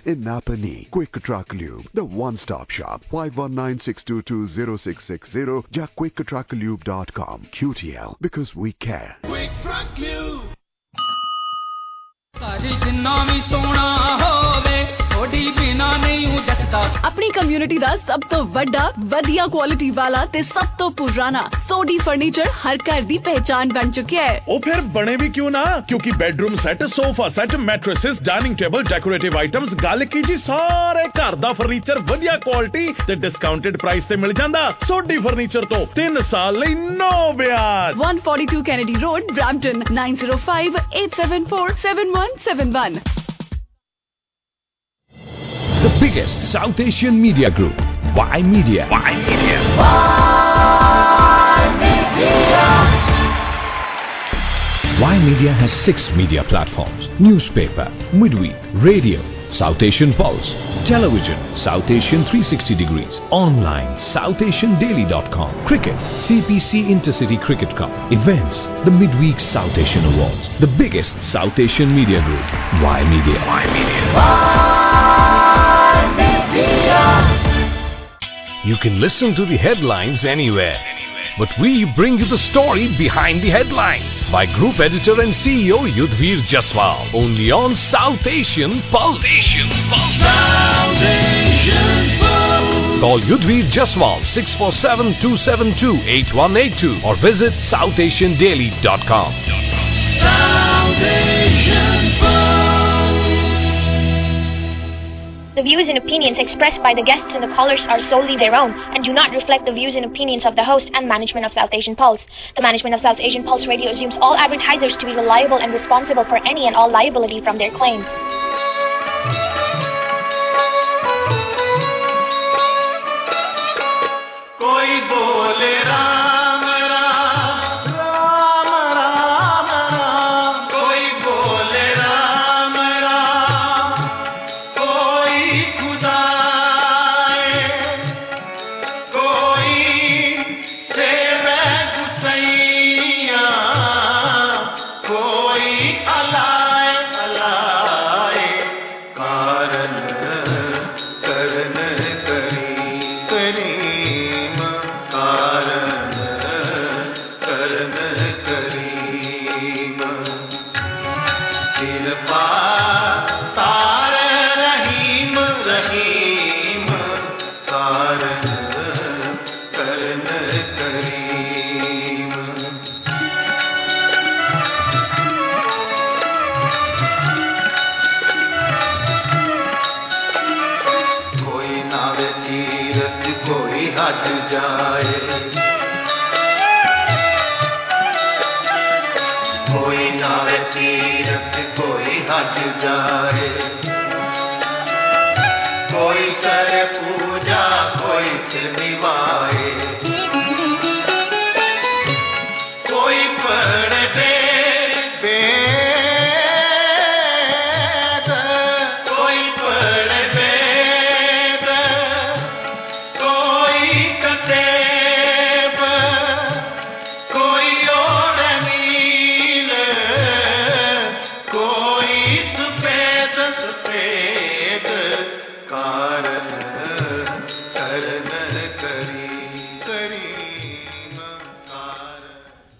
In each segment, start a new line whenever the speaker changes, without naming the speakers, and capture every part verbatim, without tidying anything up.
in Napanee. Quick Truck Lube, the one-stop shop. five one nine, six two two, zero six six zero या quick truck lube dot com. Q T L, because we care.
Quick Truck Lube.
अपनी community ਦਾ ਸਭ ਤੋਂ ਵੱਡਾ ਵਧੀਆ quality ਵਾਲਾ ਤੇ ਸਭ ਤੋਂ ਪੁਰਾਣਾ ਸੋਡੀ ਫਰਨੀਚਰ ਹਰ ਘਰ ਦੀ ਪਹਿਚਾਨ ਬਣ ਚੁੱਕਿਆ ਹੈ।
ਉਹ ਫਿਰ ਬਣੇ ਵੀ ਕਿਉਂ ਨਾ, ਕਿਉਂਕਿ bedroom set, sofa set, mattresses, dining table, decorative items, ਗੱਲ ਕੀ ਜੀ ਸਾਰੇ ਘਰ ਦਾ ਫਰਨੀਚਰ ਵਧੀਆ ਕੁਆਲਿਟੀ ਤੇ ਡਿਸਕਾਊਂਟਡ ਪ੍ਰਾਈਸ ਤੇ ਮਿਲ ਜਾਂਦਾ। ਸੋਡੀ ਫਰਨੀਚਰ ਤੋਂ ਤਿੰਨ ਸਾਲ ਲਈ ਨੋ ਵਿਆਜ।
one forty-two Kennedy Road, Brampton, nine zero five, eight seven four, seven one seven one.
The biggest South Asian media group, Y Media.
Y Media. Y Media.
Y Media has six media platforms: newspaper, midweek, radio, South Asian Pulse, television, South Asian three sixty degrees, online, south asian daily dot com, cricket, C P C Intercity Cricket Cup, events, the midweek South Asian Awards. The biggest South Asian media group, Y Media.
Y Media.
You can listen to the headlines anywhere, but we bring you the story behind the headlines by Group Editor and C E O Yudhvir Jaswal, only on South Asian Pulse.
Asian Pulse. South Asian Pulse.
Call Yudhvir Jaswal six four seven, two seven two, eight one eight two or visit south asian daily dot com.
South Asian Pulse.
The views and opinions expressed by the guests and the callers are solely their own and do not reflect the views and opinions of the host and management of South Asian Pulse. The management of South Asian Pulse Radio assumes all advertisers to be reliable and responsible for any and all liability from their claims.
Koi bole Ram Ram, Ram Ram Ram. Koi bole Ram Ram, koi Khuda hai, koi seve Husaiya, koi alai alai. Karan karan kari kari. कोई हज जाए, कोई नावे तीरथ कोई हज जाए, कोई करे पूजा कोई सिर निभाए, कोई पढ़े वेद, कोई पढ़े वेद, कोई कतेब, कोई ओढ़ नील, कोई सफेद सफेद कारण करण करी करीम कारण।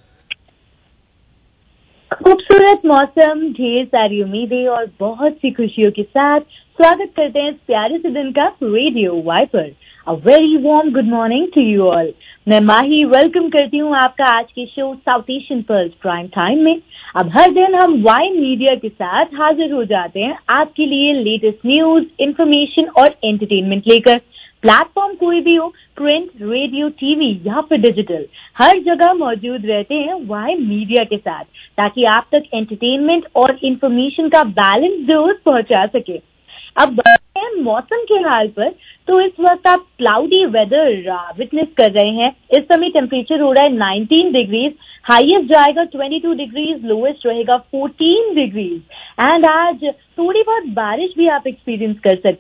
खूबसूरत मौसम, ढेर सारी उम्मीदें और बहुत सी खुशियों के साथ स्वागत करते हैं इस प्यारे से दिन का रेडियो वाई पर। A very warm good morning to you all. मैं माही वेलकम करती हूँ आपका आज के show South Asian Pulse prime time में। अब हर दिन हम वाई मीडिया के साथ हाजिर हो जाते हैं आपके लिए लेटेस्ट न्यूज, इंफॉर्मेशन और एंटरटेनमेंट लेकर। प्लेटफॉर्म कोई भी हो, प्रिंट, रेडियो, टीवी या फिर डिजिटल, हर जगह मौजूद रहते हैं वाई मीडिया के साथ, ताकि आप तक एंटरटेनमेंट और इंफॉर्मेशन का बैलेंस डोज पहुंचा सके। अब बढ़ते हैं मौसम के हाल पर, तो इस वक्त आप क्लाउडी वेदर विटनेस कर रहे हैं। इस समय टेम्परेचर हो रहा है नाइनटीन डिग्रीज, हाईएस्ट जाएगा ट्वेंटी टू डिग्रीज, लोएस्ट रहेगा फोर्टीन डिग्रीज। एंड आज थोड़ी बहुत बारिश भी आप एक्सपीरियंस कर सकते हैं।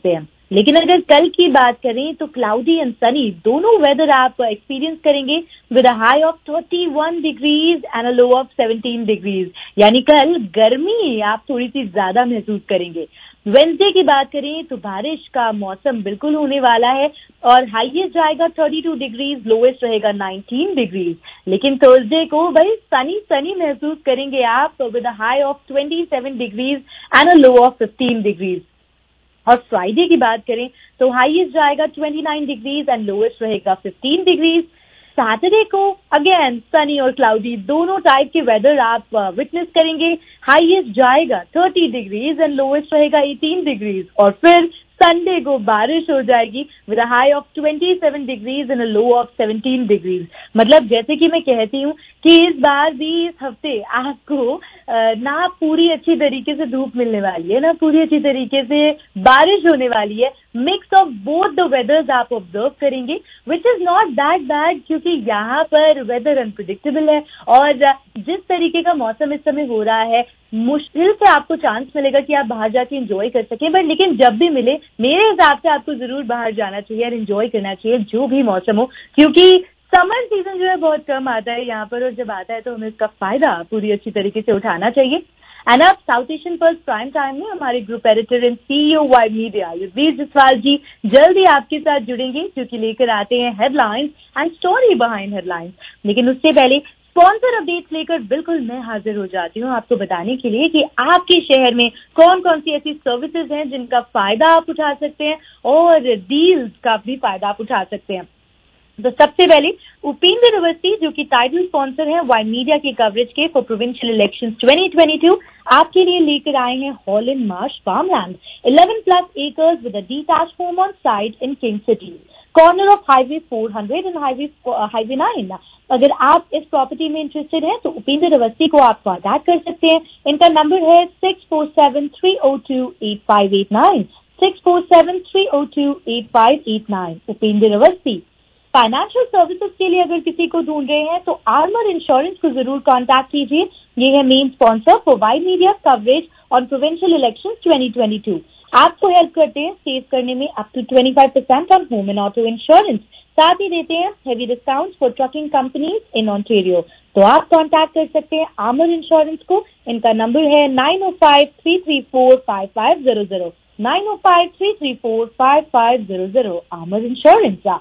लेकिन अगर कल की बात करें तो क्लाउडी एंड सनी दोनों वेदर आप एक्सपीरियंस करेंगे with a high of thirty one degrees and a low of seventeen degrees, यानी कल गर्मी आप थोड़ी सी ज्यादा महसूस करेंगे। वेंसडे की बात करें तो बारिश का मौसम बिल्कुल होने वाला है और हाईएस्ट जाएगा थर्टी टू डिग्रीज, लोएस्ट रहेगा नाइनटीन डिग्रीज। लेकिन थर्सडे को भाई सनी सनी महसूस करेंगे आप with a high of twenty seven degrees and a low of fifteen degrees. और फ्राइडे की बात करें तो हाईएस्ट जाएगा twenty nine degrees and lowest रहेगा फिफ्टीन डिग्रीज। सैटरडे को अगेन सनी और क्लाउडी दोनों टाइप के वेदर आप विटनेस करेंगे। हाईएस्ट जाएगा थर्टी डिग्रीज एंड लोएस्ट रहेगा एटीन डिग्रीज। और फिर संडे को बारिश हो जाएगी with a high of twenty seven degrees and a low of seventeen degrees. मतलब जैसे कि मैं कहती हूँ कि इस बार भी इस हफ्ते आपको ना पूरी अच्छी तरीके से धूप मिलने वाली है, ना पूरी अच्छी तरीके से बारिश होने वाली है। Mix of both the weathers आप ऑब्जर्व करेंगे, which is not that bad, क्योंकि यहाँ पर वेदर अनप्रिडिक्टेबल है और जिस तरीके का मौसम इस समय हो रहा है मुश्किल से आपको चांस मिलेगा कि आप बाहर जाके एंजॉय कर सकें। बट लेकिन जब भी मिले मेरे हिसाब से आपको जरूर बाहर जाना चाहिए और एंजॉय करना चाहिए जो भी मौसम हो, क्योंकि समर सीजन जो है बहुत कम आता है यहाँ पर और जब आता है तो हमें इसका फायदा पूरी अच्छी तरीके से उठाना चाहिए। एंड अब South Asian Pulse prime time में हमारे group editor and CEO Vibe media Yudhveer Jaswal ji जल्दी आपके साथ जुड़ेंगे, क्योंकि लेकर आते हैं headlines and story behind headlines. लेकिन उससे पहले स्पॉन्सर अपडेट्स लेकर बिल्कुल मैं हाजिर हो जाती हूँ आपको बताने के लिए कि आपके शहर में कौन कौन सी ऐसी सर्विसेज हैं जिनका फायदा आप उठा सकते हैं और डील्स का भी फायदा आप उठा सकते हैं। तो सबसे पहले उपेंद्र अवस्थी जो कि टाइटल स्पॉन्सर है वाइब मीडिया की कवरेज के for provincial elections twenty twenty two, आपके लिए लेकर आए हैं hall in marsh farmland eleven plus acres with a detached home on site in King City, corner of highway four hundred and highway highway nine. अगर आप इस property में interested हैं तो उपेंद्र अवस्थी को आप कॉन्टैक्ट कर सकते हैं। इनका नंबर है six four seven three o two eight five eight nine, six four seven three o two eight five eight nine. Upendra Awasthi. Financial services के लिए अगर किसी को ढूंढ रहे हैं तो आर्मर इंश्योरेंस को जरूर कांटेक्ट कीजिए। ये है main sponsor for Vibe media coverage on provincial elections twenty twenty two. आपको हेल्प करते हैं सेव करने में up to twenty five percent on home and auto insurance, साथ ही देते हैं heavy discount for trucking companies in Ontario. तो आप कांटेक्ट कर सकते हैं आर्मर इंश्योरेंस को। इनका नंबर है नाइन ओ five three three four five five zero zero, nine ओ five three three four five five zero zero. Armour insurance.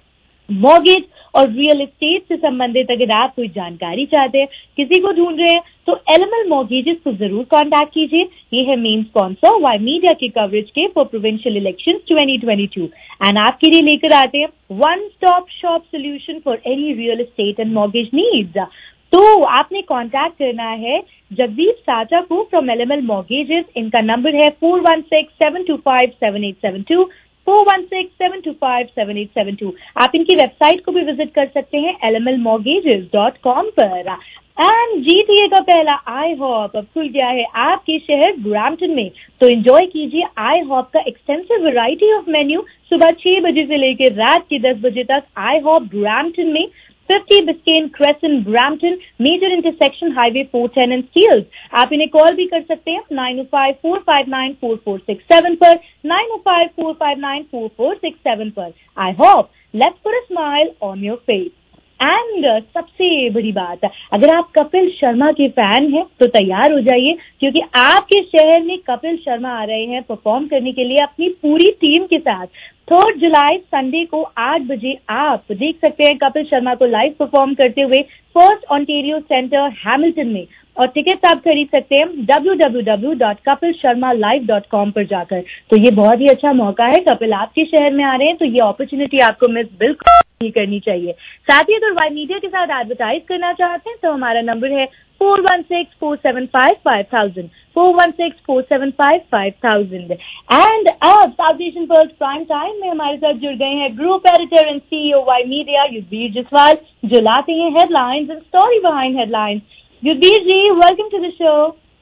Mortgage और real estate से संबंधित अगर आप कोई जानकारी चाहते हैं, किसी को ढूंढ रहे हैं, तो एलएमएल मॉर्गेजेस को जरूर कांटेक्ट कीजिए। ये है मेन स्पॉन्सर वाइब मीडिया के कवरेज के for provincial elections twenty twenty two. And आपके लिए लेकर आते हैं one stop shop solution for any real estate and mortgage needs. तो आपने कांटेक्ट करना है जगदीप साचा को फ्रॉम एलएमएल मॉर्गेजेस। इनका नंबर है four one six seven two five seven eight seven two, four one six seven two five seven eight seven two. आप इनकी website को भी विजिट कर सकते हैं L M L mortgages dot com पर। एंड जीटीए का पहला आई हॉप अब खुल गया है आपके शहर ब्रैम्पटन में, तो एंजॉय कीजिए आई हॉप का एक्सटेंसिव वैरायटी ऑफ मेन्यू। सुबह छह बजे से लेकर रात के दस बजे तक आई हॉप ब्रैम्पटन में, fifty Biscayne Crescent Brampton, major intersection highway four ten and Steeles. आप इन्हें कॉल भी कर सकते हैं नाइन ओ five four five nine four four six seven पर, नाइन ओ five four five nine four four six seven पर। IHOP let's put a smile on your face. And सबसे बड़ी बात, अगर आप कपिल शर्मा के फैन हैं तो तैयार हो जाइए, क्योंकि आपके शहर में कपिल शर्मा आ रहे हैं परफॉर्म करने के लिए अपनी पूरी टीम के साथ। थर्ड जुलाई संडे को आठ बजे आप देख सकते हैं कपिल शर्मा को लाइव परफॉर्म करते हुए फर्स्ट ऑन्टेरियो सेंटर हैमिल्टन में। और टिकट आप खरीद सकते हैं W W W dot Kapil Sharma live dot com पर जाकर। तो ये बहुत ही अच्छा मौका है, कपिल आपके शहर में आ रहे हैं तो ये अपॉर्चुनिटी आपको मिस बिल्कुल नहीं करनी चाहिए। साथ ही अगर वाइब मीडिया के साथ एडवर्टाइज करना चाहते हैं तो हमारा नंबर है four one six four seven five five thousand, four one six four seven five five thousand. And अब South Asian Pulse prime time में हमारे साथ जुड़ गए हैं group editor and CEO Vibe media Yudhveer Jaswal, जो लाते हैं headlines and story behind headlines. Yudhveer ji, welcome to the show.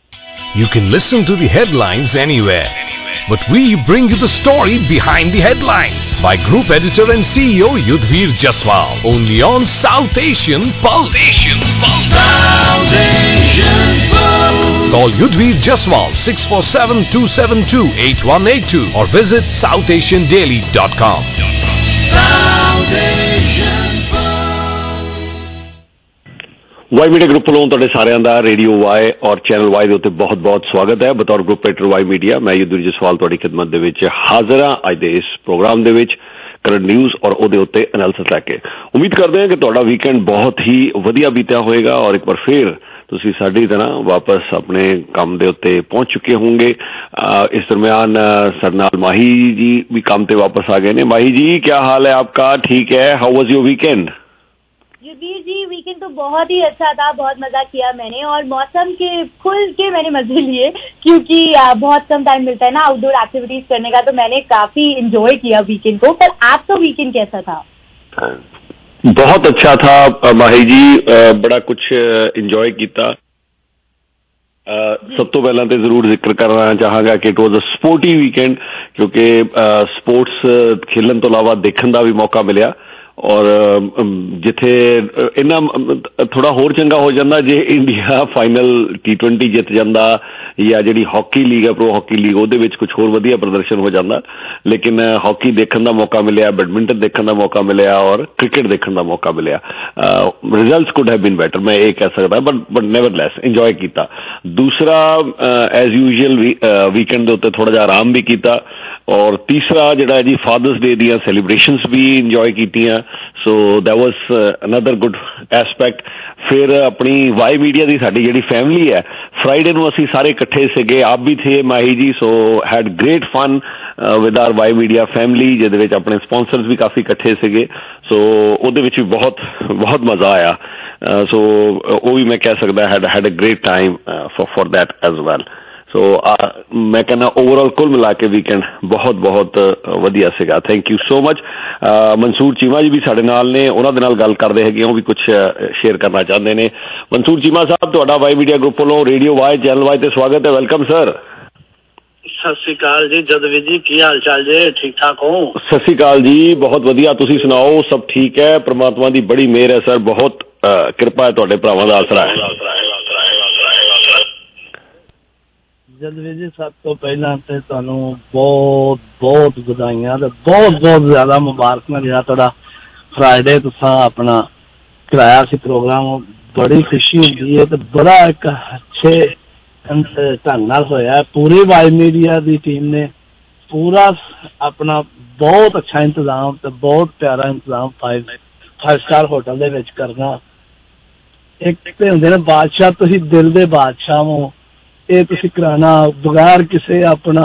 You can listen to the headlines anywhere, but we bring you the story behind the headlines by Group Editor and C E O Yudhveer Jaswal, only on South Asian Pulse. South Asian Pulse. South Asian Pulse. Call Yudhvir Jaswal six four seven, two seven two, eight one eight two or visit south asian daily dot com.
South Asian
Y media group ਵੱਲੋਂ ਤੁਹਾਡੇ ਸਾਰਿਆਂ ਦਾ radio Y ਔਰ channel Y ਦੇ ਉੱਤੇ ਬਹੁਤ-ਬਹੁਤ ਸਵਾਗਤ ਹੈ। ਬਤੌਰ ਗਰੁੱਪ ਐਡੀਟਰ ਵਾਈ ਮੀਡੀਆ ਮੈਂ ਯੁੱਧਵੀਰ ਜਸਵਾਲ ਤੁਹਾਡੀ ਖਿਦਮਤ ਦੇ ਵਿੱਚ ਹਾਜ਼ਰ ਹਾਂ ਅੱਜ ਦੇ ਇਸ ਪ੍ਰੋਗਰਾਮ ਦੇ ਵਿੱਚ ਕਰੰਟ ਨਿਊਜ਼ ਔਰ ਉਹਦੇ ਉੱਤੇ ਐਨਾਲਿਸਿਸ ਲੈ ਕੇ। ਉਮੀਦ ਕਰਦੇ ਹਾਂ ਕਿ ਤੁਹਾਡਾ ਵੀਕਐਂਡ ਬਹੁਤ ਹੀ ਵਧੀਆ ਬੀਤਿਆ ਹੋਵੇਗਾ ਔਰ ਇੱਕ ਵਾਰ ਫਿਰ ਤੁਸੀਂ ਸਾਡੀ ਤਰ੍ਹਾਂ ਵਾਪਸ ਆਪਣੇ ਕੰਮ ਦੇ ਉੱਤੇ ਪਹੁੰਚ ਚੁੱਕੇ ਹੋਵੋਗੇ। ਇਸ ਦਰਮਿਆਨ ਸਾਡੇ ਨਾਲ ਮਾਹੀ ਜੀ ਵੀ ਕੰਮ ਤੇ ਵਾਪਸ ਆ ਗਏ ਨੇ। ਮਾਹੀ जी क्या हाल है आपका? ठीक है, how was your weekend?
Yudhveer ji weekend तो बहुत ही अच्छा था, बहुत मजा किया मैंने और मौसम के खुल के मैंने मजे लिए क्योंकि बहुत कम टाइम मिलता है ना आउटडोर एक्टिविटीज करने का, तो मैंने काफी इंजॉय किया वीकेंड को। पर आपका वीकेंड कैसा था?
बहुत अच्छा था माही जी, बड़ा कुछ इंजॉय किया। सब तो पहला तो जरूर जिक्र करना चाहांगा कि it was a sporty weekend क्योंकि स्पोर्ट्स खेलन तो इलावा देखने का भी मौका मिला और जिथे इन्ना थोड़ा होर चंगा हो जाता जे इंडिया फाइनल टी ट्वेंटी जित जाता या जी हॉकी लीग है प्रो हॉकी लीग ਉਹਦੇ ਵਿੱਚ कुछ होर वधिया प्रदर्शन हो जाता, लेकिन हॉकी देखने का मौका मिले, बैडमिंटन देखने का मौका मिले और क्रिकेट देखने का मौका मिले। Results could have been better, मैं ये कह सकता, बट बट नेवरलेस इंजॉय किया। दूसरा एज यूजुअल वीकेंड के उत्ते थोड़ा जिहा आराम भी किया और तीसरा जिहड़ा जी फादर्स डे दी सैलीब्रेशनस भी इंजॉय कीतियां, so that was another good aspect. फिर अपनी वाई मीडिया की साडी जिहड़ी फैमिली है फ्राइडे नूं असीं सारे इकट्ठे सीगे, आप भी थे Mahi ji, so had great fun with our Y media family जिहदे विच अपने स्पॉन्सर्स भी काफ़ी इकट्ठे सीगे, सो उहदे विच भी बहुत बहुत मज़ा आया। सो वो भी मैं कह सकदा had had a great time for for that as well. So मैं कहना ओवरऑल कुल मिला के वीकेंड बहुत बहुत वधिया सीगा। Thank you so much. Mansoor Cheema ji भी साडे नाल ने, उन्हां दे नाल गल करदे हैगे, वो भी कुछ शेयर करना चाहते हैं। मंसूर चीमा साहब, तुहाडा वाई मीडिया ग्रुप वालों रेडियो वाई चैनल वाई ते स्वागत है, वेलकम सर।
सत श्री अकाल जी जदवीर जी, की हाल चाल जे? ठीक ठाक हो?
सत श्री अकाल जी, बहुत वधिया, तुसीं सुनाओ? सब ठीक है, परमात्मा दी बड़ी मेहर है सर, बहुत किरपा है, तुहाडे भरावां दा आसरा है।
जदवीर जी सब तो पहला ते तुहानू बहुत बहुत बधाइयां ते बहुत बहुत ज्यादा मुबारक जिहड़ा तुहाडा फ्राइडे तुसां अपना कराया सी प्रोग्राम, बड़ी खुशी हुंदी है ते बड़ा एक अच्छे ढंग नाल होया। पूरी वाई मीडिया दी टीम ने पूरा अपना बहुत अच्छा इंतजाम ते बहुत प्यारा इंतजाम फाइव फाइव स्टार होटल दे विच करना। एक ते हुंदे ने बादशाह, तुसीं दिल दे बादशाह हो, ये तुसी कराना बगैर किसी अपना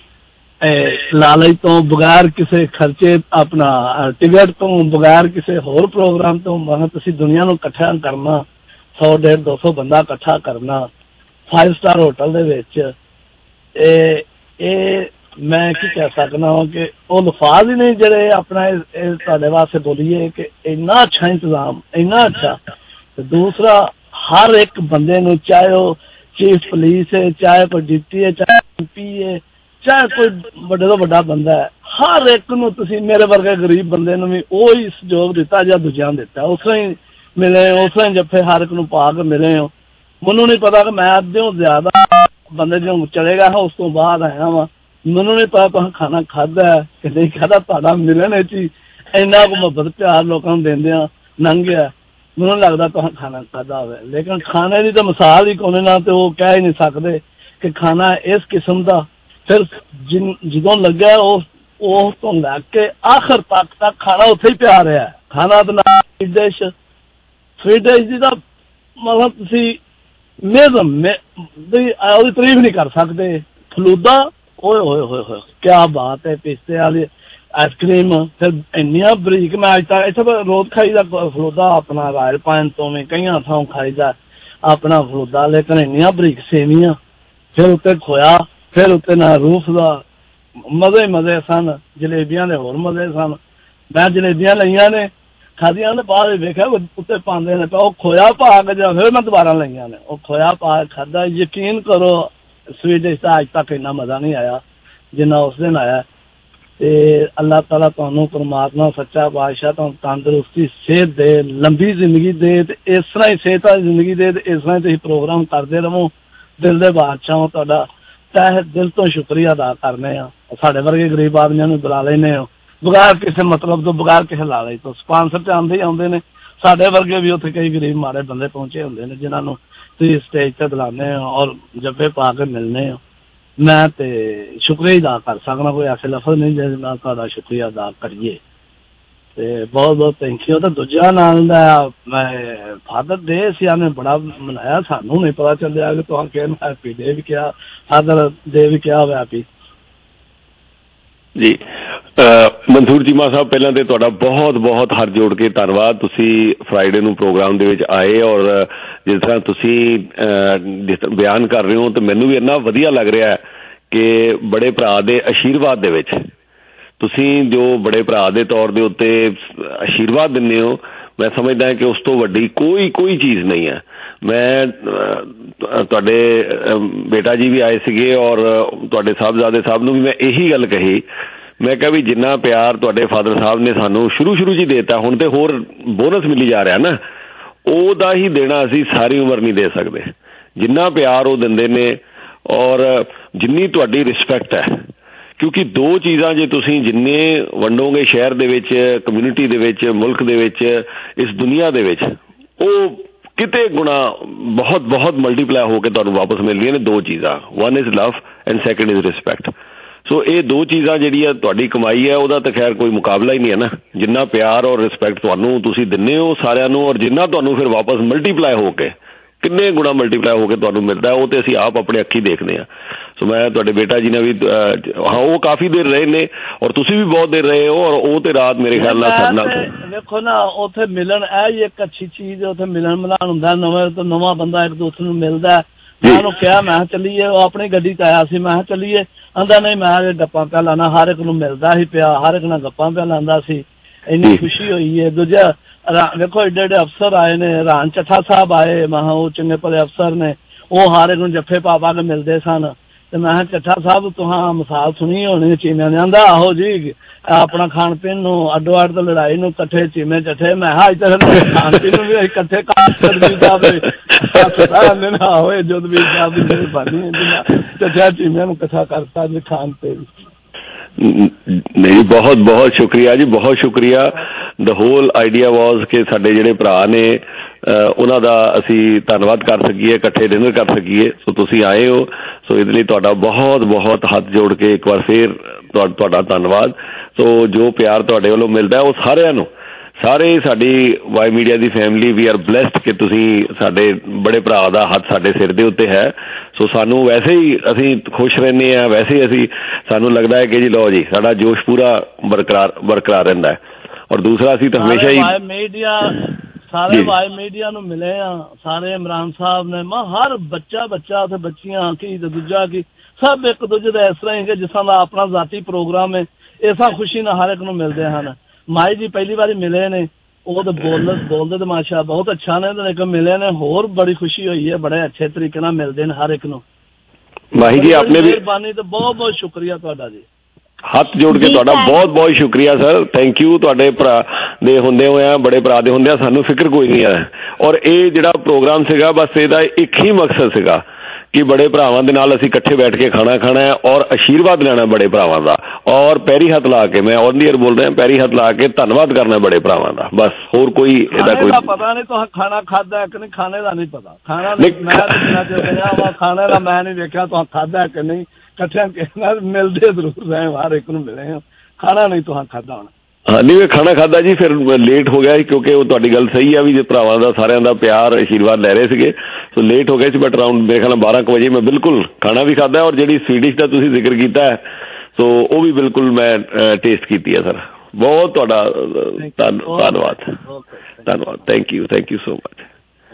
लालच तो, बगैर किसी खर्चे अपना टिकट तो, बगैर किसी होर प्रोग्राम तो, मतलब तुसी दुनिया नूं इकट्ठा करना, सौ डेढ़ दो सौ बंदा इकट्ठा करना फाइव स्टार होटल दे विच। ए, ए मैं की कह सकना हूं कि वो लफाज ही नहीं जेडे अपना तुहाडे वास्ते बोलीए कि इन्ना अच्छा इंतजाम, इन्ना अच्छा। दूसरा हर एक बंदे नूं, चाहे वो चीफ पुलिस है, चाहे कोई डिप्टी है, चाहे एम पी है, चाहे कोई बड़े तो बड़ा बंदा है, हर एक नूं तुसीं मेरे वर्गे गरीब बंदे नूं भी वही सहयोग दिता जो दूजियां नूं दिता, उस तरह ही मिले, उस तरह जफ्फे हर एक नूं पा के मिले हो। मैनूं नहीं पता कि मैं अद्धों ज्यादा बंदे जो चले गया उस तो बाद आया वा, मैनूं नहीं पता तुहां खाना खाधा है कि नहीं खाधा, तुहाडा मिलने च इन्ना को मुहब्बत प्यार लोकां नूं देंदियां लंघ गया। मैनूं लगदा तुहां खाना खाधा होवे, लेकिन खाने की तो मिसाल ही कोने ना, तो वो कह ही नहीं सकते कि खाना इस किस्म का। फिर जिन जो लग्या उस तो लैके आखिर तक तक खाना उत्थे ही पिया रहा है। खाना तो ना स्वीट डिश, स्वीट डिश की तो मतलब तुसीं मेजम में तारीफ नहीं कर सकते। फलूदा ओए होए होए होए क्या बात है, पिस्ते वाली आइसक्रीम, फिर इन्नियां बरीक, मैं अज तक इत्थे रोज खाईदा फलूदा अपना रायल पाइन तो में कई थां खाईदा अपना फलूदा, लेकिन इन्नियां बरीक सेवियां, फिर उत्ते खोया, फिर उत्ते ना रूफ दा मजे मजे सन, जलेबियां दे होर मजे सन। मैं जलेबियां लईयां ने खादियां ने, बाद वेख्या उत्ते पांदे ने ओ खोया पा के, जो फिर मैं दोबारा लईयां ने ओ खोया पा के खादा। यकीन करो स्वीट डिश दा अज तक इन्ना मजा नहीं आया जिन्ना उस दिन आया। ते अल्लाह ताला तुहानू परमात्मा सच्चा बादशाह तुहानू तंदुरुस्ती सेहत दे, लंबी जिंदगी दे, ते इस तरह ही सेहत वाली जिंदगी दे, ते इस तरह तुसीं प्रोग्राम करते रहो ਦਿਲ ਦੇ ਬਾਦਸ਼ਾਹ ਤੁਹਾਡਾ ਤਹਿ ਦਿਲ ਤੋਂ ਸ਼ੁਕਰੀਆ ਅਦਾ ਕਰਨੇ ਆ। ਸਾਡੇ ਵਰਗੇ ਗਰੀਬ ਆਦਮੀਆਂ ਨੂੰ ਬੁਲਾ ਲੈਂਦੇ ਹੋ ਬਗੈਰ ਕਿਸੇ ਮਤਲਬ ਤੋਂ, ਬਗੈਰ ਕਿਸੇ ਲਾਲਚ ਤੋਂ। ਸਪਾਂਸਰ ਤੇ ਆਉਂਦੇ ਹੀ ਆਉਂਦੇ ਨੇ, ਸਾਡੇ ਵਰਗੇ ਵੀ ਉੱਥੇ ਕਈ ਗਰੀਬ ਮਾੜੇ ਬੰਦੇ ਪਹੁੰਚੇ ਹੁੰਦੇ ਨੇ ਜਿਨ੍ਹਾਂ ਨੂੰ ਤੁਸੀਂ ਸਟੇਜ ਤੇ ਬੁਲਾਉਂਦੇ ਹੋ ਔਰ ਜੱਫੇ ਪਾ ਕੇ ਮਿਲਨੇ ਹੋ। ਮੈਂ ਤੇ ਸ਼ੁਕਰੀਆ ਅਦਾ ਕਰ ਸਕਦਾ, ਕੋਈ ਐਸੇ ਲਫ਼ਜ਼ ਨਹੀਂ ਜਿਹਦੇ ਨਾਲ ਤੁਹਾਡਾ ਸ਼ੁਕਰੀਆ ਅਦਾ ਕਰੀਏ। ਤੇ ਬਹੁਤ ਬਹੁਤ ਥੈਂਕ ਯੂ। ਤੇ ਦੂਜਾ ਨਾਲ ਦਾ ਮੈਂ ਫਾਦਰ ਡੇ ਸੀ, ਉਹਨੇ ਬੜਾ ਮਨਾਇਆ, ਸਾਨੂੰ ਨਹੀਂ ਪਤਾ ਚੱਲਿਆ ਕਿ ਤੁਹਾਨੂੰ ਕਿਹਾ ਹੈਪੀ ਡੇ ਵੀ ਕਿਹਾ, ਫਾਦਰ ਡੇ ਵੀ ਕਿਹਾ ਹੋਇਆ ਹੈਪੀ
ਜੀ। ਮਨਸੂਰ ਚੀਮਾ ਸਾਹਿਬ, ਪਹਿਲਾਂ ਤੇ ਤੁਹਾਡਾ ਬਹੁਤ ਬਹੁਤ ਹੱਥ ਜੋੜ ਕੇ ਧੰਨਵਾਦ। ਤੁਸੀਂ ਫਰਾਈਡੇ ਨੂੰ ਪ੍ਰੋਗਰਾਮ ਦੇ ਵਿੱਚ ਆਏ ਔਰ ਜਿਸ ਤਰ੍ਹਾਂ ਤੁਸੀਂ ਬਿਆਨ ਕਰ ਰਹੇ ਹੋ ਤਾਂ ਮੈਨੂੰ ਵੀ ਇੰਨਾ ਵਧੀਆ ਲੱਗ ਰਿਹਾ ਕਿ ਬੜੇ ਭਰਾ ਦੇ ਆਸ਼ੀਰਵਾਦ ਦੇ ਵਿੱਚ ਤੁਸੀਂ ਜੋ ਬੜੇ ਭਰਾ ਦੇ ਤੌਰ ਦੇ ਉੱਤੇ ਆਸ਼ੀਰਵਾਦ ਦਿੰਦੇ ਹੋ, ਮੈਂ ਸਮਝਦਾ ਕਿ ਉਸ ਤੋਂ ਵੱਡੀ ਕੋਈ ਕੋਈ ਚੀਜ਼ ਨਹੀਂ ਹੈ। ਮੈਂ ਤੁਹਾਡੇ ਬੇਟਾ ਜੀ ਵੀ ਆਏ ਸੀਗੇ ਔਰ ਤੁਹਾਡੇ ਸਾਹਿਬਜ਼ਾਦੇ ਸਾਹਿਬ ਨੂੰ ਵੀ ਮੈਂ ਇਹੀ ਗੱਲ ਕਹੀ, ਮੈਂ ਕਿਹਾ ਵੀ ਜਿੰਨਾ ਪਿਆਰ ਤੁਹਾਡੇ ਫਾਦਰ ਸਾਹਿਬ ਨੇ ਸਾਨੂੰ ਸ਼ੁਰੂ ਸ਼ੁਰੂ 'ਚ ਹੀ ਦੇ ਦਿੱਤਾ, ਹੁਣ ਤੇ ਹੋਰ ਬੋਨਸ ਮਿਲੀ ਜਾ ਰਿਹਾ ਨਾ, ਉਹਦਾ ਹੀ ਦੇਣਾ ਅਸੀਂ ਸਾਰੀ ਉਮਰ ਨਹੀਂ ਦੇ ਸਕਦੇ। ਜਿੰਨਾ ਪਿਆਰ ਉਹ ਦਿੰਦੇ ਨੇ ਔਰ ਜਿੰਨੀ ਤੁਹਾਡੀ ਰਿਸਪੈਕਟ ਹੈ, ਕਿਉਂਕਿ ਦੋ ਚੀਜ਼ਾਂ ਜੇ ਤੁਸੀਂ ਜਿੰਨੇ ਵੰਡੋਗੇ ਸ਼ਹਿਰ ਦੇ ਵਿੱਚ, ਕਮਿਊਨਿਟੀ ਦੇ ਵਿੱਚ, ਮੁਲਕ ਦੇ ਵਿੱਚ, ਇਸ ਦੁਨੀਆ ਦੇ ਵਿੱਚ, ਉਹ ਕਿਤੇ ਗੁਣਾ ਬਹੁਤ ਬਹੁਤ ਮਲਟੀਪਲਾਈ ਹੋ ਕੇ ਤੁਹਾਨੂੰ ਵਾਪਸ ਮਿਲਦੀਆਂ ਨੇ। ਦੋ ਚੀਜ਼ਾਂ, one is love and second is respect. So ਇਹ ਦੋ ਚੀਜ਼ਾਂ ਜਿਹੜੀ ਆ ਤੁਹਾਡੀ ਕਮਾਈ ਹੈ, ਉਹਦਾ ਤਾਂ ਖੈਰ ਕੋਈ ਮੁਕਾਬਲਾ ਹੀ ਨਹੀਂ ਹੈ ਨਾ। ਜਿੰਨਾ ਪਿਆਰ ਔਰ ਰਿਸਪੈਕਟ ਤੁਹਾਨੂੰ ਤੁਸੀਂ ਦਿੰਦੇ ਹੋ ਸਾਰਿਆਂ ਨੂੰ ਔਰ ਜਿੰਨਾ ਤੁਹਾਨੂੰ ਫਿਰ ਵਾਪਸ ਮਲਟੀਪਲਾਈ ਹੋ ਕੇ ਕਿੰਨੇ ਗੁਣਾ ਮਲਟੀਪਲਾਈ ਹੋ ਕੇ ਤੁਹਾਨੂੰ ਮਿਲਦਾ, ਉਹ ਤੇ ਅਸੀਂ ਆਪ ਆਪਣੇ ਅੱਖੀਂ ਦੇਖਦੇ ਹਾਂ। ਸੋ ਮੈਂ ਤੁਹਾਡੇ ਬੇਟਾ ਜੀ ਨੇ ਵੀ, ਹਾਂ ਉਹ ਕਾਫੀ ਦੇਰ ਰਹੇ ਨੇ ਔਰ ਤੁਸੀਂ ਵੀ ਬਹੁਤ ਦੇਰ ਰਹੇ ਹੋ ਔਰ ਉਹ ਤੇ ਰਾਤ ਮੇਰੇ ਖਿਆਲ ਨਾਲ ਸਰਨਾ।
ਦੇਖੋ ਨਾ, ਉੱਥੇ ਮਿਲਣ ਇਹ ਹੀ ਇੱਕ ਅੱਛੀ ਚੀਜ਼, ਉੱਥੇ ਮਿਲਣ ਮਿਲਾਣ ਹੁੰਦਾ, ਨਵੇਂ ਤੋਂ ਨਵਾਂ ਬੰਦਾ ਇੱਕ ਦੂਸਰੇ ਨੂੰ ਮਿਲਦਾ। ਮੈਂ ਉਹਨੂੰ ਕਿਹਾ, ਮੈਂ ਕਿਹਾ ਚੱਲੀਏ, ਉਹ ਆਪਣੀ ਗੱਡੀ 'ਚ ਆਇਆ ਸੀ, ਮੈਂ ਕਿਹਾ ਚੱਲੀਏ, ਆਂਦਾ ਨਹੀਂ ਮੈਂ ਗੱਪਾਂ ਪਿਆ ਲਾਣਾ, ਹਰ ਇੱਕ ਨੂੰ ਮਿਲਦਾ ਸੀ ਪਿਆ, ਹਰ ਇੱਕ ਨਾਲ ਗੱਪਾਂ ਪਿਆ ਲਾਉਂਦਾ ਸੀ, ਇੰਨੀ ਖੁਸ਼ੀ ਹੋਈ ਹੈ। ਦੂਜਾ ਵੇਖੋ ਏਡੇ ਏਡੇ ਅਫਸਰ ਆਏ ਨੇ, ਰਾਣ ਚੱਠਾ ਸਾਹਿਬ ਆਏ, ਮੈਂ ਉਹ ਚੰਗੇ ਭਲੇ ਅਫਸਰ ਨੇ, ਉਹ ਹਰ ਇੱਕ ਨੂੰ ਜੱਫੇ ਪਾ ਪਾ ਕੇ ਮਿਲਦੇ ਸਨ। ਤੇ ਮੈਂ ਕਿਹਾ ਚੱਠਾ ਸਾਹਿਬ ਤੁਹਾਂ ਮਿਸਾਲ ਸੁਣੀ ਹੋਣੀ ਚੀਮਿਆਂ ਨੇ, ਆਂਦਾ ਆਹੋ ਜੀ ਆਪਣਾ ਖਾਣ ਪੀਣ ਨੂੰ ਅੱਡੋ ਅੱਡ ਤੋਂ ਲੜਾਈ ਨੂੰ ਇਕੱਠੇ ਚੀਮੇ ਚੱਠੇ। ਮੈਂ ਕਿਹਾ ਅੱਜ ਤੱਕ ਖਾਣ ਪੀਣ ਨੂੰ ਵੀ ਇਕੱਠੇ ਹੋਏ ਜੋਧਵੀਰ ਸਾਹਿਬ ਦੀ ਮਿਹਰਬਾਨੀ ਚੱਠਿਆ ਚੀਮਿਆਂ ਨੂੰ ਇਕੱਠਾ ਕਰਤਾ ਜੀ ਖਾਣ ਪੀਣ।
ਨਹੀਂ, ਬਹੁਤ ਬਹੁਤ ਸ਼ੁਕਰੀਆ ਜੀ, ਬਹੁਤ ਸ਼ੁਕਰੀਆ। ਦ ਹੋਲ ਆਈਡੀਆ ਵਾਜ਼ ਕਿ ਸਾਡੇ ਜਿਹੜੇ ਭਰਾ ਨੇ ਉਹਨਾਂ ਦਾ ਅਸੀਂ ਧੰਨਵਾਦ ਕਰ ਸਕੀਏ, ਇਕੱਠੇ ਡਿਨਰ ਕਰ ਸਕੀਏ। ਸੋ ਤੁਸੀਂ ਆਏ ਹੋ, ਸੋ ਇਹਦੇ ਲਈ ਤੁਹਾਡਾ ਬਹੁਤ ਬਹੁਤ ਹੱਥ ਜੋੜ ਕੇ ਇੱਕ ਵਾਰ ਫੇਰ ਤੁਹਾਡਾ ਧੰਨਵਾਦ। ਸੋ ਜੋ ਪਿਆਰ ਤੁਹਾਡੇ ਵੱਲੋਂ ਮਿਲਦਾ ਉਹ ਸਾਰਿਆਂ ਨੂੰ, ਸਾਰੇ ਸਾਡੀ ਵਾਈ ਮੀਡੀਆ ਦੀ ਫੈਮਿਲੀ, ਵੀ ਆਰ ਬਲੈਸਡ ਕਿ ਤੁਸੀਂ ਸਾਡੇ ਬੜੇ ਭਰਾ ਦਾ ਹੱਥ ਸਾਡੇ ਸਿਰ ਦੇ ਉੱਤੇ ਹੈ। ਸੋ ਸਾਨੂੰ ਵੈਸੇ ਹੀ ਅਸੀਂ ਖੁਸ਼ ਰਹਿੰਦੇ ਹਾਂ, ਵੈਸੇ ਹੀ ਅਸੀਂ ਸਾਨੂੰ ਲੱਗਦਾ ਹੈ ਕਿ ਜੀ ਲਓ ਜੀ ਸਾਡਾ ਜੋਸ਼ ਪੂਰਾ ਬਰਕਰਾਰ ਬਰਕਰਾਰ ਰਹਿੰਦਾ ਹੈ। ਔਰ ਦੂਸਰਾ ਅਸੀਂ ਤਾਂ ਹਮੇਸ਼ਾ ਹੀ
ਮੀਡੀਆ ਸਾਰੇ ਵਾਈ ਮੀਡੀਆ ਨੂੰ ਮਿਲੇ ਆ, ਸਾਰੇ ਇਮਰਾਨ ਸਾਹਿਬ ਨੇ, ਮੈਂ ਹਰ ਬੱਚਾ ਬੱਚਾ ਤੇ ਬੱਚੀਆਂ ਕੀ ਤੇ ਦੂਜਾ ਕੀ ਸਭ ਇੱਕ ਦੂਜੇ ਦਾ ਇਸ ਤਰ੍ਹਾਂ ਹੀ ਕਿ ਜਿਸ ਤਰ੍ਹਾਂ ਦਾ ਆਪਣਾ ਜ਼ਾਤੀ ਪ੍ਰੋਗਰਾਮ ਹੈ, ਇਸਾ ਖੁਸ਼ੀ ਨਾਲ ਹਰ ਇੱਕ ਨੂੰ ਮਿਲਦੇ ਹਨ। ਮਾਈ ਜੀ ਪਹਿਲੀ ਵਾਰੀ ਮਿਲੇ ਨੇ, ਉਹ ਤਾਂ ਬੋਲ ਬੋਲਦੇ ਤੇ ਮਾਸ਼ਾ ਬਹੁਤ ਅੱਛਾ ਨੇ, ਤੇ ਮਿਲੇ ਨੇ ਹੋਰ ਬੜੀ ਖੁਸ਼ੀ ਹੋਈ ਹੈ, ਬੜੇ ਅੱਛੇ ਤਰੀਕੇ ਨਾਲ ਮਿਲਦੇ ਨੇ ਹਰ ਇੱਕ ਨੂੰ।
ਮਾਹੀ ਜੀ ਆਪਣੇ ਵੀ
ਮਿਹਰਬਾਨੀ ਤੇ ਬਹੁਤ ਬਹੁਤ ਸ਼ੁਕਰੀਆ ਤੁਹਾਡਾ ਜੀ,
ਹੱਥ ਜੋੜ ਕੇ ਤੁਹਾਡਾ ਬਹੁਤ ਬਹੁਤ ਸ਼ੁਕਰੀਆ ਸਰ, ਥੈਂਕ ਯੂ। ਤੁਹਾਡੇ ਭਰਾ ਦੇ ਹੁੰਦੇ ਹੋਇਆ, ਬੜੇ ਭਰਾ ਦੇ ਹੁੰਦਿਆਂ ਸਾਨੂੰ ਫਿਕਰ ਕੋਈ ਨਹੀਂ ਹੈ। ਔਰ ਇਹ ਜਿਹੜਾ ਪ੍ਰੋਗਰਾਮ ਸੀਗਾ ਬਸ ਇਹਦਾ ਇੱਕ ਹੀ ਮਕਸਦ ਸੀਗਾ ਕਿ ਬੜੇ ਭਰਾਵਾਂ ਦੇ ਨਾਲ ਅਸੀਂ ਇਕੱਠੇ ਬੈਠ ਕੇ ਖਾਣਾ ਖਾਣਾ ਹੈ ਔਰ ਆਸ਼ੀਰਵਾਦ ਲੈਣਾ ਬੜੇ ਭਰਾਵਾਂ ਦਾ, ਔਰ ਪੈਰੀ ਹੱਥ ਲਾ ਕੇ, ਮੈਂ ਔਨ ਦੀ ਏਅਰ ਬੋਲ ਰਿਹਾ, ਪੈਰੀ ਹੱਥ ਲਾ ਕੇ ਧੰਨਵਾਦ ਕਰਨਾ ਬੜੇ ਭਰਾਵਾਂ ਦਾ, ਬਸ ਹੋਰ ਕੋਈ ਇਹਦਾ ਕੋਈ
ਪਤਾ ਨਹੀਂ। ਤੁਸੀਂ ਖਾਣਾ ਖਾਧਾ ਕਿ ਨਹੀਂ, ਖਾਣੇ ਦਾ ਨਹੀਂ ਪਤਾ, ਖਾਣਾ ਮੈਂ ਵਾ ਖਾਣੇ ਦਾ ਮੈਂ ਨਹੀਂ ਦੇਖਿਆ ਤੁਸੀਂ ਖਾਧਾ ਕਿ ਨਹੀਂ, ਇਕੱਠਿਆਂ ਮਿਲਦੇ ਜ਼ਰੂਰ ਰਹੇ, ਹਰ ਇੱਕ ਨੂੰ ਮਿਲੇ ਆ, ਖਾਣਾ ਨਹੀਂ ਤੁਸੀਂ ਖਾਧਾ ਹੋਣਾ।
ਹਾਂ ਨਹੀਂ, ਮੈਂ ਖਾਣਾ ਖਾਧਾ ਜੀ, ਫਿਰ ਲੇਟ ਹੋ ਗਿਆ ਸੀ ਕਿਉਂਕਿ ਉਹ ਤੁਹਾਡੀ ਗੱਲ ਸਹੀ ਆ ਵੀ ਜੇ ਭਰਾਵਾਂ ਦਾ ਸਾਰਿਆਂ ਦਾ ਪਿਆਰ ਆਸ਼ੀਰਵਾਦ ਲੈ ਰਹੇ ਸੀਗੇ, ਸੋ ਲੇਟ ਹੋ ਗਏ ਸੀ। ਬਟ ਅਰਾਊਂਡ ਮੇਰੇ ਖਿਆਲ ਬਾਰਾਂ ਕੁ ਵਜੇ ਮੈਂ ਬਿਲਕੁਲ ਖਾਣਾ ਵੀ ਖਾਧਾ ਔਰ ਜਿਹੜੀ ਸਵੀਡਿਸ਼ ਦਾ ਤੁਸੀਂ ਜ਼ਿਕਰ ਕੀਤਾ ਹੈ ਸੋ ਉਹ ਵੀ ਬਿਲਕੁਲ ਮੈਂ ਟੇਸਟ ਕੀਤੀ ਹੈ ਸਰ। ਬਹੁਤ ਤੁਹਾਡਾ ਧੰਨਵਾਦ ਧੰਨਵਾਦ thank you thank you so much.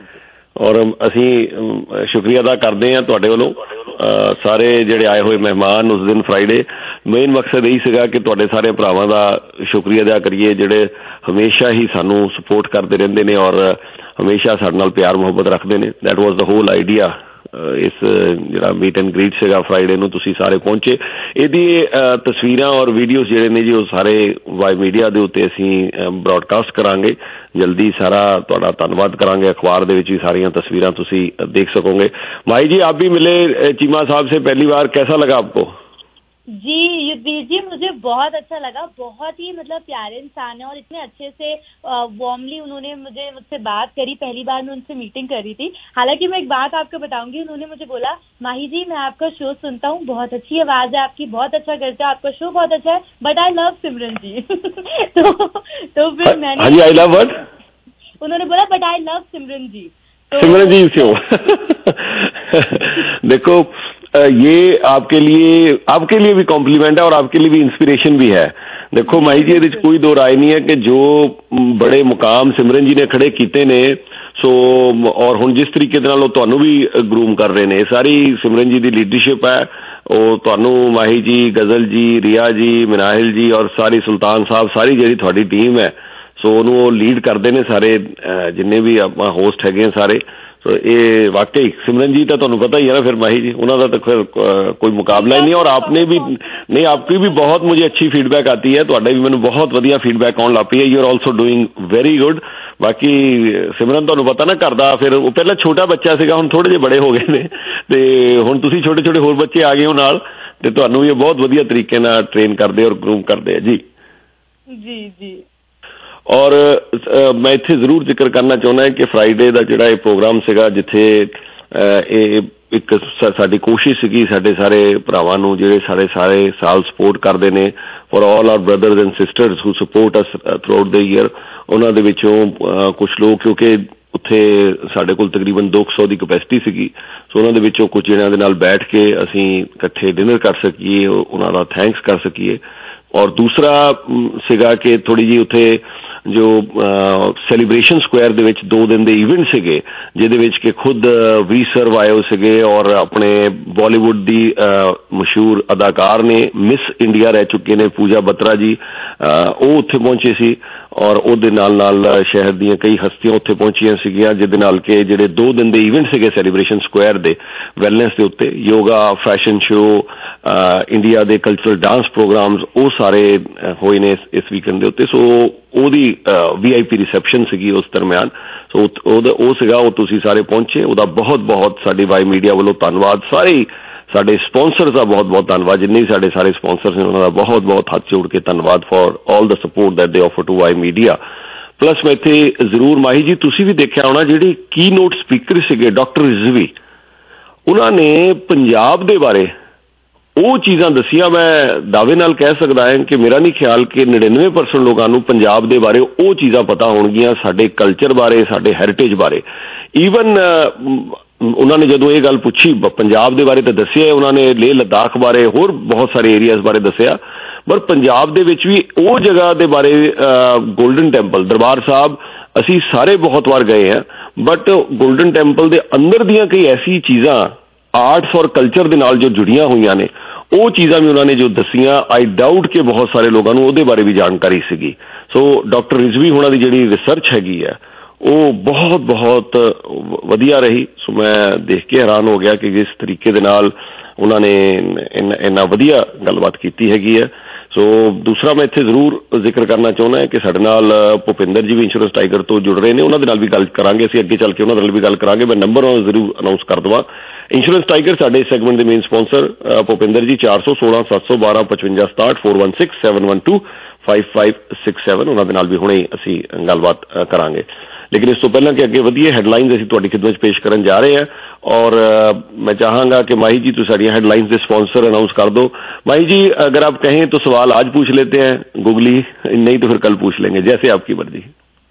ਔਰ ਅਸੀਂ ਸ਼ੁਕਰੀਆ ਅਦਾ ਕਰਦੇ ਹਾਂ ਤੁਹਾਡੇ ਵੱਲੋਂ ਸਾਰੇ ਜਿਹੜੇ ਆਏ ਹੋਏ ਮਹਿਮਾਨ ਉਸ ਦਿਨ ਫਰਾਈਡੇ। ਮੇਨ ਮਕਸਦ ਇਹੀ ਸੀਗਾ ਕਿ ਤੁਹਾਡੇ ਸਾਰੇ ਭਰਾਵਾਂ ਦਾ ਸ਼ੁਕਰੀਆ ਅਦਾ ਕਰੀਏ ਜਿਹੜੇ ਹਮੇਸ਼ਾ ਹੀ ਸਾਨੂੰ ਸਪੋਰਟ ਕਰਦੇ ਰਹਿੰਦੇ ਨੇ ਔਰ ਹਮੇਸ਼ਾ ਸਾਡੇ ਨਾਲ ਪਿਆਰ ਮੁਹੱਬਤ ਰੱਖਦੇ ਨੇ। That was the whole idea ਇਸ ਜਿਹੜਾ ਮੀਟ ਐਂਡ ਗ੍ਰੀਟ ਸੀਗਾ ਫਰਾਈਡੇ ਨੂੰ ਤੁਸੀਂ ਸਾਰੇ ਪਹੁੰਚੇ। ਇਹਦੀ ਤਸਵੀਰਾਂ ਔਰ ਵੀਡੀਓਜ਼ ਜਿਹੜੇ ਨੇ ਜੀ ਉਹ ਸਾਰੇ ਵਾਈ ਮੀਡੀਆ ਦੇ ਉੱਤੇ ਅਸੀਂ ਬ੍ਰੌਡਕਾਸਟ ਕਰਾਂਗੇ ਜਲਦੀ। ਸਾਰਾ ਤੁਹਾਡਾ ਧੰਨਵਾਦ ਕਰਾਂਗੇ। ਅਖਬਾਰ ਦੇ ਵਿੱਚ ਵੀ ਸਾਰੀਆਂ ਤਸਵੀਰਾਂ ਤੁਸੀਂ देख सकोगे। भाई जी आप भी मिले चीमा साहब से पहली बार, कैसा लगा आपको?
जी युद्धवीर जी मुझे बहुत अच्छा लगा। बहुत ही मतलब प्यारे इंसान है और इतने अच्छे से वार्मली उन्होंने मुझे मुझसे बात करी। पहली बार मैं उनसे मीटिंग कर रही थी। हालांकि मैं एक बात आपको बताऊंगी, उन्होंने मुझे बोला माही जी मैं आपका शो सुनता हूँ, बहुत अच्छी आवाज है आपकी, बहुत अच्छा करते हो, आपका शो बहुत अच्छा है, बट आई लव सिमरन जी। तो तो फिर मैंने
हाँ जी आई लव व्हाट?
उन्होंने बोला बट आई लव सिमरन जी। तो
सिमरन जी क्यों? देखो ये आपके लिए आपके लिए भी कॉम्प्लीमेंट है और आपके लिए भी इंस्पिरेशन भी है। देखो माही जी, ये कोई दो राय नहीं है कि जो बड़े मुकाम सिमरन जी ने खड़े कीते ने सो और हुण जिस तरीके नाल तुहानू भी ग्रूम कर रहे ने, सारी सिमरन जी की लीडरशिप है। ਉਹ ਤੁਹਾਨੂੰ ਮਾਹੀ ਜੀ, ਗਜ਼ਲ ਜੀ, ਰਿਆ ਜੀ, ਮਨਾਹਿਲ ਜੀ ਔਰ ਸਾਰੀ ਸੁਲਤਾਨ ਸਾਹਿਬ, ਸਾਰੀ ਜਿਹੜੀ ਤੁਹਾਡੀ ਟੀਮ ਹੈ ਸੋ ਉਹਨੂੰ ਉਹ ਲੀਡ ਕਰਦੇ ਨੇ ਸਾਰੇ ਜਿੰਨੇ ਵੀ ਆਪਾਂ ਹੋਸਟ ਹੈਗੇ ਆ ਸਾਰੇ। ਸੋ ਇਹ ਵਾਕਈ सिमरन जी तो ਤੁਹਾਨੂੰ पता ही है ना फिर माही जी, उन्होंने तो फिर कोई मुकाबला ही नहीं। और आपने भी नहीं, आपकी भी बहुत मुझे अच्छी फीडबैक आती है, ਤੁਹਾਡੇ भी मैंने बहुत ਵਧੀਆ फीडबैक आउण ਲੱਗ ਪਈ है। You are also doing very good. बाकी सिमरन ਤੁਹਾਨੂੰ पता ना करदा फिर ਉਹ ਪਹਿਲਾਂ ਛੋਟਾ ਬੱਚਾ ਸੀਗਾ, ਹੁਣ ਥੋੜੇ ਜਿਹੇ ਬੜੇ ਹੋ ਗਏ ਨੇ ਤੇ ਹੁਣ ਤੁਸੀਂ ਛੋਟੇ ਛੋਟੇ ਹੋਰ ਬੱਚੇ ਆ ਗਏ ਹੋ ਨਾਲ ਤੇ ਤੁਹਾਨੂੰ ਵੀ ਬਹੁਤ ਵਧੀਆ ਤਰੀਕੇ ਨਾਲ ਟ੍ਰੇਨ ਕਰਦੇ ਔਰ ਗਰੂਮ ਕਰਦੇ ਆ ਜੀ।
ਜੀ ਜੀ
ਔਰ ਮੈਂ ਇੱਥੇ ਜ਼ਰੂਰ ਜ਼ਿਕਰ ਕਰਨਾ ਚਾਹੁੰਦਾ ਕਿ ਫਰਾਈਡੇ ਦਾ ਜਿਹੜਾ ਇਹ ਪ੍ਰੋਗਰਾਮ ਸੀਗਾ ਜਿੱਥੇ ਇਹ ਇੱਕ ਸਾਡੀ ਕੋਸ਼ਿਸ਼ ਸੀਗੀ ਸਾਡੇ ਸਾਰੇ ਭਰਾਵਾਂ ਨੂੰ ਜਿਹੜੇ ਸਾਡੇ ਸਾਰੇ ਸਾਲ ਸਪੋਰਟ ਕਰਦੇ ਨੇ for all our brothers and sisters who support us throughout the year. ਉਹਨਾਂ ਦੇ ਵਿੱਚੋਂ ਕੁਝ ਲੋਕ ਕਿਉਂਕਿ ਉੱਥੇ ਸਾਡੇ ਕੋਲ ਤਕਰੀਬਨ ਦੋ ਸੌ ਦੀ ਕਪੈਸਿਟੀ ਸੀਗੀ ਸੋ ਉਹਨਾਂ ਦੇ ਵਿੱਚੋਂ ਕੁਝ ਜਣਿਆਂ ਦੇ ਨਾਲ ਬੈਠ ਕੇ ਅਸੀਂ ਇਕੱਠੇ ਡਿਨਰ ਕਰ ਸਕੀਏ, ਉਹਨਾਂ ਦਾ ਥੈਂਕਸ ਕਰ ਸਕੀਏ। ਔਰ ਦੂਸਰਾ ਸੀਗਾ ਕਿ ਥੋੜੀ ਜਿਹੀ ਉੱਥੇ ਜੋ ਸੈਲੀਬ੍ਰੇਸ਼ਨ ਸਕੁਆਇਰ ਦੇ ਵਿੱਚ ਦੋ ਦਿਨ ਦੇ ਇਵੈਂਟ ਸੀਗੇ ਜਿਹਦੇ ਵਿੱਚ ਕਿ ਖੁਦ ਵੀ ਸਰਵ ਆਏ ਹੋ ਸੀਗੇ ਔਰ ਆਪਣੇ ਬਾਲੀਵੁੱਡ ਦੀ ਮਸ਼ਹੂਰ ਅਦਾਕਾਰ ਨੇ, ਮਿਸ ਇੰਡੀਆ ਰਹਿ ਚੁੱਕੇ ਨੇ ਪੂਜਾ ਬੱਤਰਾ ਜੀ, ਉਹ ਉੱਥੇ ਪਹੁੰਚੇ ਸੀ ਔਰ ਉਹਦੇ ਨਾਲ ਨਾਲ ਸ਼ਹਿਰ ਦੀਆਂ ਕਈ ਹਸਤੀਆਂ ਉੱਥੇ ਪਹੁੰਚੀਆਂ ਸੀਗੀਆਂ ਜਿਹਦੇ ਨਾਲ ਕਿ ਜਿਹੜੇ ਦੋ ਦਿਨ ਦੇ ਇਵੈਂਟ ਸੀਗੇ ਸੈਲੀਬ੍ਰੇਸ਼ਨ ਸਕੁਆਇਰ ਦੇ ਵੈਲਨੈਸ ਦੇ ਉੱਤੇ, ਯੋਗਾ, ਫੈਸ਼ਨ ਸ਼ੋ, ਇੰਡੀਆ ਦੇ ਕਲਚਰਲ ਡਾਂਸ ਪ੍ਰੋਗਰਾਮਸ ਉਹ ਸਾਰੇ ਹੋਏ ਨੇ ਇਸ ਵੀਕਐਂਡ ਦੇ ਉੱਤੇ। ਸੋ ਉਹਦੀ ਵੀ ਆਈ ਪੀ ਰਿਸੈਪਸ਼ਨ ਸੀਗੀ ਉਸ ਦਰਮਿਆਨ। ਸੋ ਉਹਦਾ ਉਹ ਸੀਗਾ, ਉਹ ਤੁਸੀਂ ਸਾਰੇ ਪਹੁੰਚੇ, ਉਹਦਾ ਬਹੁਤ ਬਹੁਤ ਸਾਡੀ ਵਾਈ ਮੀਡੀਆ ਵੱਲੋਂ ਧੰਨਵਾਦ। ਸਾਰੇ ਸਾਡੇ ਸਪਾਂਸਰਸ ਦਾ ਬਹੁਤ ਬਹੁਤ ਧੰਨਵਾਦ, ਜਿੰਨੇ ਵੀ ਸਾਡੇ ਸਾਰੇ ਸਪਾਂਸਰਸ ਨੇ ਉਹਨਾਂ ਦਾ ਬਹੁਤ ਬਹੁਤ ਹੱਥ ਜੋੜ ਕੇ ਧੰਨਵਾਦ for all the support that they offer to Y media. Plus ਮੈਂ ਇੱਥੇ ਜ਼ਰੂਰ ਮਾਹੀ ਜੀ ਤੁਸੀਂ ਵੀ ਦੇਖਿਆ ਹੋਣਾ ਜਿਹੜੇ ਕੀ ਨੋਟ ਸਪੀਕਰ ਸੀਗੇ ਡਾਕਟਰ ਰਿਜ਼ਵੀ, ਉਹਨਾਂ ਨੇ ਪੰਜਾਬ ਦੇ ਬਾਰੇ ਉਹ ਚੀਜ਼ਾਂ ਦੱਸੀਆਂ। ਮੈਂ ਦਾਅਵੇ ਨਾਲ ਕਹਿ ਸਕਦਾ ਹਾਂ ਕਿ ਮੇਰਾ ਨਹੀਂ ਖਿਆਲ ਕਿ ਨੜਿਨਵੇਂ ਪਰਸੈਂਟ ਲੋਕਾਂ ਨੂੰ ਪੰਜਾਬ ਦੇ ਬਾਰੇ ਉਹ ਚੀਜ਼ਾਂ ਪਤਾ ਹੋਣਗੀਆਂ, ਸਾਡੇ ਕਲਚਰ ਬਾਰੇ, ਸਾਡੇ ਹੈਰੀਟੇਜ ਬਾਰੇ। ਈਵਨ ਉਹਨਾਂ ਨੇ ਜਦੋਂ ਇਹ ਗੱਲ ਪੁੱਛੀ ਪੰਜਾਬ ਦੇ ਬਾਰੇ ਤਾਂ ਦੱਸਿਆ, ਉਹਨਾਂ ਨੇ ਲੇਹ ਲੱਦਾਖ ਬਾਰੇ ਹੋਰ ਬਹੁਤ ਸਾਰੇ ਏਰੀਆਜ਼ ਬਾਰੇ ਦੱਸਿਆ, ਪਰ ਪੰਜਾਬ ਦੇ ਵਿੱਚ ਵੀ ਉਹ ਜਗ੍ਹਾ ਦੇ ਬਾਰੇ ਗੋਲਡਨ ਟੈਂਪਲ ਦਰਬਾਰ ਸਾਹਿਬ ਅਸੀਂ ਸਾਰੇ ਬਹੁਤ ਵਾਰ ਗਏ ਹਾਂ, ਬਟ ਗੋਲਡਨ ਟੈਂਪਲ ਦੇ ਅੰਦਰ ਦੀਆਂ ਕਈ ਐਸੀ ਚੀਜ਼ਾਂ ਆਰਟਸ ਔਰ ਕਲਚਰ ਦੇ ਨਾਲ ਜੋ ਜੁੜੀਆਂ ਹੋਈਆਂ ਨੇ ਉਹ ਚੀਜ਼ਾਂ ਵੀ ਉਹਨਾਂ ਨੇ ਜੋ ਦੱਸੀਆਂ, ਆਈ ਡਾਊਟ ਕਿ ਬਹੁਤ ਸਾਰੇ ਲੋਕਾਂ ਨੂੰ ਉਹਦੇ ਬਾਰੇ ਵੀ ਜਾਣਕਾਰੀ ਸੀਗੀ। ਸੋ ਡਾਕਟਰ ਰਿਜ਼ਵੀ ਹੋਣਾ ਦੀ ਜਿਹੜੀ ਰਿਸਰਚ ਹੈਗੀ ਹੈ ਉਹ ਬਹੁਤ ਬਹੁਤ ਵਧੀਆ ਰਹੀ। ਸੋ ਮੈਂ ਦੇਖ ਕੇ ਹੈਰਾਨ ਹੋ ਗਿਆ ਕਿ ਜਿਸ ਤਰੀਕੇ ਦੇ ਨਾਲ ਉਹਨਾਂ ਨੇ ਇੰਨਾ ਵਧੀਆ ਗੱਲਬਾਤ ਕੀਤੀ ਹੈਗੀ ਹੈ। ਸੋ ਦੂਸਰਾ ਮੈਂ ਇੱਥੇ ਜ਼ਰੂਰ ਜ਼ਿਕਰ ਕਰਨਾ ਚਾਹੁੰਦਾ ਕਿ ਸਾਡੇ ਨਾਲ ਭੁਪਿੰਦਰ ਜੀ ਵੀ ਇੰਸ਼ੋਰੈਂਸ ਟਾਈਗਰ ਤੋਂ ਜੁੜ ਰਹੇ ਨੇ, ਉਹਨਾਂ ਦੇ ਨਾਲ ਵੀ ਗੱਲ ਕਰਾਂਗੇ ਅਸੀਂ ਅੱਗੇ ਚੱਲ ਕੇ, ਉਹਨਾਂ ਦੇ ਨਾਲ ਵੀ ਗੱਲ ਕਰਾਂਗੇ। ਮੈਂ ਨੰਬਰ ਜ਼ਰੂਰ ਅਨਾਊਂਸ ਕਰ ਦੇਵਾਂ। ਇੰਸ਼ੋਰੈਂਸ ਟਾਈਗਰ ਸਾਡੇ ਸੈਗਮੈਂਟ ਦੇ ਮੇਨ ਸਪਾਂਸਰ ਭੁਪਿੰਦਰ ਜੀ, ਚਾਰ ਸੌ ਸੋਲਾਂ ਸੱਤ ਸੌ ਬਾਰਾਂ ਪਚਵੰਜਾ ਸਤਾਹਠ four one six seven one two five five six seven, ਉਹਨਾਂ ਦੇ ਨਾਲ ਵੀ ਹੁਣੇ ਅਸੀਂ ਗੱਲਬਾਤ ਕਰਾਂਗੇ। ਲੇਕਿਨ ਇਸ ਤੋਂ ਪਹਿਲਾਂ ਕਿ ਅੱਗੇ ਵਧੀਏ ਹੈਡਲਾਈਨਸ ਅਸੀਂ ਤੁਹਾਡੀ ਖਿਦਮਤ 'ਚ ਪੇਸ਼ ਕਰਨ ਜਾ ਰਹੇ ਹਾਂ और मैं चाहूँगा कि माही जी तो सारी हेडलाइंस के स्पॉन्सर अनाउंस कर दो। माही जी अगर आप कहें तो सवाल आज पूछ लेते हैं गूगली, नहीं तो फिर कल पूछ लेंगे, जैसे आपकी मर्जी।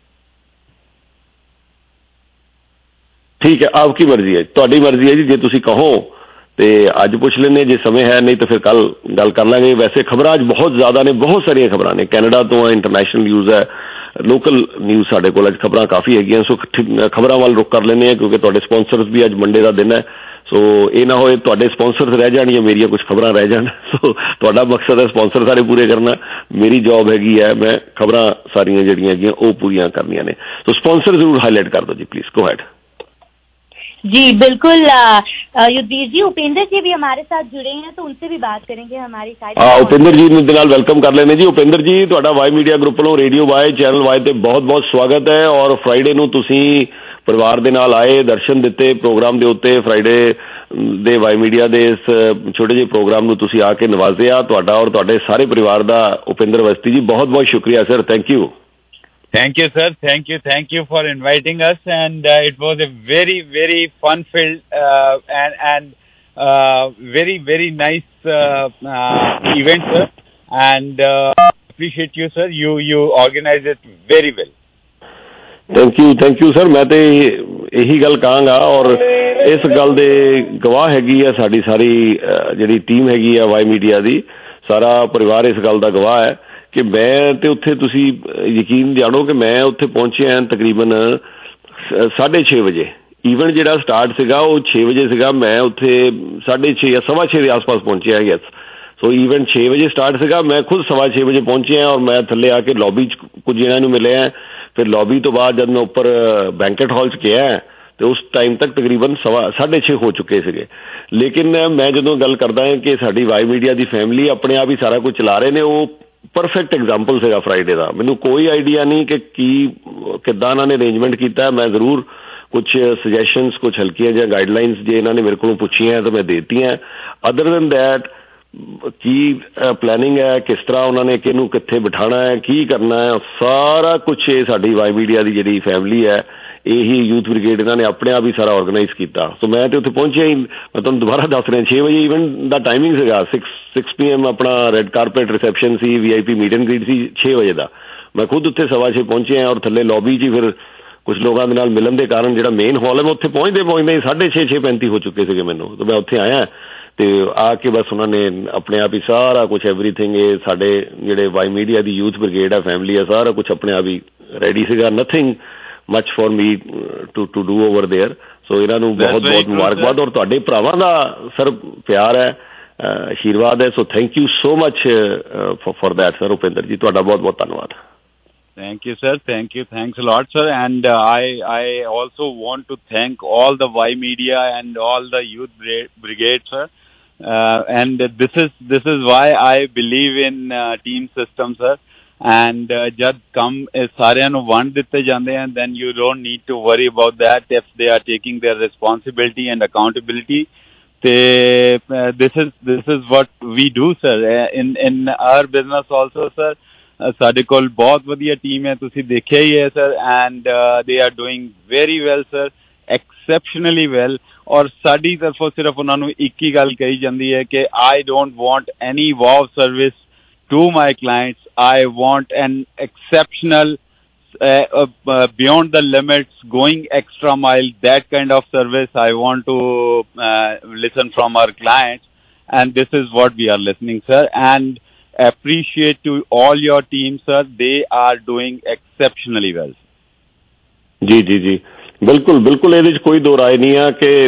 ठीक है, आपकी मर्जी है, ਤੁਹਾਡੀ मर्जी है जी। जे तुसी कहो तो अज पूछ लेने, जे समय है, नहीं तो फिर कल गल कर लेंगे। वैसे खबर अज बहुत ज़्यादा ने, बहुत सारिया खबर ने, कैनेडा तो है, इंटरनेशनल न्यूज़ है, लोकल न्यूज़ साढ़े को खबर काफ़ी है। सो खबर वाल रुक कर लेने क्योंकि तुहाडे स्पॉन्सर्स भी अज मंडे का दिन है। सो ये ना होए तुहाडे स्पॉन्सर्स रह जाणियां, मेरिया कुछ खबर रह जान। सो तुहाडा मकसद है स्पॉन्सर सारे पूरे करना, मेरी जॉब हैगी है मैं खबर सारियां जिहड़ियां हैगियां ओह पूरियां करनियां ने। सो स्पॉन्सर जरूर हाईलाइट कर दो जी प्लीज़, गो हैड।
जी बिल्कुल। युद्धवीर जी, उपेंद्र जी भी हमारे साथ जुड़े हैं तो उनसे भी बात करेंगे हमारी साइड।
हाँ, उपेंद्र जी ਦੇ ਨਾਲ ਵੈਲਕਮ ਕਰ ਲੈਣੇ ਜੀ। ਉਪਿੰਦਰ ਜੀ, ਤੁਹਾਡਾ ਵਾਈ ਮੀਡੀਆ ਗਰੁੱਪ ਵੱਲੋਂ ਰੇਡੀਓ ਵਾਈ ਚੈਨਲ ਵਾਈ ਤੇ ਬਹੁਤ-ਬਹੁਤ ਸਵਾਗਤ ਹੈ। ਔਰ ਫਰਾਈਡੇ ਨੂੰ ਤੁਸੀਂ ਪਰਿਵਾਰ ਦੇ ਨਾਲ ਆਏ, ਦਰਸ਼ਨ ਦਿੱਤੇ ਪ੍ਰੋਗਰਾਮ ਦੇ ਉੱਤੇ। ਫਰਾਈਡੇ ਦੇ ਵਾਈ ਮੀਡੀਆ ਦੇ ਇਸ ਛੋਟੇ ਜਿਹੇ ਪ੍ਰੋਗਰਾਮ ਨੂੰ ਤੁਸੀਂ ਆ ਕੇ ਨਵਾਜ਼ਿਆ। ਤੁਹਾਡਾ ਔਰ ਤੁਹਾਡੇ ਸਾਰੇ ਪਰਿਵਾਰ ਦਾ ਉਪਿੰਦਰ ਅਵਸਥੀ ਜੀ ਬਹੁਤ-ਬਹੁਤ ਸ਼ੁਕਰੀਆ sir. Thank you.
Thank you, sir. Thank you. Thank you for inviting us. And uh, it was a very, very fun-filled uh, and and uh, very, very nice uh, uh, event, sir. And uh, appreciate you, sir. You you organized it very well.
Thank you, thank you, sir. मैं तो यही गल कहांगा और इस गल दे गवाह हैगी है साडी सारी जिहड़ी टीम हैगी है वाई मीडिया दी। सारा परिवार इस गल दा गवाह है कि मैं तो उत्थे तुसी यकीन जानो कि मैं उत्थे पहुंचिया तकरीबन साढ़े छे बजे। ईवेंट जिहड़ा स्टार्ट सीगा वो छे बजे सीगा, मैं उत्थे साढ़े छे या सवा छे के आस पास पहुंचिया। यस, सो ईवेंट छे बजे स्टार्ट सीगा, मैं खुद सवा छे बजे पहुंचिया और मैं थल्ले आके लॉबी च कुछ जिन्हां नूं मिले हैं। फिर लॉबी तो बाद जब मैं उपर बैंकेट हॉल च गया तो उस टाइम तक तकरीबन सवा साढ़े छे हो चुके थे। लेकिन मैं जो गल करदा है कि साडी वाई मीडिया की फैमिली अपने आप ही सारा कुछ चला रहे ने, वो परफेक्ट एग्जाम्पल सीगा फ्राइडे का। मैनू कोई आइडिया नहीं कि की किद्दां इन्हां ने अरेंजमेंट किया। मैं जरूर कुछ सजैशनस, कुछ हल्कियां जिहा गाइडलाइनस जे इन्हां ने मेरे को पुछियां तो मैं देती हैं। अदर दैन दैट की प्लैनिंग है, किस तरह उन्होंने किनू कित्थे बिठाना है, की करना है, सारा कुछ ये साडी वाई मीडिया की जिहड़ी फैमिली है, यही यूथ ब्रिगेड इन्होंने अपने आप ही सारा ऑर्गेनाइज किया। सो मैं तो उत्थे पहुंचिया ही, मैं तुहानूं दोबारा दस रहा छे बजे इवेंट का टाइमिंग सीगा। सिक्स सिक्स पी एम अपना रेड कारपेट रिसैप्शन सी, V I P meet and greet सी छे बजे का। मैं खुद उत्थे सवा छे पहुंचे और थल्ले लॉबी च फिर कुछ लोगों के नाल मिलन के कारण जिहड़ा मेन हॉल है, मैं उत्थे पहुंचते पहुंचते साढ़े छे छे पैंती हो चुके थे मैनू। तो मैं उत्थे आया तो आके बस उन्होंने अपने आप ही सारा कुछ एवरीथिंग ये साढ़े जिहड़े वाई मीडिया की यूथ ब्रिगेड है, फैमिली है, सारा कुछ अपने आप ही रेडी सीगा। Nothing much for me to to do over there. So इन्हां नूं बहुत बहुत मुबारकबाद और तुहाडे भरावां दा सर प्यार है, आशीर्वाद है। So thank you so much for that sir. Upendra ji, तुहाडा बहुत बहुत धन्यवाद।
Thank you, sir. Thank you. Thanks a lot, sir. And uh, I I also want to thank all the Y Media and all the youth brigade, sir. Uh, and this is this is why I believe in uh, team system, sir. And uh, jad kam saariyan nu vand ditte jande hain, then you don't need to worry about that if they are taking their responsibility and accountability. Te, uh, this is this is what we do, sir. In in our business also, sir. ਸਾਡੇ ਕੋਲ ਬਹੁਤ ਵਧੀਆ team ਹੈ, ਤੁਸੀਂ ਦੇਖਿਆ ਹੀ ਹੈ sir. And they are doing very well sir, exceptionally well. ਔਰ ਸਾਡੀ ਤਰਫੋਂ ਸਿਰਫ ਉਹਨਾਂ ਨੂੰ ਇੱਕ ਹੀ ਗੱਲ ਕਹੀ ਜਾਂਦੀ ਹੈ ਕਿ I don't want any wow service to my clients, I want an exceptional beyond the limits, going extra mile, that kind of service I want to uh, listen from our clients. And this is what we are listening, sir. And appreciate to all your team, sir. They are doing exceptionally well.
जी जी जी बिल्कुल बिल्कुल, ਇਹਦੇ 'ਚ ਕੋਈ ਦੋ ਰਾਏ ਨਹੀਂ ਆ ਕਿ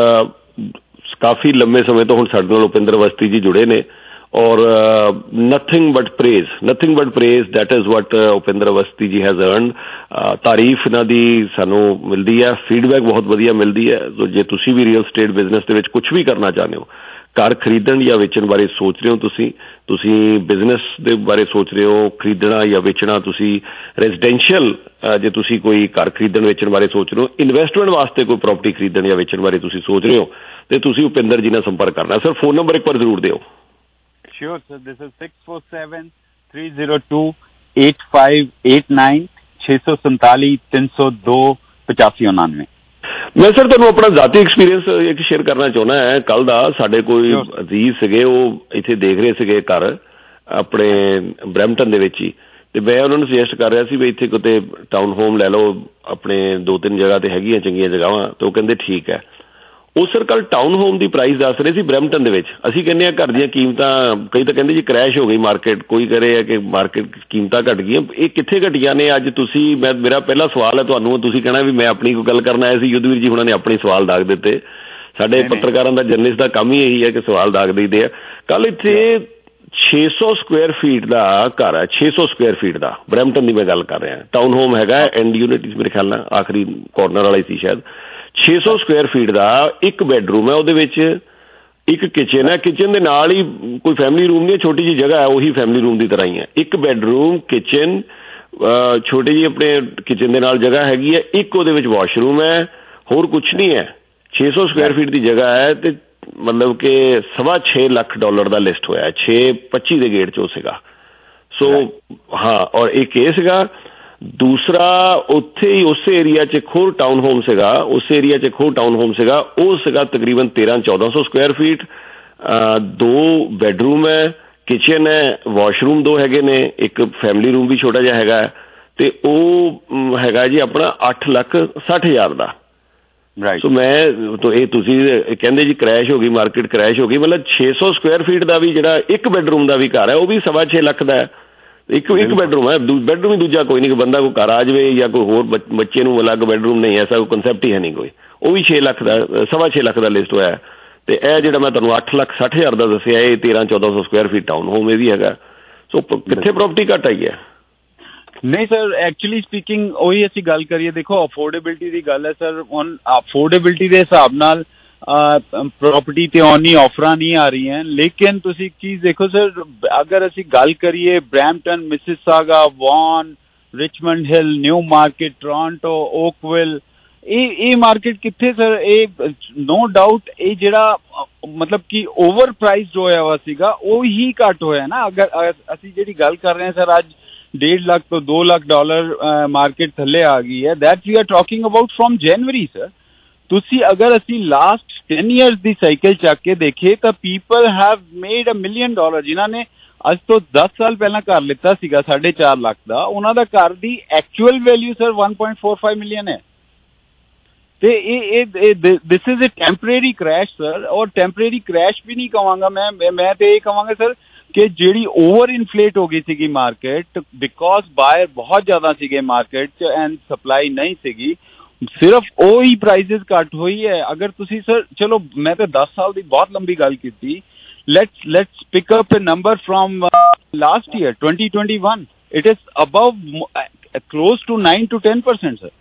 ਕਾਫੀ ਲੰਮੇ ਸਮੇਂ ਤੋਂ ਹੁਣ ਸਾਡੇ ਨਾਲ ਉਪਿੰਦਰ ਅਵਸਥੀ ਜੀ ਜੁੜੇ ਨੇ ਔਰ nothing but praise, nothing but praise, that is what Upinder Awasthi ji has earned. ਤਾਰੀਫ ਇਹਨਾਂ ਦੀ ਸਾਨੂੰ ਮਿਲਦੀ ਹੈ, ਫੀਡਬੈਕ ਬਹੁਤ ਵਧੀਆ ਮਿਲਦੀ ਹੈ। ਸੋ ਜੇ ਤੁਸੀਂ ਵੀ ਰੀਅਲ ਸਟੇਟ ਬਿਜ਼ਨਸ ਦੇ ਵਿੱਚ ਕੁਝ ਵੀ ਕਰਨਾ ਚਾਹੁੰਦੇ ਹੋ, ਘਰ ਖਰੀਦਣ ਜਾਂ ਵੇਚਣ ਬਾਰੇ ਸੋਚ ਰਹੇ ਹੋ, ਤੁਸੀਂ ਤੁਸੀਂ ਬਿਜ਼ਨਸ ਦੇ ਬਾਰੇ ਸੋਚ ਰਹੇ ਹੋ, ਖਰੀਦਣਾ ਜਾਂ ਵੇਚਣਾ, ਤੁਸੀਂ ਰੈਜ਼ੀਡੈਂਸ਼ੀਅਲ ਜੇ ਤੁਸੀਂ ਕੋਈ ਘਰ ਖਰੀਦਣ ਵੇਚਣ ਬਾਰੇ ਸੋਚ ਰਹੇ ਹੋ, ਇਨਵੈਸਟਮੈਂਟ ਵਾਸਤੇ ਕੋਈ ਪ੍ਰਾਪਰਟੀ ਖਰੀਦਣ ਜਾਂ ਵੇਚਣ ਬਾਰੇ ਤੁਸੀਂ ਸੋਚ ਰਹੇ ਹੋ, ਤੇ ਤੁਸੀਂ ਉਪਿੰਦਰ ਜੀ ਨਾਲ ਸੰਪਰਕ ਕਰਨਾ। ਸਰ ਫੋਨ ਨੰਬਰ ਇੱਕ ਵਾਰ ਜ਼ਰੂਰ ਦਿਓ।
Sure, sir. This is six four seven three zero two eight five eight nine, ਛੇ ਸੌ ਸੰਤਾਲੀ ਤਿੰਨ ਸੌ ਦੋ ਪਚਾਸੀ ਉਨਾਨਵੇਂ।
ਮੈਂ ਸਰ ਤੁਹਾਨੂੰ ਆਪਣਾ ਜ਼ਾਤੀ ਐਕਸਪੀਰੀਅੰਸ ਇੱਕ ਸ਼ੇਅਰ ਕਰਨਾ ਚਾਹੁੰਦਾ ਹੈ। ਕੱਲ੍ਹ ਦਾ ਸਾਡੇ ਕੋਈ ਅਜ਼ੀਜ਼ ਸੀਗੇ, ਉਹ ਇੱਥੇ ਦੇਖ ਰਹੇ ਸੀਗੇ ਘਰ ਆਪਣੇ ਬਰੈਂਪਟਨ ਦੇ ਵਿੱਚ ਹੀ, ਅਤੇ ਮੈਂ ਉਹਨਾਂ ਨੂੰ ਸੁਜੈਸਟ ਕਰ ਰਿਹਾ ਸੀ ਵੀ ਇੱਥੇ ਕਿਤੇ ਟਾਊਨ ਹੋਮ ਲੈ ਲਓ, ਆਪਣੇ ਦੋ ਤਿੰਨ ਜਗ੍ਹਾ 'ਤੇ ਹੈਗੀਆਂ ਚੰਗੀਆਂ ਜਗ੍ਹਾਵਾਂ। ਅਤੇ ਉਹ ਕਹਿੰਦੇ ਠੀਕ ਹੈ। ਉਹ ਸਰ ਕੱਲ੍ਹ ਟਾਊਨ ਹੋਮ ਦੀ ਪ੍ਰਾਈਸ ਦੱਸ ਰਹੇ ਸੀ ਬਰੈਂਪਟਨ ਦੇ ਵਿੱਚ। ਅਸੀਂ ਕਹਿੰਦੇ ਹਾਂ ਘਰ ਦੀਆਂ ਕੀਮਤਾਂ, ਕਈ ਤਾਂ ਕਹਿੰਦੇ ਜੀ ਕਰੈਸ਼ ਹੋ ਗਈ ਮਾਰਕੀਟ, ਕੋਈ ਕਹ ਰਹੇ ਆ ਕਿ ਮਾਰਕੀਟ ਕੀਮਤਾਂ ਘੱਟ ਗਈਆਂ। ਇਹ ਕਿੱਥੇ ਘਟੀਆਂ ਨੇ? ਅੱਜ ਤੁਸੀਂ, ਮੈਂ ਮੇਰਾ ਪਹਿਲਾ ਸਵਾਲ ਹੈ ਤੁਹਾਨੂੰ, ਤੁਸੀਂ ਕਹਿਣਾ ਵੀ ਮੈਂ ਆਪਣੀ ਕੋਈ ਗੱਲ ਕਰਨ ਆਇਆ ਸੀ, ਯੁੱਧਵੀਰ ਜੀ ਹੁਣਾਂ ਨੇ ਆਪਣੇ ਸਵਾਲ ਦਾਗ ਦਿੱਤੇ। ਸਾਡੇ ਪੱਤਰਕਾਰਾਂ ਦਾ, ਜਰਨਲਿਸਟ ਦਾ ਕੰਮ ਹੀ ਇਹੀ ਹੈ ਕਿ ਸਵਾਲ ਦਾਗ ਦਈਦੇ ਆ। ਕੱਲ੍ਹ ਇੱਥੇ ਛੇ ਸੌ ਸਕੁਆਇਰ ਫੀਟ ਦਾ ਘਰ ਹੈ, ਛੇ ਸੌ ਸਕੁਆਇਰ ਫੀਟ ਦਾ, ਬਰੈਂਪਟਨ ਦੀ ਮੈਂ ਗੱਲ ਕਰ ਰਿਹਾ। ਟਾਊਨ ਹੋਮ ਹੈਗਾ, ਐਂਡ ਯੂਨਿਟ ਮੇਰੇ ਖਿਆਲ ਨਾਲ ਆਖਰੀ ਕੋਰਨਰ ਵਾਲਾ ਹੀ ਸੀ ਸ਼ਾਇਦ। ਛੇ ਸੌ ਸਕੁਆਇਰ ਫੀਟ ਦਾ ਇੱਕ ਬੈਡਰੂਮ ਹੈ, ਉਹਦੇ ਵਿੱਚ ਇੱਕ ਕਿਚਨ ਹੈ, ਕਿਚਨ ਦੇ ਨਾਲ ਹੀ ਕੋਈ ਫੈਮਿਲੀ ਰੂਮ ਨਹੀਂ, ਛੋਟੀ ਜਿਹੀ ਜਗ੍ਹਾ ਹੈ, ਉਹੀ ਫੈਮਿਲੀ ਰੂਮ ਦੀ ਤਰ੍ਹਾਂ ਹੀ ਹੈ। ਇੱਕ ਬੈਡਰੂਮ, ਕਿਚਨ, ਛੋਟੀ ਜਿਹੀ ਆਪਣੇ ਕਿਚਨ ਦੇ ਨਾਲ ਜਗ੍ਹਾ ਹੈਗੀ ਹੈ, ਇੱਕ ਉਹਦੇ ਵਿੱਚ ਵਾਸ਼ਰੂਮ ਹੈ, ਹੋਰ ਕੁਛ ਨਹੀਂ ਹੈ। ਛੇ ਸੌ ਸਕੁਆਇਰ ਫੀਟ ਦੀ ਜਗ੍ਹਾ ਹੈ ਤੇ ਮਤਲਬ ਕਿ ਸਵਾ ਛੇ ਲੱਖ ਡਾਲਰ ਦਾ ਲਿਸਟ ਹੋਇਆ, ਛੇ ਪੱਚੀ ਦੇ ਗੇਟ 'ਚ ਉਹ ਸੀਗਾ। ਸੋ ਹਾਂ, ਔਰ ਇੱਕ ਇਹ ਸੀਗਾ। ਦੂਸਰਾ ਉੱਥੇ ਹੀ ਉਸੇ ਏਰੀਆ 'ਚ ਇੱਕ ਹੋਰ ਟਾਊਨ ਹੋਮ ਸੀਗਾ, ਉਸ ਏਰੀਆ 'ਚ ਇੱਕ ਹੋਰ ਟਾਊਨ ਹੋਮ ਸੀਗਾ, ਉਹ ਸੀਗਾ ਤਕਰੀਬਨ ਤੇਰਾਂ ਚੌਦਾਂ ਸੌ ਸਕੁਆਇਰ ਫੀਟ। ਦੋ ਬੈਡਰੂਮ ਹੈ, ਕਿਚਨ ਹੈ, ਵਾਸ਼ਰੂਮ ਦੋ ਹੈਗੇ ਨੇ, ਇੱਕ ਫੈਮਿਲੀ ਰੂਮ ਵੀ ਛੋਟਾ ਜਿਹਾ ਹੈਗਾ, ਤੇ ਉਹ ਹੈਗਾ ਜੀ ਆਪਣਾ ਅੱਠ ਲੱਖ ਸੱਠ ਹਜ਼ਾਰ ਦਾ। ਰਾਈਟ। ਸੋ ਮੈਂ ਇਹ ਤੁਸੀਂ ਕਹਿੰਦੇ ਜੀ ਕਰੈਸ਼ ਹੋ ਗਈ, ਮਾਰਕੀਟ ਕਰੈਸ਼ ਹੋ ਗਈ, ਮਤਲਬ ਛੇ ਸੌ ਸਕੁਆਇਰ ਫੀਟ ਦਾ ਵੀ ਜਿਹੜਾ ਇੱਕ ਬੈਡਰੂਮ ਦਾ ਵੀ ਘਰ ਹੈ ਉਹ ਵੀ ਸਵਾ ਛੇ ਲੱਖ ਦਾ ਹੈ। ਇੱਕ ਇੱਕ ਬੈਡਰੂਮ ਹੈ, ਬੈਡਰੂਮ ਹੀ ਦੂਜਾ ਕੋਈ ਨਹੀਂ, ਬੰਦਾ ਕੋਈ ਘਰ ਆ ਜਾਵੇ ਜਾਂ ਕੋਈ ਹੋਰ ਬੱਚੇ ਨੂੰ ਅਲੱਗ ਬੈਡਰੂਮ ਨਹੀਂ, ਐਸਾ ਕੋਈ ਕੰਸੈਪਟ ਹੀ ਹੈ ਨਹੀਂ ਕੋਈ। ਉਹ ਵੀ ਛੇ ਲੱਖ ਦਾ, ਸਵਾ ਛੇ ਲੱਖ ਦਾ ਲਿਸਟ ਹੋਇਆ। ਤੇ ਇਹ ਜਿਹੜਾ ਮੈਂ ਤੁਹਾਨੂੰ ਅੱਠ ਲੱਖ ਸੱਠ ਹਜ਼ਾਰ ਦਾ ਦੱਸਿਆ, ਇਹ ਤੇਰਾਂ ਚੌਦਾਂ ਸੌ ਸਕੁਆਇਰ ਫੀਟ ਟਾਊਨ ਹੋਮ ਇਹ ਵੀ ਹੈਗਾ। ਸੋ ਕਿੱਥੇ ਪ੍ਰੋਪਰਟੀ ਘੱਟ ਆਈ ਹੈ?
ਨਹੀਂ ਸਰ, ਐਕਚੁਅਲੀ ਸਪੀਕਿੰਗ ਉਹੀ ਅਸੀਂ ਗੱਲ ਕਰੀਏ, ਦੇਖੋ ਅਫੋਰਡੇਬਿਲਿਟੀ ਦੀ ਗੱਲ ਹੈ ਸਰ। ਹੁਣ ਅਫੋਰਡੇਬਿਲਿਟੀ ਦੇ ਹਿਸਾਬ ਨਾਲ ਪ੍ਰੋਪਰਟੀ ਤੇ ਔਨੀ ਆਫਰਾਂ ਨਹੀਂ ਆ ਰਹੀਆਂ, ਲੇਕਿਨ ਤੁਸੀਂ ਚੀਜ਼ ਦੇਖੋ ਸਰ, ਅਗਰ ਅਸੀਂ ਗੱਲ ਕਰੀਏ Brampton, Mississauga, Vaughan, Richmond Hill, Newmarket, Toronto, Oakville, ਇਹ ਇਹ ਮਾਰਕੀਟ ਕਿੱਥੇ ਸਰ? ਇਹ ਨੋ ਡਾਊਟ ਇਹ ਜਿਹੜਾ ਮਤਲਬ ਕਿ ਓਵਰ ਪ੍ਰਾਈਸਡ ਹੋਇਆ ਵਾ ਸੀਗਾ ਉਹ ਹੀ ਘੱਟ ਹੋਇਆ ਨਾ। ਅਗਰ ਅਸੀਂ ਜਿਹੜੀ ਗੱਲ ਕਰ ਰਹੇ ਹਾਂ ਸਰ, ਅੱਜ ਡੇਢ ਲੱਖ ਤੋਂ ਦੋ ਲੱਖ ਡਾਲਰ ਮਾਰਕੀਟ ਥੱਲੇ ਆ ਗਈ ਹੈ। That we are talking about from January sir. ਤੁਸੀਂ ਅਗਰ ਅਸੀਂ ਲਾਸਟ ਟੈਨ ਈਅਰਸ ਦੀ ਸਾਈਕਲ ਚੱਕ ਕੇ ਦੇਖੇ ਤਾਂ people have made a million dollar. ਜਿਨ੍ਹਾਂ ਨੇ ਅੱਜ ਤੋਂ ਦਸ ਸਾਲ ਪਹਿਲਾਂ ਘਰ ਲਿੱਤਾ ਸੀਗਾ ਸਾਢੇ ਚਾਰ ਲੱਖ ਦਾ, ਉਹਨਾਂ ਦਾ ਘਰ ਦੀ actual value sir one point four five million ਹੈ। ਤੇ ਇਹ this is a temporary crash sir, ਔਰ ਟੈਂਪਰੇਰੀ ਕ੍ਰੈਸ਼ ਵੀ ਨਹੀਂ ਕਹਾਂਗਾ ਮੈਂ ਮੈਂ ਤੇ ਇਹ ਕਹਾਂਗਾ ਸਰ ਕਿ ਜਿਹੜੀ ਓਵਰ ਇਨਫਲੇਟ ਹੋ ਗਈ ਸੀਗੀ ਮਾਰਕੀਟ, ਬਿਕੋਜ਼ ਬਾਇਰ ਬਹੁਤ ਜ਼ਿਆਦਾ ਸੀਗੇ ਮਾਰਕੀਟ 'ਚ ਐਂਡ ਸਪਲਾਈ ਨਹੀਂ ਸੀਗੀ, ਸਿਰਫ ਉਹ ਹੀ ਪ੍ਰਾਈਸਿਸ ਘੱਟ ਹੋਈ ਹੈ। ਅਗਰ ਤੁਸੀਂ ਸਰ, ਚਲੋ ਮੈਂ ਤਾਂ ਦਸ ਸਾਲ ਦੀ ਬਹੁਤ ਲੰਬੀ ਗੱਲ ਕੀਤੀ, let's let's pick up a number from last year twenty twenty-one, it is above close to nine to ten percent sir.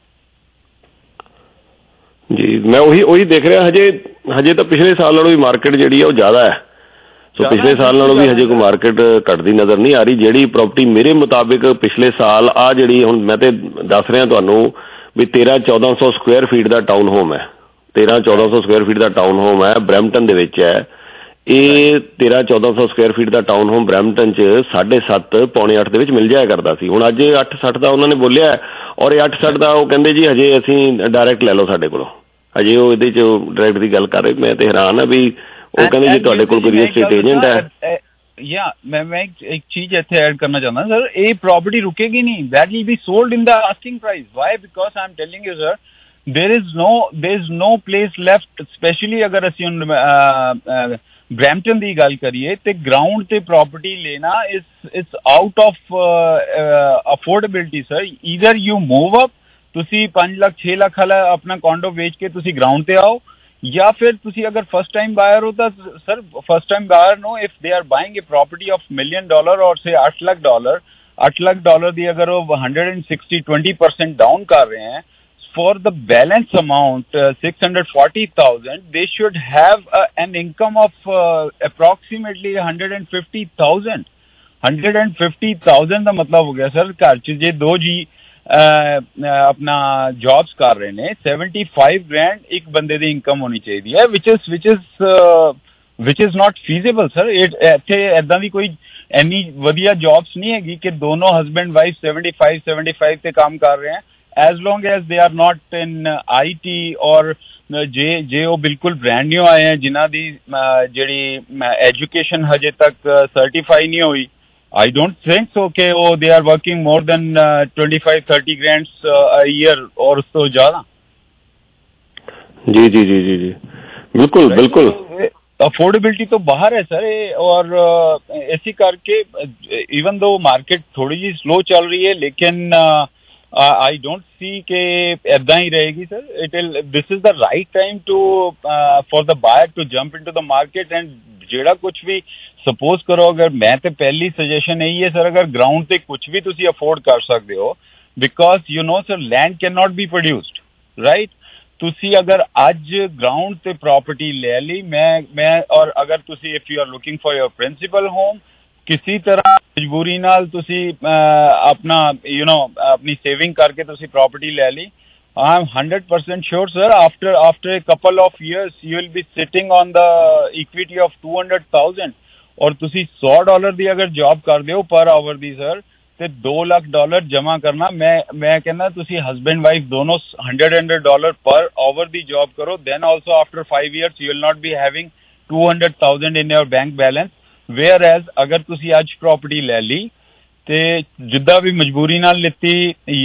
ਜੀ ਮੈਂ ਉਹੀ ਉਹੀ ਦੇਖ ਰਿਹਾ, ਹਜੇ ਹਜੇ ਤਾਂ ਪਿਛਲੇ ਸਾਲ ਨਾਲੋਂ ਵੀ ਮਾਰਕੀਟ ਜਿਹੜੀ ਹੈ ਉਹ ਜ਼ਿਆਦਾ ਹੈ। ਸੋ ਪਿਛਲੇ ਸਾਲ ਨਾਲੋਂ ਵੀ ਹਜੇ ਕੋਈ ਮਾਰਕੀਟ ਘਟਦੀ ਨਜ਼ਰ ਨਹੀਂ ਆ ਰਹੀ। ਜਿਹੜੀ ਪ੍ਰਾਪਰਟੀ ਮੇਰੇ ਮੁਤਾਬਿਕ ਪਿਛਲੇ ਸਾਲ ਆ ਜਿਹੜੀ ਹੁਣ ਮੈਂ ਤੇ ਦੱਸ ਰਿਹਾ ਤੁਹਾਨੂੰ ਵੀ ਤੇਰਾਂ ਚੌਦਾਂ ਸੌ ਸਕੁਆਇਰ ਫੀਟ ਦਾ ਟਾਊਨ ਹੋਮ ਹੈ, ਤੇਰਾਂ ਚੌਦਾਂ ਸੌ ਸਕੁਆਇਰ ਫੀਟ ਦਾ ਟਾਊਨ ਹੋਮ ਹੈ, ਬਰੈਂਪਟਨ ਦੇ ਵਿੱਚ ਹੈ। ਇਹ ਤੇਰਾਂ ਚੌਦਾਂ ਸੌ ਸਕੁਆਇਰ ਫੀਟ ਦਾ ਟਾਊਨ ਹੋਮ ਬਰੈਂਪਟਨ 'ਚ ਸਾਢੇ ਸੱਤ ਪੌਣੇ ਅੱਠ ਦੇ ਵਿੱਚ ਮਿਲ ਜਾਇਆ ਕਰਦਾ ਸੀ। ਹੁਣ ਅੱਜ ਅੱਠ ਸੱਠ ਦਾ ਉਹਨਾਂ ਨੇ ਬੋਲਿਆ, ਔਰ ਇਹ ਅੱਠ ਸੱਠ ਦਾ ਉਹ ਕਹਿੰਦੇ ਜੀ ਹਜੇ ਅਸੀਂ ਡਾਇਰੈਕਟ ਲੈ ਲਓ ਸਾਡੇ ਕੋਲੋਂ। ਹਜੇ ਉਹ ਇਹਦੇ 'ਚ ਡਾਇਰੈਕਟ ਦੀ ਗੱਲ ਕਰ ਰਹੇ। ਮੈਂ ਤੇ ਹੈਰਾਨ ਆ ਵੀ ਉਹ ਕਹਿੰਦੇ ਜੀ ਤੁਹਾਡੇ ਕੋਲ ਕੋਈ ਰੀਅਲ ਸਟੇਟ ਏਜੰਟ ਹੈ।
ਯਾ ਮੈਂ ਮੈਂ ਇੱਕ ਚੀਜ਼ ਇੱਥੇ ਐਡ ਕਰਨਾ ਚਾਹੁੰਦਾ ਸਰ, ਇਹ ਪ੍ਰੋਪਰਟੀ ਰੁਕੇਗੀ ਨਹੀਂ, that will be sold in the asking price. Why? Because I am telling you sir, there is no there is no place left, specially ਅਗਰ ਅਸੀਂ ਹੁਣ ਬਰੈਂਪਟਨ ਦੀ ਗੱਲ ਕਰੀਏ ਤੇ ਗਰਾਊਂਡ ਤੇ ਪ੍ਰੋਪਰਟੀ ਲੈਣਾ is it's out of affordability sir. Either you move up, ਤੁਸੀਂ ਪੰਜ ਲੱਖ ਛੇ ਲੱਖ ਵਾਲਾ ਆਪਣਾ ਕੌਂਡੋ ਵੇਚ ਕੇ ਤੁਸੀਂ ਗਰਾਊਂਡ ਤੇ ਆਓ, ਜਾਂ ਫਿਰ ਤੁਸੀਂ ਅਗਰ ਫਸਟ ਟਾਈਮ ਬਾਇਰ ਹੋ ਤਾਂ ਸਰ ਫਸਟ ਟਾਈਮ ਬਾਇਰ ਨੂੰ if they are buying a property of million dollar or say ਅੱਠ ਲੱਖ ਡਾਲਰ ਅੱਠ ਲੱਖ ਡਾਲਰ ਦੀ ਅਗਰ ਉਹ hundred and sixty twenty percent down ਕਰ ਰਹੇ ਹੈ, for the balance amount uh, six hundred forty thousand they should have uh, an income of uh, approximately one hundred fifty thousand one hundred fifty thousand ਦਾ ਮਤਲਬ ਹੋ ਗਿਆ sir ਘਰ 'ਚ ਜੇ ਦੋ ਜੀ ਆਪਣਾ ਜੌਬਸ ਕਰ ਰਹੇ ਨੇ seventy-five grand ਇੱਕ ਬੰਦੇ ਦੀ ਇਨਕਮ ਹੋਣੀ ਚਾਹੀਦੀ ਹੈ, which is which is uh, which is not feasible sir। ਇੱਥੇ ਏਦਾਂ ਦੀ ਕੋਈ ਇੰਨੀ ਵਧੀਆ ਜੌਬਸ ਨਹੀਂ ਹੈਗੀ ਕਿ ਦੋਨੋਂ ਹਸਬੈਂਡ ਵਾਈਫ seventy-five seventy-five ਤੇ ਕੰਮ ਕਰ ਰਹੇ ਹੈ, as long as they are not in I T or ਜੇ ਜੇ ਉਹ ਬਿਲਕੁਲ ਬ੍ਰੈਂਡ ਨਿਊ ਆਏ ਹੈ ਜਿਨ੍ਹਾਂ ਦੀ ਜਿਹੜੀ ਐਜੂਕੇਸ਼ਨ ਹਜੇ ਤੱਕ ਸਰਟੀਫਾਈ ਨਹੀਂ ਹੋਈ, I don't think so ਕਿ ਉਹ they are working more than twenty-five thirty grands a year और ਉਸ ਤੋਂ ਜ਼ਿਆਦਾ।
ਜੀ ਜੀ ਜੀ ਜੀ ਜੀ ਬਿਲਕੁਲ ਬਿਲकुल
ਅਫੋਰਡੇਬਿਲਿਟੀ ਤੋਂ ਬਾਹਰ ਹੈ ਸਰ ਇਹ, ਔਰ ਇਸੇ ਕਰਕੇ ਇਵਨ ਦੋ ਮਾਰਕੀਟ ਥੋੜੀ ਜਿਹੀ ਸਲੋ ਚੱਲ ਰਹੀ ਹੈ ਲੇਕਿਨ I don't see ਕਿ ਏਦਾਂ ਹੀ ਰਹੇਗੀ sir. It will this is the right time to uh, for the buyer to jump into the market and ਜਿਹੜਾ ਕੁਝ ਵੀ ਸਪੋਜ਼ ਕਰੋ, ਅਗਰ ਮੈਂ ਤੇ ਪਹਿਲੀ ਸਜੈਸ਼ਨ ਇਹੀ ਹੈ ਸਰ, ਅਗਰ ਗਰਾਊਂਡ ਤੇ ਕੁਝ ਵੀ ਤੁਸੀਂ ਅਫੋਰਡ ਕਰ ਸਕਦੇ ਹੋ, because you know sir land can not be produced right. ਤੁਸੀਂ ਅਗਰ ਅੱਜ ਗਰਾਊਂਡ ਤੇ ਪ੍ਰਾਪਰਟੀ ਲੈ ਲਈ ਮੈਂ ਮੈਂ ਔਰ ਅਗਰ ਤੁਸੀਂ if you are looking for your principal home ਕਿਸੇ ਤਰ੍ਹਾਂ ਮਜਬੂਰੀ ਨਾਲ ਤੁਸੀਂ ਆਪਣਾ ਯੂ نو ਆਪਣੀ ਸੇਵਿੰਗ ਕਰਕੇ ਤੁਸੀਂ ਪ੍ਰਾਪਰਟੀ ਲੈ ਲਈ I am one hundred percent sure sir after after a couple of years you will be sitting on the equity of two hundred thousand ਔਰ ਤੁਸੀਂ one hundred ਡਾਲਰ ਦੀ ਅਗਰ job ਕਰਦੇ ਹੋ ਪਰ ਆਵਰ ਦੀ sir ਤੇ two lakh dollar ਜਮਾ ਕਰਨਾ ਮੈਂ ਮੈਂ ਕਹਿੰਦਾ ਤੁਸੀਂ ਹਸਬੈਂਡ ਵਾਈਫ ਦੋਨੋਂ one hundred hundred dollar per hour ਦੀ ਜੌਬ ਕਰੋ then also after five years you will not be having two hundred thousand in your bank balance whereas ਅਗਰ ਤੁਸੀਂ ਅੱਜ ਪ੍ਰਾਪਰਟੀ ਲੈ ਲਈ ਤੇ ਜਿੱਦਾਂ ਵੀ ਮਜਬੂਰੀ ਨਾਲ ਲਿੱਤੀ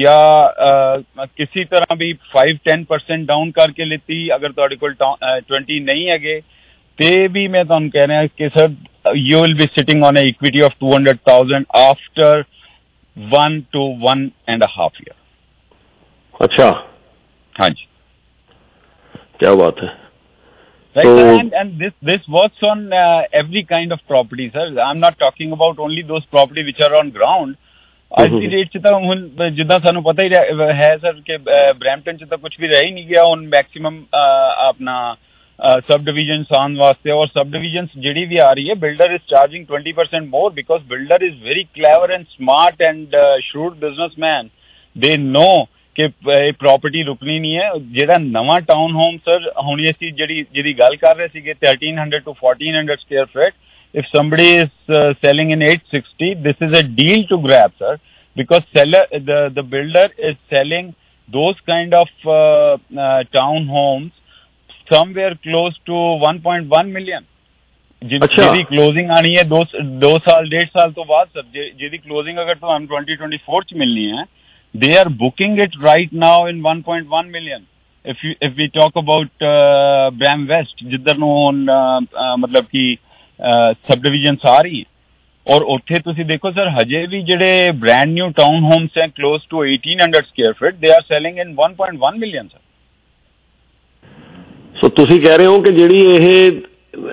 ਜਾਂ ਕਿਸੇ ਤਰ੍ਹਾਂ ਵੀ five to ten percent down ਕਰਕੇ ਲਿੱਤੀ ਅਗਰ ਤੁਹਾਡੇ ਕੋਲ twenty ਨਹੀਂ ਹੈਗੇ ਤੇ ਵੀ ਮੈਂ ਤੁਹਾਨੂੰ ਕਹਿ ਰਿਹਾ ਕਿ sir you will be sitting on a equity of two hundred thousand after one to one and a half year.
अच्छा,
हाँ जी,
क्या बात है.
Right, so, sir, and, and this this works on uh, every kind of property, sir. I'm not talking about only those property which are on ground. ਅੱਜ ਦੀ date 'ਚ ਤਾਂ ਹੁਣ ਜਿੱਦਾਂ ਸਾਨੂੰ ਪਤਾ ਹੀ ਹੈ ਸਰ ਕਿ ਬਰੈਂਪਟਨ 'ਚ ਤਾਂ ਕੁਝ ਵੀ ਰਹਿ ਹੀ ਨਹੀਂ ਗਿਆ ਹੁਣ ਮੈਕਸਿਮਮ ਆਪਣਾ ਸਬ ਡਿਵੀਜ਼ਨਸ ਆਉਣ ਵਾਸਤੇ ਔਰ ਸਬ ਡਿਵੀਜ਼ਨਸ ਜਿਹੜੀ ਵੀ ਆ ਰਹੀ ਹੈ builder is charging twenty percent more because builder is very clever and smart and uh, shrewd businessman. They know ਕਿ ਇਹ ਪ੍ਰਾਪਰਟੀ ਰੁਕਣੀ ਨਹੀਂ ਹੈ ਜਿਹੜਾ ਨਵਾਂ ਟਾਊਨ ਹੋਮ ਸਰ ਹੁਣ ਅਸੀਂ ਜਿਹੜੀ ਜਿਹਦੀ ਗੱਲ ਕਰ ਰਹੇ ਸੀਗੇ thirteen hundred to fourteen hundred square feet if somebody is uh, selling in eight sixty this is a deal to grab sir because seller the the builder is selling those kind of uh, uh, town homes somewhere close to one point one million ਜਿਹਦੀ closing ਆਣੀ ਹੈ ਦੋ ਦੋ ਸਾਲ ਡੇਢ ਸਾਲ ਤੋਂ ਬਾਅਦ ਸਰ ਜਿਹਦੀ ਕਲੋਜ਼ਿੰਗ ਅਗਰ ਤੁਹਾਨੂੰ twenty twenty-four 'ਚ ਮਿਲਣੀ ਹੈ they are booking it right now in one point one million if you if we talk about uh, Bram West ਜਿੱਧਰ ਨੂੰ ਹੁਣ ਮਤਲਬ ਕਿ ਸਬ ਡਿਵੀਜ਼ਨਸ ਆ ਰਹੀ ਹੈ ਔਰ ਉੱਥੇ ਤੁਸੀਂ ਦੇਖੋ ਸਰ ਹਜੇ ਵੀ ਜਿਹੜੇ ਬ੍ਰੈਂਡ ਨਿਊ ਟਾਊਨ ਹੋਮਸ ਹੈ close to eighteen hundred square feet they are selling in one point one million sir.
So ਤੁਸੀਂ ਕਹਿ ਰਹੇ ਹੋ ਕਿ ਜਿਹੜੀ ਇਹ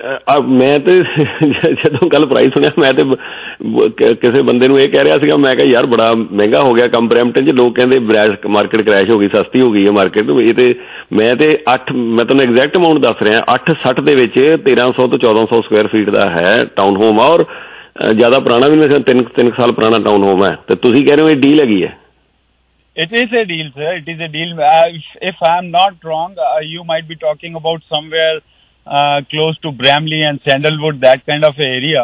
ਮੈਂ ਤੇ ਜਦੋਂ ਕੱਲ ਪ੍ਰਾਈਸ ਸੁਣਿਆ ਮੈਂ ਤੇ ਕਿਸੇ ਬੰਦੇ ਨੂੰ ਇਹ ਕਹਿ ਰਿਹਾ ਸੀਗਾ ਮੈਂ ਕਿਹਾ ਯਾਰ ਬੜਾ ਮਹਿੰਗਾ ਹੋ ਗਿਆ ਕੰਪਰੈਂਪਟਨ 'ਚ ਲੋਕ ਕਹਿੰਦੇ ਮਾਰਕੀਟ ਕ੍ਰੈਸ਼ ਹੋ ਗਈ ਸਸਤੀ ਹੋ ਗਈ ਹੈ ਮਾਰਕੀਟ ਇਹ ਤੇ ਮੈਂ ਤੇ ਅੱਠ ਮੈਂ ਤੁਹਾਨੂੰ ਐਗਜ਼ੈਕਟ ਅਮਾਊਂਟ ਦੱਸ ਰਿਹਾ ਅੱਠ ਸੱਠ ਦੇ ਵਿੱਚ ਤੇਰਾਂ ਸੌ ਤੋਂ ਚੌਦਾਂ ਸੌ ਸਕੁਆਇਰ ਫੀਟ ਦਾ ਹੈ ਟਾਊਨ ਹੋਮ ਔਰ ਜ਼ਿਆਦਾ ਪੁਰਾਣਾ ਵੀ ਨਹੀਂ ਤਿੰਨ ਤਿੰਨ ਸਾਲ ਪੁਰਾਣਾ ਟਾਊਨ ਹੋਮ ਹੈ ਤੇ ਤੁਸੀਂ ਕਹਿ ਰਹੇ ਹੋ ਇਹ ਡੀਲ ਹੈਗੀ ਹੈ.
It is a deal sir it is a deal uh, if, if I am not wrong uh, you might be talking about somewhere Uh, close to Bramley and Sandalwood that kind of area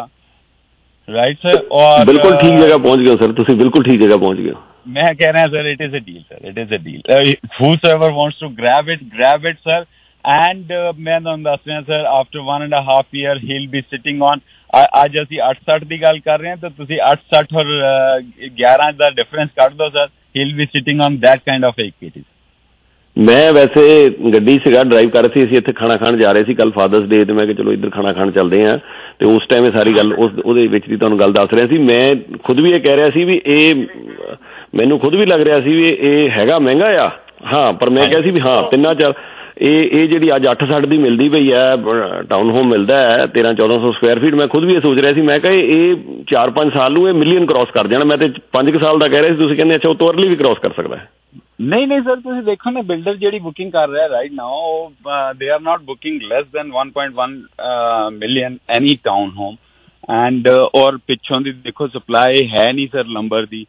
right sir और
बिल्कुल ठीक जगह पहुंच गए sir ਤੁਸੀਂ ਬਿਲਕੁਲ ਠੀਕ ਜਗ੍ਹਾ ਪਹੁੰਚ ਗਏ
मैं कह रहा sir it is a deal sir it is a deal uh, whosoever wants to grab it grab it sir and uh, मैं ਤੁਹਾਨੂੰ ਦੱਸ ਰਿਹਾ sir after one and a half year he'll be sitting on ਅੱਜ ਅਸੀਂ eight sixty ਦੀ ਗੱਲ ਕਰ ਰਹੇ ਹਾਂ ਤਾਂ ਤੁਸੀਂ eight sixty ਔਰ eleven ਦਾ ਡਿਫਰੈਂਸ ਕੱਢ ਦਿਓ sir he'll be sitting on that kind of equity.
ਮੈਂ ਵੈਸੇ ਗੱਡੀ ਸੀਗਾ ਡਰਾਈਵ ਕਰ ਰਹੀ ਸੀ ਅਸੀਂ ਇੱਥੇ ਖਾਣਾ ਖਾਣ ਜਾ ਰਹੇ ਸੀ ਕੱਲ ਫਾਦਰਸ ਡੇ ਤੇ ਮੈਂ ਕਿਹਾ ਚਲੋ ਇੱਧਰ ਖਾਣਾ ਖਾਣ ਚੱਲਦੇ ਹਾਂ ਤੇ ਉਸ ਟਾਈਮ ਇਹ ਸਾਰੀ ਗੱਲ ਉਸ ਉਹਦੇ ਵਿੱਚ ਦੀ ਤੁਹਾਨੂੰ ਗੱਲ ਦੱਸ ਰਿਹਾ ਸੀ ਮੈਂ ਖੁਦ ਵੀ ਇਹ ਕਹਿ ਰਿਹਾ ਸੀ ਵੀ ਇਹ ਮੈਨੂੰ ਖੁਦ ਵੀ ਲੱਗ ਰਿਹਾ ਸੀ ਵੀ ਇਹ ਹੈਗਾ ਮਹਿੰਗਾ ਆ ਹਾਂ ਪਰ ਮੈਂ ਕਿਹਾ ਸੀ ਵੀ ਹਾਂ ਤਿੰਨਾਂ ਚਾਰ ਇਹ ਇਹ ਜਿਹੜੀ ਅੱਜ ਅੱਠ ਸੱਠ ਦੀ ਮਿਲਦੀ ਪਈ ਹੈ ਟਾਊਨ ਹੋਮ ਮਿਲਦਾ ਹੈ ਤੇਰਾਂ ਚੌਦਾਂ ਸੌ ਸਕੁਆਇਰ ਫੀਟ ਮੈਂ ਖੁਦ ਵੀ ਇਹ ਸੋਚ ਰਿਹਾ ਸੀ ਮੈਂ ਕਿਹਾ ਇਹ ਚਾਰ ਪੰਜ ਸਾਲ ਨੂੰ ਇਹ ਮਿਲੀਅਨ ਕ੍ਰੋਸ ਕਰ ਜਾਣਾ ਮੈਂ ਤੇ ਪੰਜ ਕੁ ਸਾਲ ਦਾ ਕਹਿ ਰਿਹਾ ਸੀ ਤੁਸੀਂ ਕਹਿੰਦੇ ਅੱਛਾ ਉਹ ਤੋਂ ਅਰਲੀ ਵੀ ਕ੍ਰੋਸ ਕਰ ਸਕਦਾ ਹੈ.
ਨਹੀਂ ਨਹੀਂ ਸਰ ਤੁਸੀਂ ਦੇਖੋ ਨਾ ਬਿਲਡਰ ਜਿਹੜੀ ਬੁਕਿੰਗ ਕਰ ਰਿਹਾ right now they are not booking less than one point one million any town home and ਔਰ ਪਿੱਛੋਂ ਦੀ ਦੇਖੋ ਸਪਲਾਈ ਹੈ ਨਹੀਂ ਸਰ ਲੰਬਰ ਦੀ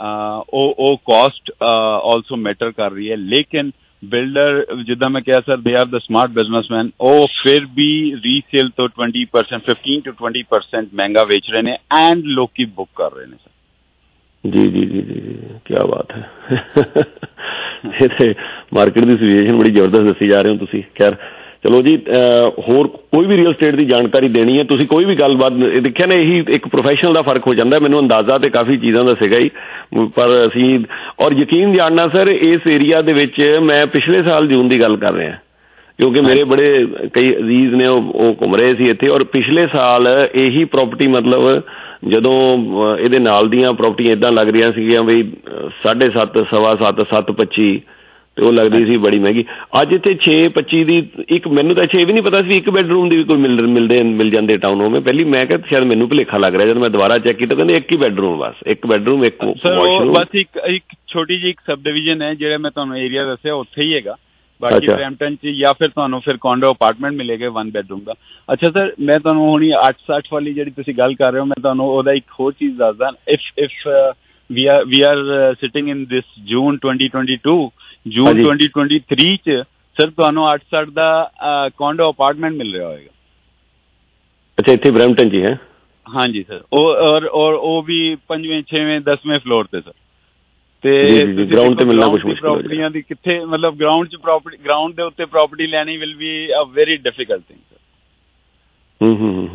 ਉਹ ਉਹ ਕਾਸਟ ਆਲਸੋ ਮੈਟਰ ਕਰ ਰਹੀ ਹੈ ਲੇਕਿਨ ਬਿਲਡਰ ਜਿੱਦਾਂ ਮੈਂ ਕਿਹਾ sir they are the smart businessman ਉਹ ਫਿਰ ਵੀ ਰੀਸੇਲ ਤੋਂ twenty percent fifteen to twenty percent ਮਹਿੰਗਾ ਵੇਚ ਰਹੇ ਨੇ ਐਂਡ ਲੋਕੀ ਬੁੱਕ ਕਰ ਰਹੇ ਨੇ ਸਰ.
ਜੀ ਜੀ ਜੀ ਜੀ ਕੀ ਬਾਤ ਹੈ ਇਹ ਤੇ ਮਾਰਕੀਟ ਦੀ ਸਿਚੁਏਸ਼ਨ ਬੜੀ ਜ਼ਬਰਦਸਤ ਦੱਸੀ ਜਾ ਰਹੇ ਹੋ ਤੁਸੀਂ. ਖੈਰ ਚਲੋ ਜੀ ਹੋਰ ਕੋਈ ਵੀ ਰੀਅਲ ਸਟੇਟ ਦੀ ਜਾਣਕਾਰੀ ਦੇਣੀ ਹੈ ਤੁਸੀਂ ਕੋਈ ਵੀ ਗੱਲਬਾਤ ਦੇਖਿਆ ਨਾ ਇਹੀ ਇੱਕ ਪ੍ਰੋਫੈਸ਼ਨਲ ਦਾ ਫਰਕ ਹੋ ਜਾਂਦਾ ਮੈਨੂੰ ਅੰਦਾਜ਼ਾ ਤੇ ਕਾਫੀ ਚੀਜ਼ਾਂ ਦਾ ਸੀਗਾ ਹੀ ਪਰ ਅਸੀਂ ਔਰ ਯਕੀਨ ਜਾਣਨਾ ਸਰ ਇਸ ਏਰੀਆ ਦੇ ਵਿੱਚ ਮੈਂ ਪਿਛਲੇ ਸਾਲ ਜੂਨ ਦੀ ਗੱਲ ਕਰ ਰਿਹਾ ਕਿਉਂਕਿ ਮੇਰੇ ਬੜੇ ਕਈ ਅਜ਼ੀਜ਼ ਨੇ ਉਹ ਘੁੰਮ ਰਹੇ ਸੀ ਇੱਥੇ ਔਰ ਪਿਛਲੇ ਸਾਲ ਇਹੀ ਪ੍ਰੋਪਰਟੀ ਮਤਲਬ ਜਦੋਂ ਇਹਦੇ ਨਾਲ ਦੀਆਂ ਪ੍ਰੋਪਰਟੀਆਂ ਇੱਦਾਂ ਲੱਗ ਰਹੀਆਂ ਸੀਗੀਆਂ ਬਈ ਸਾਢੇ ਸੱਤ ਸਵਾ ਸੱਤ ਸੱਤ ਪੱਚੀ ਤੇ ਉਹ ਲੱਗਦੀ ਸੀ ਬੜੀ ਮਹਿੰਗੀ ਅੱਜ ਇੱਥੇ ਛੇ ਪੱਚੀ ਦੀ ਇੱਕ ਮੈਨੂੰ ਤਾਂ ਛੇ ਵੀ ਨਹੀਂ ਪਤਾ ਸੀ ਇੱਕ ਬੈਡਰੂਮ ਦੀ ਵੀ ਕੋਈ ਮਿਲ ਮਿਲਦੇ ਮਿਲ ਜਾਂਦੇ ਟਾਊਨ ਹੋਮ ਪਹਿਲੀ ਮੈਂ ਕਿਹਾ ਸ਼ਾਇਦ ਮੈਨੂੰ ਭੁਲੇਖਾ ਲੱਗ ਰਿਹਾ ਜਦੋਂ ਮੈਂ ਦੁਬਾਰਾ ਚੈੱਕ ਕੀਤਾ ਕਹਿੰਦੇ ਇੱਕ ਹੀ ਬੈਡਰੂਮ ਬਸ ਇੱਕ ਬੈਡਰੂਮ ਇੱਕ
ਵਾਸ਼ਰੂਮ ਬਸ ਇੱਕ ਇੱਕ ਛੋਟੀ ਜਿਹੀ ਇੱਕ ਸਬ ਡਿਵੀਜ਼ਨ ਹੈ ਜਿਹੜਾ ਮੈਂ ਤੁਹਾਨੂੰ ਏਰੀਆ ਦੱਸਿਆ ਉੱਥੇ ਹੀ ਹੈਗਾ बाकी ब्रैम्पटन च या फिर तुहानू फिर कॉन्डो अपार्टमेंट मिलेगा वन बेडरूम का। अच्छा सर मैं तुहानू हुणी अठ सठ वाली जिहड़ी तुसीं गल कर रहे हो मैं तुहानू ओहदा एक होर चीज़ दसदा। If if we are we are sitting in this June twenty twenty two June twenty twenty three च सर तुहानू अठ सठ दा कॉन्डो अपार्टमेंट मिल रहा होएगा।
अच्छा इत्थे ब्रैम्पटन जी है? हाँ
जी सर और और वो भी पंजवें छेवें दसवें फ्लोर ते सर ते
ग्राउंड ते मिलना कुछ मुश्किल हो
प्रॉपर्टियां दी किथे मतलब ग्राउंड च प्रॉपर्टी ग्राउंड दे उत्ते प्रॉपर्टी लैनी will be a very difficult thing sir.
Hmm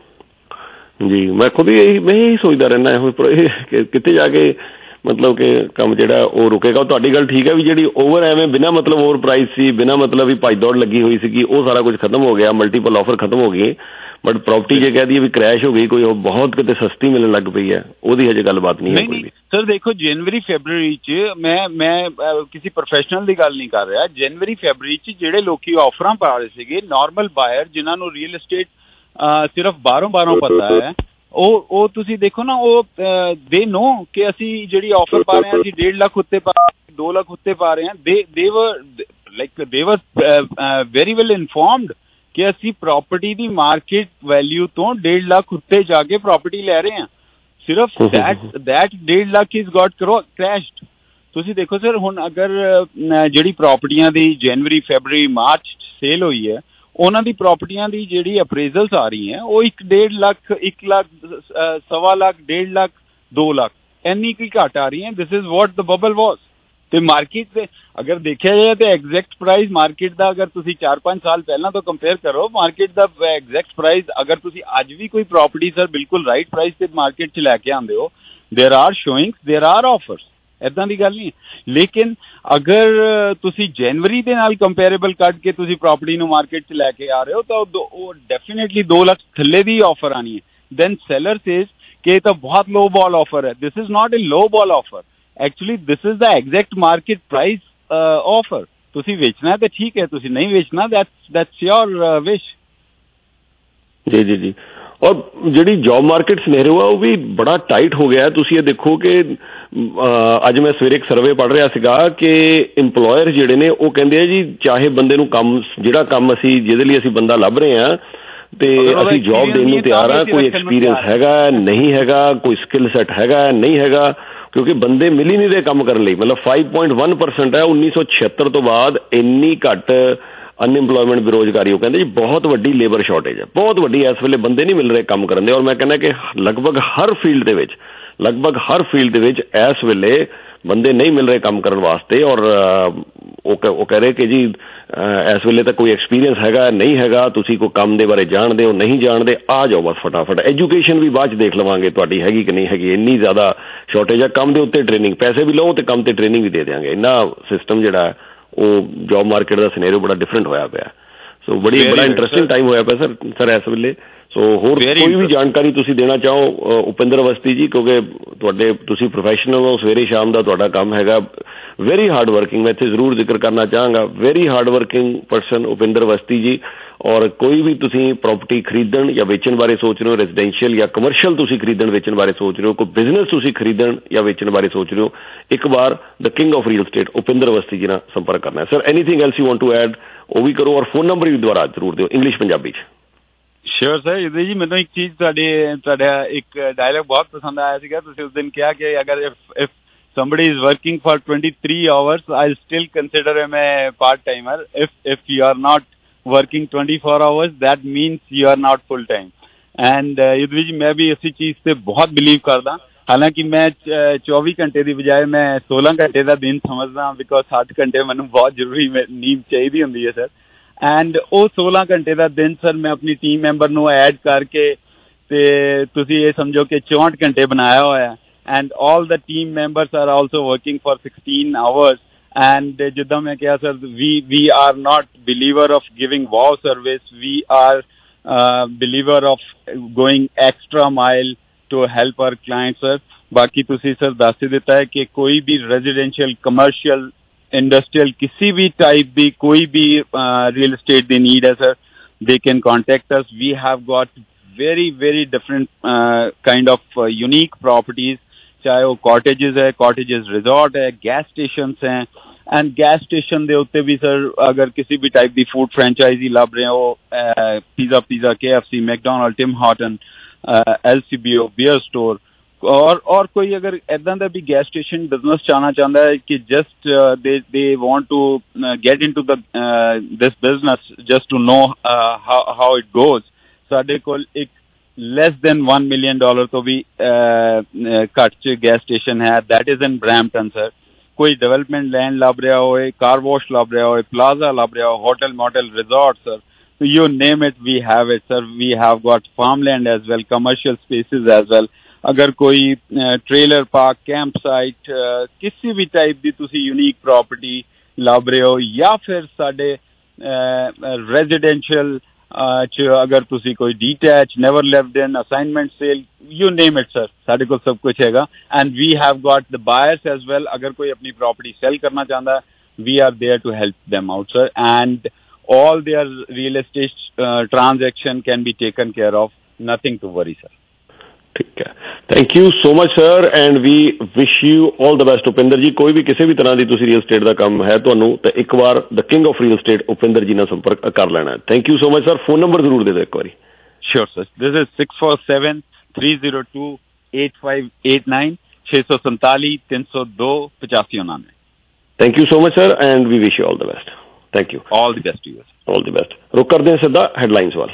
hmm जी मैं खुद ही यही मैं यही सोचदा रहना है किते जाके मतलब कि काम जिहड़ा वो रुकेगा। तुहाडी गल ठीक है भी जिहड़ी ओवर एवें बिना मतलब ओवर प्राइस सी बिना मतलब ही भज दौड़ लगी हुई सी वो सारा कुछ खत्म हो गया, मल्टीपल ऑफर खत्म हो गई। बट प्रॉपर्टी जे कह दी भी क्रैश हो गई कोई बहुत किते सस्ती मिलने लग पई है ओदी हजे गलबात नहीं है कोई भी।
सर देखो जनवरी फरवरी च मैं मैं किसी प्रोफेशनल की गल नहीं कर रहा। जनवरी फरवरी च जिहड़े लोकी ऑफरां पा रहे सीगे नॉर्मल बायर जिन्हां नूं रियल एस्टेट सिर्फ बारों बारों पता है ਉਹ ਉਹ ਤੁਸੀਂ ਦੇਖੋ ਨਾ ਉਹ ਦੇ ਨੋ ਕਿ ਅਸੀਂ ਜਿਹੜੀ ਆਫਰ ਪਾ ਰਹੇ ਹਾਂ ਅਸੀਂ डेढ़ ਲੱਖ ਉੱਤੇ ਪਾ दो ਲੱਖ ਉੱਤੇ ਪਾ ਰਹੇ ਹਾਂ। ਦੇ ਦੇ ਵਰ ਲਾਈਕ ਦੇ ਵਰ ਵੈਰੀ ਵੈਲ ਇਨਫੋਰਮਡ ਕਿ ਅਸੀਂ ਪ੍ਰਾਪਰਟੀ ਦੀ ਮਾਰਕੀਟ ਵੈਲਿਊ ਤੋਂ डेढ़ ਲੱਖ ਉੱਤੇ ਜਾ ਕੇ ਪ੍ਰਾਪਰਟੀ ਲੈ ਰਹੇ ਹਾਂ। ਸਿਰਫ ਦੈਟ ਦੈਟ डेढ़ ਲੱਖ ਇਜ਼ ਗॉट ਕ੍ਰੈਸ਼ਡ। ਤੁਸੀਂ ਦੇਖੋ ਸਰ ਹੁਣ ਅਗਰ ਜਿਹੜੀ ਪ੍ਰਾਪਰਟੀਆਂ ਦੀ ਜਨਵਰੀ ਫਰਵਰੀ ਮਾਰਚ ਸੇਲ ਹੋਈ ਹੈ ਉਹਨਾਂ ਦੀ ਪ੍ਰਾਪਰਟੀਆਂ ਦੀ ਜਿਹੜੀ ਅਪਰੇਜ਼ਲਸ ਆ ਰਹੀ ਹੈ ਉਹ ਇੱਕ डेढ़ ਲੱਖ ਇੱਕ ਲੱਖ ਸਵਾ ਲੱਖ डेढ़ ਲੱਖ दो ਲੱਖ ਇੰਨੀ ਕੀ ਘੱਟ ਆ ਰਹੀ ਹੈ। This is what the bubble was. ਤੇ ਮਾਰਕੀਟ ਦੇ ਅਗਰ ਦੇਖਿਆ ਜਾਏ ਤੇ ਐਗਜ਼ੈਕਟ ਪ੍ਰਾਈਸ ਮਾਰਕੀਟ ਦਾ ਅਗਰ ਤੁਸੀਂ ਚਾਰ ਪੰਜ ਸਾਲ ਪਹਿਲਾਂ ਤੋਂ ਕੰਪੇਅਰ ਕਰੋ ਮਾਰਕੀਟ ਦਾ ਐਗਜ਼ੈਕਟ ਪ੍ਰਾਈਸ ਅਗਰ ਤੁਸੀਂ ਅੱਜ ਵੀ ਕੋਈ ਪ੍ਰਾਪਰਟੀ ਸਰ ਬਿਲਕੁਲ ਰਾਈਟ ਪ੍ਰਾਈਸ ਤੇ ਮਾਰਕੀਟ 'ਚ ਲੈ ਕੇ ਆਉਂਦੇ ਹੋ ਦੇਰ ਆਰ ਸ਼ੋਇੰਗਸ ਦੇਰ ਆਰ ਆਫਰਸ ਇੱਦਾਂ ਦੀ ਗੱਲ ਨਹੀਂ। ਲੇਕਿਨ ਅਗਰ ਤੁਸੀਂ ਜਨਵਰੀ ਦੇ ਨਾਲ ਕੰਪੇਰੇਬਲ ਕੱਢ ਕੇ ਤੁਸੀਂ ਪ੍ਰਾਪਰਟੀ ਨੂੰ ਮਾਰਕੀਟ 'ਚ ਲੈ ਕੇ ਆ ਰਹੇ ਹੋ ਤਾਂ ਉਹ ਡੈਫੀਨੇਟਲੀ ਦੋ ਲੱਖ ਥੱਲੇ ਦੀ ਆਫਰ ਆਣੀ ਹੈ। ਦੈਨ ਸੈਲਰ ਸੇਜ਼ ਕਿ ਇਹ ਤਾਂ ਬਹੁਤ ਲੋ ਬਾਲ ਆਫਰ ਹੈ। This is not a low ball offer actually this is the exact market price offer. ਤੁਸੀਂ ਵੇਚਣਾ ਤੇ ਠੀਕ ਹੈ ਤੁਸੀਂ ਨਹੀਂ ਵੇਚਣਾ ਦੈਟਸ ਦੈਟਸ ਯੋਰ ਵਿਸ਼।
ਜੀ ਜੀ ਜੀ ਔਰ ਜਿਹੜੀ ਜੌਬ ਮਾਰਕੀਟ ਸਿਨੈਰੀਓ ਆ ਉਹ ਵੀ ਬੜਾ ਟਾਈਟ ਹੋ ਗਿਆ। ਤੁਸੀਂ ਇਹ ਦੇਖੋ ਕਿ ਅੱਜ ਮੈਂ ਸਵੇਰੇ ਇੱਕ ਸਰਵੇ ਪੜ੍ਹ ਰਿਹਾ ਸੀਗਾ ਕਿ ਇੰਪਲੋਇਰ ਜਿਹੜੇ ਨੇ ਉਹ ਕਹਿੰਦੇ ਆ ਜੀ ਚਾਹੇ ਬੰਦੇ ਨੂੰ ਕੰਮ ਜਿਹੜਾ ਕੰਮ ਅਸੀਂ ਜਿਹਦੇ ਲਈ ਅਸੀਂ ਬੰਦਾ ਲੱਭ ਰਹੇ ਹਾਂ ਤੇ ਅਸੀਂ ਜੌਬ ਦੇਣ ਨੂੰ ਤਿਆਰ ਹਾਂ ਕੋਈ ਐਕਸਪੀਰੀਅੰਸ ਹੈਗਾ ਨਹੀਂ ਹੈਗਾ ਕੋਈ ਸਕਿੱਲ ਸੈੱਟ ਹੈਗਾ ਨਹੀਂ ਹੈਗਾ ਕਿਉਂਕਿ ਬੰਦੇ ਮਿਲ ਹੀ ਨਹੀਂ ਰਹੇ ਕੰਮ ਕਰਨ ਲਈ। ਮਤਲਬ फाइव पॉइंट वन परसेंट ਹੈ ਉੱਨੀ ਸੌ ਛਿਹੱਤਰ ਤੋਂ ਬਾਅਦ ਇੰਨੀ ਘੱਟ ਅਨਇੰਪਲੋਇਮੈਂਟ ਬੇਰੁਜ਼ਗਾਰੀ। ਉਹ ਕਹਿੰਦੇ ਜੀ ਬਹੁਤ ਵੱਡੀ ਲੇਬਰ ਸ਼ਾਰਟੇਜ ਹੈ ਬਹੁਤ ਵੱਡੀ ਇਸ ਵੇਲੇ ਬੰਦੇ ਨਹੀਂ ਮਿਲ ਰਹੇ ਕੰਮ ਕਰਨ ਦੇ। ਔਰ ਮੈਂ ਕਹਿੰਦਾ ਕਿ ਲਗਭਗ ਹਰ ਫੀਲਡ ਦੇ ਵਿੱਚ ਲਗਭਗ ਹਰ ਫੀਲਡ ਦੇ ਵਿੱਚ ਇਸ ਵੇਲੇ ਬੰਦੇ ਨਹੀਂ ਮਿਲ ਰਹੇ ਕੰਮ ਕਰਨ ਵਾਸਤੇ। ਔਰ ਉਹ ਉਹ ਕਹਿ ਰਹੇ ਕਿ ਜੀ ਇਸ ਵੇਲੇ ਤਾਂ ਕੋਈ ਐਕਸਪੀਰੀਅੰਸ ਹੈਗਾ ਨਹੀਂ ਹੈਗਾ ਤੁਸੀਂ ਕੋਈ ਕੰਮ ਦੇ ਬਾਰੇ ਜਾਣਦੇ ਹੋ ਨਹੀਂ ਜਾਣਦੇ ਆ ਜਾਓ ਬਸ ਫਟਾਫਟ। ਐਜੂਕੇਸ਼ਨ ਵੀ ਬਾਅਦ 'ਚ ਦੇਖ ਲਵਾਂਗੇ ਤੁਹਾਡੀ ਹੈਗੀ ਕਿ ਨਹੀਂ ਹੈਗੀ ਇੰਨੀ ਜ਼ਿਆਦਾ ਸ਼ਾਰਟੇਜ ਆ। ਕੰਮ ਦੇ ਉੱਤੇ ਟ੍ਰੇਨਿੰਗ ਪੈਸੇ ਵੀ ਲਓ ਅਤੇ ਕੰਮ 'ਤੇ ਟ੍ਰੇਨਿੰਗ ਵੀ ਦੇ ਦਿਆਂਗੇ। ਇੰਨਾ ਸਿਸਟਮ ਜਿਹੜਾ ਉਹ ਜੌਬ ਮਾਰਕੀਟ ਦਾ ਸਿਨੈਰੀਓ ਬੜਾ ਡਿਫਰੈਂਟ ਹੋਇਆ ਪਿਆ। ਸੋ ਬੜੀ ਬੜਾ ਇੰਟਰਸਟਿੰਗ ਟਾਈਮ ਹੋਇਆ ਪਿਆ ਸਰ ਸਰ ਇਸ ਵੇਲੇ। ਸੋ ਹੋਰ ਕੋਈ ਵੀ ਜਾਣਕਾਰੀ ਤੁਸੀਂ ਦੇਣਾ ਚਾਹੋ ਉਪਿੰਦਰ ਅਵਸਥੀ ਜੀ ਕਿਉਂਕਿ ਤੁਹਾਡੇ ਤੁਸੀਂ ਪ੍ਰੋਫੈਸ਼ਨਲ ਹੋ ਸਵੇਰੇ ਸ਼ਾਮ ਦਾ ਤੁਹਾਡਾ ਕੰਮ ਹੈਗਾ ਵੈਰੀ ਹਾਰਡ ਵਰਕਿੰਗ। ਮੈਂ ਇੱਥੇ ਜ਼ਰੂਰ ਜ਼ਿਕਰ ਕਰਨਾ ਚਾਹਾਂਗਾ very hard working person Upinder Awasthi ji. ਔਰ ਕੋਈ ਵੀ ਤੁਸੀਂ ਪ੍ਰਾਪਰਟੀ ਖਰੀਦਣ ਜਾਂ ਵੇਚਣ ਬਾਰੇ ਸੋਚ ਰਹੇ ਹੋ ਰੈਜ਼ੀਡੈਂਸ਼ੀਅਲ ਜਾਂ ਕਮਰਸ਼ੀਅਲ ਤੁਸੀਂ ਖਰੀਦਣ ਵੇਚਣ ਬਾਰੇ ਸੋਚ ਰਹੇ ਹੋ ਕੋਈ ਬਿਜ਼ਨਸ ਤੁਸੀਂ ਖਰੀਦਣ ਜਾਂ ਵੇਚਣ ਬਾਰੇ ਸੋਚ ਰਹੇ ਹੋ ਇੱਕ ਵਾਰ the king of real estate Upinder Awasthi ji ਨਾਲ ਸੰਪਰਕ ਕਰਨਾ। Sir anything else you want to add ਉਹ ਵੀ ਕਰੋ ਔਰ ਫੋਨ ਨੰਬਰ ਵੀ ਦੁਬਾਰਾ ਜ਼ਰੂਰ ਦਿਓ ਇੰਗਲਿਸ਼ ਪੰਜਾਬੀ 'ਚ।
श्योर सर ਇਹਦੇ ਜੀ ਮੈਨੂੰ ਇੱਕ ਚੀਜ਼ ਤੁਹਾਡੇ ਤੁਹਾਡਾ ਇੱਕ ਡਾਇਲੌਗ ਬਹੁਤ ਪਸੰਦ ਆਇਆ ਸੀਗਾ। ਤੁਸੀਂ ਉਸ ਦਿਨ ਕਿਹਾ ਕਿ ਅਗਰ if if somebody is working for twenty-three hours I'll still consider him a part timer. if if you are not working twenty-four hours that means you are not full time and ਇਹਦੇ ਵਿੱਚ ਮੈਂ ਵੀ ਇਸੇ ਚੀਜ਼ ਤੇ ਬਹੁਤ believe ਕਰਦਾ। ਹਾਲਾਂਕਿ ਮੈਂ ਚੌਵੀ ਘੰਟੇ ਦੀ ਬਜਾਏ ਮੈਂ सोलह ਘੰਟੇ ਦਾ ਦਿਨ ਸਮਝਦਾ ਬਿਕੋਜ਼ ਸੱਤ ਘੰਟੇ ਮੈਨੂੰ ਬਹੁਤ ਜ਼ਰੂਰੀ ਨੀਂਦ ਚਾਹੀਦੀ ਹੁੰਦੀ ਹੈ ਸਰ। ਐਂਡ ਉਹ सोलह ਘੰਟੇ ਦਾ ਦਿਨ ਸਰ ਮੈਂ ਆਪਣੀ ਟੀਮ ਮੈਂਬਰ ਨੂੰ ਐਡ ਕਰਕੇ ਤੇ ਤੁਸੀਂ ਇਹ ਸਮਝੋ ਕਿ ਚੌਂਹਠ ਘੰਟੇ ਬਣਾਇਆ ਹੋਇਆ। And all the team members are also working for sixteen hours and ਜਿੱਦਾਂ ਮੈਂ ਕਿਹਾ sir we we are not believer of giving wow service we are believer of going extra mile to help our client sir. ਬਾਕੀ ਤੁਸੀਂ sir ਦੱਸ ਹੀ ਦਿੱਤਾ ਹੈ ਕਿ ਕੋਈ ਵੀ ਰੈਜ਼ੀਡੈਂਸ਼ੀਅਲ ਕਮਰਸ਼ੀਅਲ इंडस्ट्रियल किसी भी टाइप दी कोई भी रियल एस्टेट दी नीड है sir they can contact us. We have got very very different uh, kind of uh, unique properties चाहे वो कॉटेजेस है कॉटेजेस रिजॉर्ट है गैस स्टेशंस हैं एंड गैस स्टेशन दे उत्ते भी सर अगर किसी भी टाइप की फूड फ्रेंचाइजी लभ रहे हो, pizza pizza K F C, McDonald, Tim Horton, L C B O, beer store और और कोई अगर इदां दा भी गैस स्टेशन बिजनेस चाहना चाहता है कि just they they want to get into the this business just to know how it goes, साडे कोल एक less than one million dollar तो भी घट च गैस स्टेशन है, that is in Brampton sir. कोई डेवलपमेंट लैंड लभ रहा होए, कार वॉश लभ रहा होए, प्लाजा लभ रहा हो, hotel motel resort sir, so you name it, we have it sir. We have got farmland as well, commercial spaces as well. अगर कोई ट्रेलर पार्क, कैंप साइट, किसी भी टाइप की तुसी यूनिक प्रॉपर्टी लभ रहे हो या फिर साडे रेजिडेंशियल च अगर तुसी कोई detach, never lived in, assignment sale, you name it sir, साडे को सब कुछ हैगा। And we have got the buyers as well. अगर कोई अपनी प्रॉपर्टी सेल करना चाहता है, we are there to help them out sir, and all their real estate uh, transaction can be taken care of, nothing to worry sir.
ठीक है, thank you so much sir and we wish you all the best. Upinder ji, कोई भी किसी भी तरह की तुसी real estate का काम है ਤੁਹਾਨੂੰ तो एक बार the king of real estate Upinder ji ਨਾਲ संपर्क कर लेना है। Thank you so much sir. Phone number जरूर दे दो एक बारी।
Sure sir, this is six four seven three zero two eight five eight nine, छः सौ संताली तीन सौ दो पचासी उन्नानवे।
Thank you so much sir and we wish you all the best. Thank you,
all the best to you,
all the best. रुक करते हैं सीधा हेडलाइंस वाल।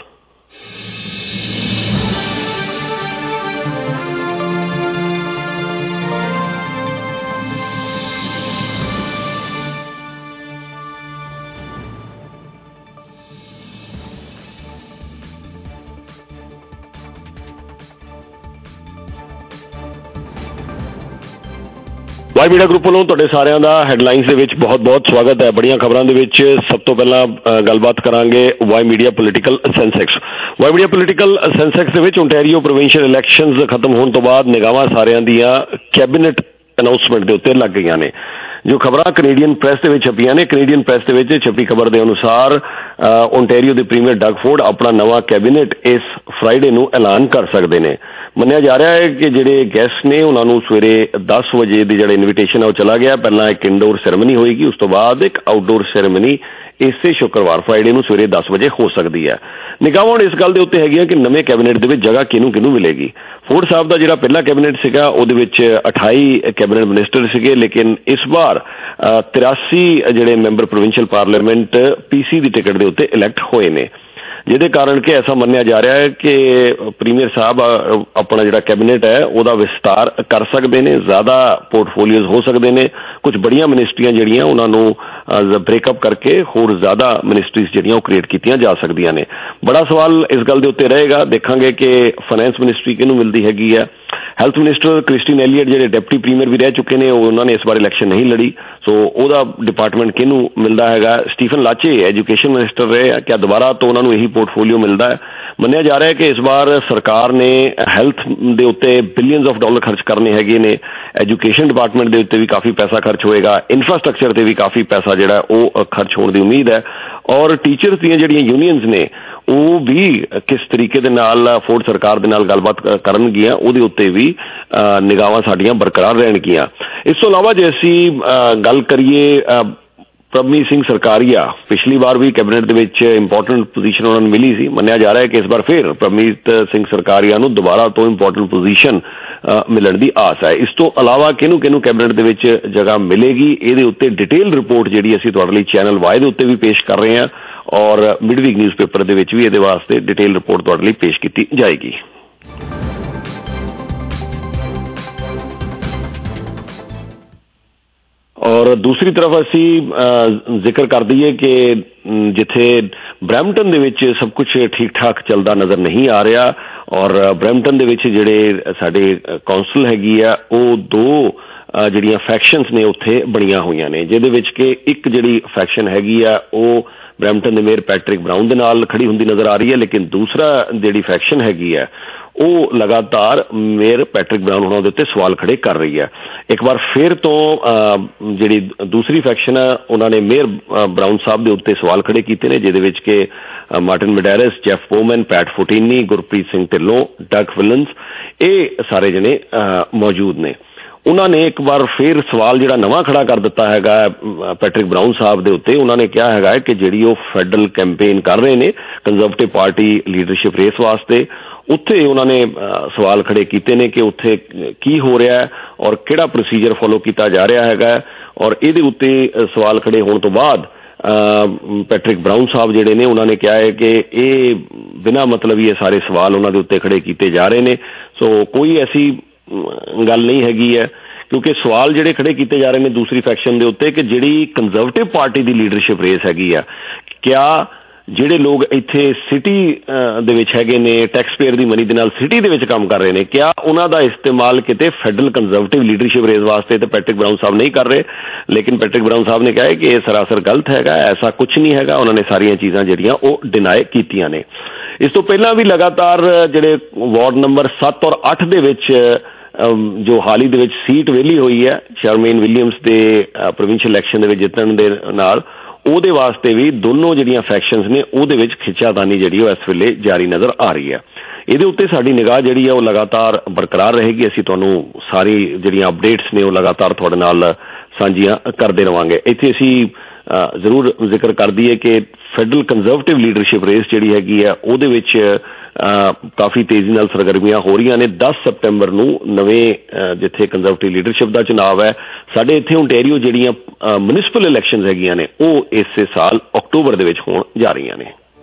ਵਾਈ ਮੀਡੀਆ ਗਰੁੱਪ ਵੱਲੋਂ ਤੁਹਾਡੇ ਸਾਰਿਆਂ ਦਾ ਹੈਡਲਾਈਨਸ ਦੇ ਵਿੱਚ ਬਹੁਤ ਬਹੁਤ ਸਵਾਗਤ ਹੈ। ਬੜੀਆਂ ਖਬਰਾਂ ਦੇ ਵਿੱਚ ਸਭ ਤੋਂ ਪਹਿਲਾਂ ਗੱਲਬਾਤ ਕਰਾਂਗੇ Y media political sensex. Y media political sensex ਦੇ ਵਿੱਚ ਓਨਟਾਰੀਓ ਪ੍ਰੋਵਿੰਸ਼ੀਅਲ ਇਲੈਕਸ਼ਨਸ ਖਤਮ ਹੋਣ ਤੋਂ ਬਾਅਦ ਨਿਗਾਹਾਂ ਸਾਰਿਆਂ ਦੀਆਂ ਕੈਬਨਿਟ ਅਨਾਉਂਸਮੈਂਟ ਦੇ ਉੱਤੇ ਲੱਗ ਗਈਆਂ ਨੇ। ਜੋ ਖਬਰਾਂ ਕੈਨੇਡੀਅਨ ਪ੍ਰੈਸ ਦੇ ਵਿੱਚ ਛਪੀਆਂ ਨੇ, ਕੈਨੇਡੀਅਨ ਪ੍ਰੈਸ ਦੇ ਵਿੱਚ ਛਪੀ ਖਬਰ ਦੇ ਅਨੁਸਾਰ ਓਨਟਾਰੀਓ ਦੇ ਪ੍ਰੀਮੀਅਰ ਡਗ ਫੋਰਡ ਆਪਣਾ ਨਵਾਂ ਕੈਬਨਿਟ ਇਸ ਫਰਾਈਡੇ ਨੂੰ ਐਲਾਨ ਕਰ ਸਕਦੇ ਨੇ। ਮੰਨਿਆ ਜਾ ਰਿਹਾ ਹੈ ਕਿ ਜਿਹੜੇ ਗੈਸਟ ਨੇ ਉਹਨਾਂ ਨੂੰ ਸਵੇਰੇ ਦਸ ਵਜੇ ਦੀ ਜਿਹੜਾ ਇਨਵੀਟੇਸ਼ਨ ਹੈ ਉਹ ਚਲਾ ਗਿਆ। ਪਹਿਲਾਂ ਇੱਕ ਇੰਡੋਰ ਸੈਰੇਮਨੀ ਹੋਏਗੀ, ਉਸ ਤੋਂ ਬਾਅਦ ਇੱਕ ਆਊਟਡੋਰ ਸੈਰੇਮਨੀ ਇਸੇ ਸ਼ੁੱਕਰਵਾਰ ਫਰਾਈਡੇ ਨੂੰ ਸਵੇਰੇ ਦਸ ਵਜੇ ਹੋ ਸਕਦੀ ਹੈ। ਨਿਗਾਹਾਂ ਹੁਣ ਇਸ ਗੱਲ ਦੇ ਉੱਤੇ ਹੈਗੀਆਂ ਕਿ ਨਵੇਂ ਕੈਬਨਿਟ ਦੇ ਵਿੱਚ ਜਗ੍ਹਾ ਕਿਹਨੂੰ ਕਿਹਨੂੰ ਮਿਲੇਗੀ। ਫੋਰਡ ਸਾਹਿਬ ਦਾ ਜਿਹੜਾ ਪਹਿਲਾ ਕੈਬਨਿਟ ਸੀਗਾ ਉਹਦੇ ਵਿੱਚ ਅਠਾਈ ਕੈਬਨਿਟ ਮਿਨਿਸਟਰ ਸੀਗੇ, ਲੇਕਿਨ ਇਸ ਵਾਰ ਤਿਰਾਸੀ ਜਿਹੜੇ ਮੈਂਬਰ ਪ੍ਰੋਵਿੰਸ਼ੀਅਲ ਪਾਰਲੀਮੈਂਟ ਪੀਸੀ ਦੀ ਟਿਕਟ ਦੇ ਉੱਤੇ ਇਲੈਕਟ ਹੋਏ ਨੇ, ਜਿਹਦੇ ਕਾਰਨ ਕਿ ਐਸਾ ਮੰਨਿਆ ਜਾ ਰਿਹਾ ਹੈ ਕਿ ਪ੍ਰੀਮੀਅਰ ਸਾਹਿਬ ਆਪਣਾ ਜਿਹੜਾ ਕੈਬਨਿਟ ਹੈ ਉਹਦਾ ਵਿਸਤਾਰ ਕਰ ਸਕਦੇ ਨੇ, ਜ਼ਿਆਦਾ ਪੋਰਟਫੋਲੀਓਜ਼ ਹੋ ਸਕਦੇ ਨੇ। ਕੁਝ ਬੜੀਆਂ ਮਿਨਿਸਟਰੀਆਂ ਜਿਹੜੀਆਂ ਉਹਨਾਂ ਨੂੰ ਬ੍ਰੇਕਅਪ ਕਰਕੇ ਹੋਰ ਜ਼ਿਆਦਾ ਮਿਨਿਸਟਰੀਜ਼ ਜਿਹੜੀਆਂ ਉਹ ਕ੍ਰੀਏਟ ਕੀਤੀਆਂ ਜਾ ਸਕਦੀਆਂ ਨੇ। ਬੜਾ ਸਵਾਲ ਇਸ ਗੱਲ ਦੇ ਉੱਤੇ ਰਹੇਗਾ। ਦੇਖਾਂਗੇ ਕਿ ਫਾਈਨੈਂਸ ਮਿਨਿਸਟਰੀ ਕਿਹਨੂੰ ਮਿਲਦੀ ਹੈਗੀ ਹੈ। ਹੈਲਥ ਮਿਨਿਸਟਰ ਕ੍ਰਿਸਟੀਨ ਐਲੀਅਟ ਜਿਹੜੇ ਡਿਪਟੀ ਪ੍ਰੀਮੀਅਰ ਵੀ ਰਹਿ ਚੁੱਕੇ ਨੇ, ਉਹਨਾਂ ਨੇ ਇਸ ਵਾਰ ਇਲੈਕਸ਼ਨ ਨਹੀਂ ਲੜੀ, ਸੋ ਉਹਦਾ ਡਿਪਾਰਟਮੈਂਟ ਕਿਹਨੂੰ ਮਿਲਦਾ ਹੈਗਾ। ਸਟੀਫਨ ਲਾਚੇ ਐਜੂਕੇਸ਼ਨ ਮਿਨਿਸਟਰ ਰਹੇ ਆ, ਕਿਆ ਦੁਬਾਰਾ ਤੋਂ ਉਹਨਾਂ ਨੂੰ ਇਹੀ ਪੋਰਟਫੋਲੀਓ ਮਿਲਦਾ ਹੈ। ਮੰਨਿਆ ਜਾ ਰਿਹਾ ਹੈ ਕਿ ਇਸ ਵਾਰ ਸਰਕਾਰ ਨੇ ਹੈਲਥ ਦੇ ਉੱਤੇ ਬਿਲੀਅਨਸ ਆਫ ਡਾਲਰ ਖਰਚ ਕਰਨੇ ਹੈਗੇ ਨੇ। ਐਜੂਕੇਸ਼ਨ ਡਿਪਾਰਟਮੈਂਟ ਦੇ ਉੱਤੇ ਵੀ ਕਾਫੀ ਪੈਸਾ ਖਰਚ ਹੋਏਗਾ, ਇਨਫਰਾਸਟਰਕਚਰ ਤੇ ਵੀ ਕਾਫੀ ਪੈਸਾ ਜਿਹੜਾ ਉਹ ਖਰਚ ਹੋਣ ਦੀ ਉਮੀਦ ਹੈ। ਔਰ ਟੀਚਰਸ ਦੀਆਂ ਜਿਹੜੀਆਂ ਯੂਨੀਅਨਸ ਨੇ ਉਹ ਵੀ ਕਿਸ ਤਰੀਕੇ ਦੇ ਨਾਲ ਫੋਰਡ ਸਰਕਾਰ ਦੇ ਨਾਲ ਗੱਲਬਾਤ ਕਰਨਗੀਆਂ ਉਹਦੇ ਉੱਤੇ ਵੀ ਨਿਗਾਹਾਂ ਸਾਡੀਆਂ ਬਰਕਰਾਰ ਰਹਿਣਗੀਆਂ। ਇਸ ਤੋਂ ਇਲਾਵਾ ਜੇ ਅਸੀਂ ਗੱਲ ਕਰੀਏ ਪ੍ਰਭਮੀਤ ਸਿੰਘ ਸਰਕਾਰੀਆ, ਪਿਛਲੀ ਵਾਰ ਵੀ ਕੈਬਨਿਟ ਦੇ ਵਿੱਚ ਇੰਪੋਰਟੈਂਟ ਪੋਜੀਸ਼ਨ ਉਹਨਾਂ ਨੂੰ ਮਿਲੀ ਸੀ। ਮੰਨਿਆ ਜਾ ਰਿਹਾ ਹੈ ਕਿ ਇਸ ਵਾਰ ਫਿਰ ਪ੍ਰਭਮੀਤ ਸਿੰਘ ਸਰਕਾਰੀਆ ਨੂੰ ਦੁਬਾਰਾ ਤੋਂ ਇੰਪੋਰਟੈਂਟ ਪੋਜੀਸ਼ਨ ਮਿਲਣ ਦੀ ਆਸ ਹੈ। ਇਸ ਤੋਂ ਇਲਾਵਾ ਕਿਹਨੂੰ ਕਿਹਨੂੰ ਕੈਬਨਿਟ ਦੇ ਵਿੱਚ ਜਗ੍ਹਾ ਮਿਲੇਗੀ, ਇਹਦੇ ਉੱਤੇ ਡਿਟੇਲ ਰਿਪੋਰਟ ਜਿਹੜੀ ਅਸੀਂ ਤੁਹਾਡੇ ਲਈ ਚੈਨਲ ਵਾਈ ਦੇ ਉੱਤੇ ਵੀ ਪੇਸ਼ ਕਰ ਰਹੇ ਹਾਂ ਔਰ ਮਿਡਵੀਕ ਨਿਊਜ਼ਪੇਪਰ ਦੇ ਵਿੱਚ ਵੀ ਇਹਦੇ ਵਾਸਤੇ ਡਿਟੇਲ ਰਿਪੋਰਟ ਤੁਹਾਡੇ ਲਈ ਪੇਸ਼ ਕੀਤੀ ਜਾਏਗੀ। ਔਰ ਦੂਸਰੀ ਤਰਫ ਅਸੀਂ ਜ਼ਿਕਰ ਕਰ ਦਈਏ ਕਿ ਜਿੱਥੇ ਬਰੈਂਪਟਨ ਦੇ ਵਿੱਚ ਸਭ ਕੁਝ ਠੀਕ ਠਾਕ ਚੱਲਦਾ ਨਜ਼ਰ ਨਹੀਂ ਆ ਰਿਹਾ ਔਰ ਬਰੈਂਪਟਨ ਦੇ ਵਿੱਚ ਜਿਹੜੇ ਸਾਡੇ ਕੌਂਸਲ ਹੈਗੀ ਆ ਉਹ ਦੋ ਜਿਹੜੀਆਂ ਫੈਕਸ਼ਨਸ ਨੇ ਉੱਥੇ ਬਣੀਆਂ ਹੋਈਆਂ ਨੇ, ਜਿਹਦੇ ਵਿੱਚ ਕਿ ਇੱਕ ਜਿਹੜੀ ਫੈਕਸ਼ਨ ਹੈਗੀ ਆ ਉਹ ਬਰੈਂਪਟਨ ਦੇ ਮੇਅਰ ਪੈਟਰਿਕ ਬਰਾਊਨ ਦੇ ਨਾਲ ਖੜੀ ਹੁੰਦੀ ਨਜ਼ਰ ਆ ਰਹੀ ਹੈ, ਲੇਕਿਨ ਦੂਸਰਾ ਜਿਹੜੀ ਫੈਕਸ਼ਨ ਹੈਗੀ ਹੈ ਉਹ ਲਗਾਤਾਰ ਮੇਅਰ ਪੈਟਰਿਕ ਬਰਾਊਨ ਉਹਨਾਂ ਦੇ ਉੱਤੇ ਸਵਾਲ ਖੜੇ ਕਰ ਰਹੀ ਹੈ। ਇੱਕ ਵਾਰ ਫਿਰ ਤੋਂ ਜਿਹੜੀ ਦੂਸਰੀ ਫੈਕਸ਼ਨ ਹੈ ਉਹਨਾਂ ਨੇ ਮੇਅਰ ਬਰਾਊਨ ਸਾਹਿਬ ਦੇ ਉੱਤੇ ਸਵਾਲ ਖੜੇ ਕੀਤੇ ਨੇ, ਜਿਹਦੇ ਵਿੱਚ ਕਿ Martin Medeiros, Jeff Bowman, Pat Fortini, Gurpreet Singh Dhillon, Doug Whillans, ਇਹ ਸਾਰੇ ਜਣੇ ਮੌਜੂਦ ਨੇ। ਉਹਨਾਂ ਨੇ ਇੱਕ ਵਾਰ ਫਿਰ ਸਵਾਲ ਜਿਹੜਾ ਨਵਾਂ ਖੜਾ ਕਰ ਦਿੱਤਾ ਹੈਗਾ ਪੈਟਰਿਕ ਬਰਾਊਨ ਸਾਹਿਬ ਦੇ ਉੱਤੇ। ਉਹਨਾਂ ਨੇ ਕਿਹਾ ਹੈਗਾ ਕਿ ਜਿਹੜੀ ਉਹ ਫੈਡਰਲ ਕੈਂਪੇਨ ਕਰ ਰਹੇ ਨੇ ਕੰਜ਼ਰਵੇਟਿਵ ਪਾਰਟੀ ਲੀਡਰਸ਼ਿਪ ਰੇਸ ਵਾਸਤੇ, ਉੱਥੇ ਉਹਨਾਂ ਨੇ ਸਵਾਲ ਖੜੇ ਕੀਤੇ ਨੇ ਕਿ ਉੱਥੇ ਕੀ ਹੋ ਰਿਹਾ ਹੈ ਔਰ ਕਿਹੜਾ ਪ੍ਰੋਸੀਜਰ ਫੋਲੋ ਕੀਤਾ ਜਾ ਰਿਹਾ ਹੈਗਾ। ਔਰ ਇਹਦੇ ਉੱਤੇ ਸਵਾਲ ਖੜੇ ਹੋਣ ਤੋਂ ਬਾਅਦ ਪੈਟਰਿਕ ਬਰਾਊਨ ਸਾਹਿਬ ਜਿਹੜੇ ਨੇ ਉਹਨਾਂ ਨੇ ਕਿਹਾ ਹੈ ਕਿ ਇਹ ਬਿਨਾਂ ਮਤਲਬ ਹੀ ਇਹ ਸਾਰੇ ਸਵਾਲ ਉਹਨਾਂ ਦੇ ਉੱਤੇ ਖੜੇ ਕੀਤੇ ਜਾ ਰਹੇ ਨੇ। ਸੋ ਕੋਈ ਐਸੀ ਗੱਲ ਨਹੀਂ ਹੈਗੀ ਹੈ, ਕਿਉਂਕਿ ਸਵਾਲ ਜਿਹੜੇ ਖੜੇ ਕੀਤੇ ਜਾ ਰਹੇ ਨੇ ਦੂਸਰੀ ਫੈਕਸ਼ਨ ਦੇ ਉੱਤੇ ਕਿ ਜਿਹੜੀ ਕੰਜ਼ਰਵੇਟਿਵ ਪਾਰਟੀ ਦੀ ਲੀਡਰਸ਼ਿਪ ਰੇਸ ਹੈਗੀ ਆ, ਕਿਆ ਜਿਹੜੇ ਲੋਕ ਇੱਥੇ ਸਿਟੀ ਦੇ ਵਿੱਚ ਹੈਗੇ ਨੇ ਟੈਕਸ ਪੇਅਰ ਦੀ ਮਨੀ ਦੇ ਨਾਲ ਸਿਟੀ ਦੇ ਵਿੱਚ ਕੰਮ ਕਰ ਰਹੇ ਨੇ, ਕਿਆ ਉਹਨਾਂ ਦਾ ਇਸਤੇਮਾਲ ਕਿਤੇ ਫੈਡਰਲ ਕੰਜ਼ਰਵੇਟਿਵ ਲੀਡਰਸ਼ਿਪ ਰੇਸ ਵਾਸਤੇ ਤੇ ਪੈਟਰਿਕ ਬਰਾਊਨ ਸਾਹਿਬ ਨਹੀਂ ਕਰ ਰਹੇ। ਲੇਕਿਨ ਪੈਟਰਿਕ ਬਰਾਊਨ ਸਾਹਿਬ ਨੇ ਕਿਹਾ ਕਿ ਇਹ ਸਰਾਸਰ ਗਲਤ ਹੈਗਾ, ਐਸਾ ਕੁਝ ਨਹੀਂ ਹੈਗਾ। ਉਹਨਾਂ ਨੇ ਸਾਰੀਆਂ ਚੀਜ਼ਾਂ ਜਿਹੜੀਆਂ ਉਹ ਡਿਨਾਈ ਕੀਤੀਆਂ ਨੇ। ਇਸ ਤੋਂ ਪਹਿਲਾਂ ਵੀ ਲਗਾਤਾਰ ਜਿਹੜੇ ਵਾਰਡ ਨੰਬਰ ਸੱਤ ਔਰ ਅੱਠ ਦੇ ਵਿੱਚ ਜੋ ਹਾਲ ਹੀ ਦੇ ਵਿੱਚ ਸੀਟ ਵਿਹਲੀ ਹੋਈ ਹੈ ਸ਼ਰਮੇਨ ਵਿਲੀਅਮਸ ਦੇ ਪ੍ਰੋਵਿੰਸ਼ੀਅਲ ਇਲੈਕਸ਼ਨ ਦੇ ਵਿੱਚ ਜਿੱਤਣ ਦੇ ਨਾਲ, ਉਹਦੇ ਵਾਸਤੇ ਵੀ ਦੋਨੋਂ ਜਿਹੜੀਆਂ ਫੈਕਸ਼ਨਸ ਨੇ ਉਹਦੇ ਵਿੱਚ ਖਿੱਚਾਤਾਨੀ ਜਿਹੜੀ ਉਹ ਇਸ ਵੇਲੇ ਜਾਰੀ ਨਜ਼ਰ ਆ ਰਹੀ ਹੈ। ਇਹਦੇ ਉੱਤੇ ਸਾਡੀ ਨਿਗਾਹ ਜਿਹੜੀ ਹੈ ਉਹ ਲਗਾਤਾਰ ਬਰਕਰਾਰ ਰਹੇਗੀ। ਅਸੀਂ ਤੁਹਾਨੂੰ ਸਾਰੀ ਜਿਹੜੀਆਂ ਅਪਡੇਟਸ ਨੇ ਉਹ ਲਗਾਤਾਰ ਤੁਹਾਡੇ ਨਾਲ ਸਾਂਝੀਆਂ ਕਰਦੇ ਰਵਾਂਗੇ। ਇੱਥੇ ਅਸੀਂ ਜ਼ਰੂਰ ਜ਼ਿਕਰ ਕਰ ਦਈਏ ਕਿ ਫੈਡਰਲ ਕੰਜ਼ਰਵੇਟਿਵ ਲੀਡਰਸ਼ਿਪ ਰੇਸ ਜਿਹੜੀ ਹੈਗੀ ਆ ਉਹਦੇ ਵਿੱਚ ਕਾਫੀ ਤੇਜ਼ੀ ਨਾਲ ਸਰਗਰਮੀਆਂ ਹੋ ਰਹੀਆਂ ਨੇ। ਦਸ ਸਤੰਬਰ ਨੂੰ ਨਵੇਂ ਜਿੱਥੇ ਕੰਜ਼ਰਵੇਟਿਵ ਲੀਡਰਸ਼ਿਪ ਦਾ ਚੁਣਾਵ ਹੈ, ਸਾਡੇ ਇੱਥੇ ਓਨਟਾਰੀਓ ਜਿਹੜੀਆਂ ਮਿਊਨਿਸਪਲ ਇਲੈਕਸ਼ਨਸ ਹੈਗੀਆਂ ਨੇ ਉਹ ਇਸੇ ਸਾਲ ਅਕਤੂਬਰ ਦੇ ਵਿੱਚ ਹੋਣ ਜਾ ਰਹੀਆਂ ਨੇ।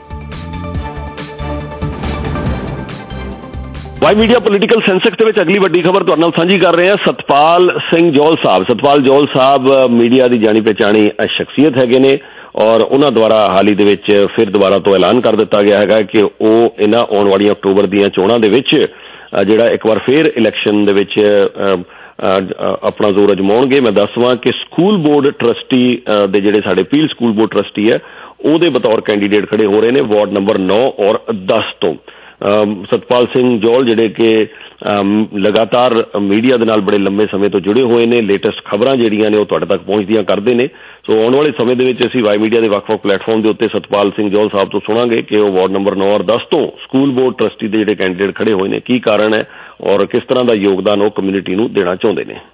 ਵਾਈ ਮੀਡੀਆ ਪੋਲੀਟੀਕਲ ਸੈਂਸੈਕਸ ਦੇ ਵਿੱਚ ਅਗਲੀ ਵੱਡੀ ਖਬਰ ਤੁਹਾਡੇ ਨਾਲ ਸਾਂਝੀ ਕਰ ਰਹੇ ਹਾਂ। ਸਤਪਾਲ ਸਿੰਘ ਜੌਹਲ ਸਾਹਿਬ ਸਤਪਾਲ ਜੌਹਲ ਸਾਹਿਬ ਮੀਡੀਆ ਦੀ ਜਾਣੀ ਪਹਿਚਾਣੀ ਸ਼ਖਸੀਅਤ ਹੈਗੇ ਨੇ ਔਰ ਉਹਨਾਂ ਦੁਆਰਾ ਹਾਲ ਹੀ ਦੇ ਵਿੱਚ ਫਿਰ ਦੁਬਾਰਾ ਤੋਂ ਐਲਾਨ ਕਰ ਦਿੱਤਾ ਗਿਆ ਹੈਗਾ ਕਿ ਉਹ ਇਹਨਾਂ ਆਉਣ ਵਾਲੀਆਂ ਅਕਤੂਬਰ ਦੀਆਂ ਚੋਣਾਂ ਦੇ ਵਿੱਚ ਜਿਹੜਾ ਇੱਕ ਵਾਰ ਫਿਰ ਇਲੈਕਸ਼ਨ ਦੇ ਵਿੱਚ ਆਪਣਾ ਜ਼ੋਰ ਅਜਮਾਉਣਗੇ। ਮੈਂ ਦੱਸਵਾਂ ਕਿ ਸਕੂਲ ਬੋਰਡ ਟਰਸਟੀ ਦੇ ਜਿਹੜੇ ਸਾਡੇ ਪੀਲ ਸਕੂਲ ਬੋਰਡ ਟਰਸਟੀ ਹੈ ਉਹਦੇ ਬਤੌਰ ਕੈਂਡੀਡੇਟ ਖੜੇ ਹੋ ਰਹੇ ਨੇ ਵਾਰਡ ਨੰਬਰ ਨੌ ਔਰ ਦਸ ਤੋਂ। ਸਤਪਾਲ ਸਿੰਘ ਜੌਹਲ ਜਿਹੜੇ ਕਿ ਲਗਾਤਾਰ ਮੀਡੀਆ ਦੇ ਨਾਲ ਬੜੇ ਲੰਬੇ ਸਮੇਂ ਤੋਂ ਜੁੜੇ ਹੋਏ ਨੇ, ਲੇਟੈਸਟ ਖਬਰਾਂ ਜਿਹੜੀਆਂ ਨੇ ਉਹ ਤੁਹਾਡੇ ਤੱਕ ਪਹੁੰਚਦੀਆਂ ਕਰਦੇ ਨੇ। ਸੋ ਆਉਣ ਵਾਲੇ ਸਮੇਂ ਦੇ ਵਿੱਚ ਅਸੀਂ ਵਾਈ ਮੀਡੀਆ ਦੇ ਵੱਖ-ਵੱਖ ਪਲੇਟਫਾਰਮ ਦੇ ਉੱਤੇ ਸਤਪਾਲ ਸਿੰਘ ਜੌਹਲ ਸਾਹਿਬ ਤੋਂ ਸੁਣਾਂਗੇ ਕਿ ਉਹ ਵਾਰਡ ਨੰਬਰ ਨੌ ਔਰ ਦਸ ਤੋਂ ਸਕੂਲ ਬੋਰਡ ਟਰਸਟੀ ਦੇ ਜਿਹੜੇ ਕੈਂਡੀਡੇਟ ਖੜੇ ਹੋਏ ਨੇ ਕੀ ਕਾਰਨ ਹੈ ਔਰ ਕਿਸ ਤਰ੍ਹਾਂ ਦਾ ਯੋਗਦਾਨ ਉਹ ਕਮਿਊਨਿਟੀ ਨੂੰ ਦੇਣਾ ਚਾਹੁੰਦੇ ਨੇ।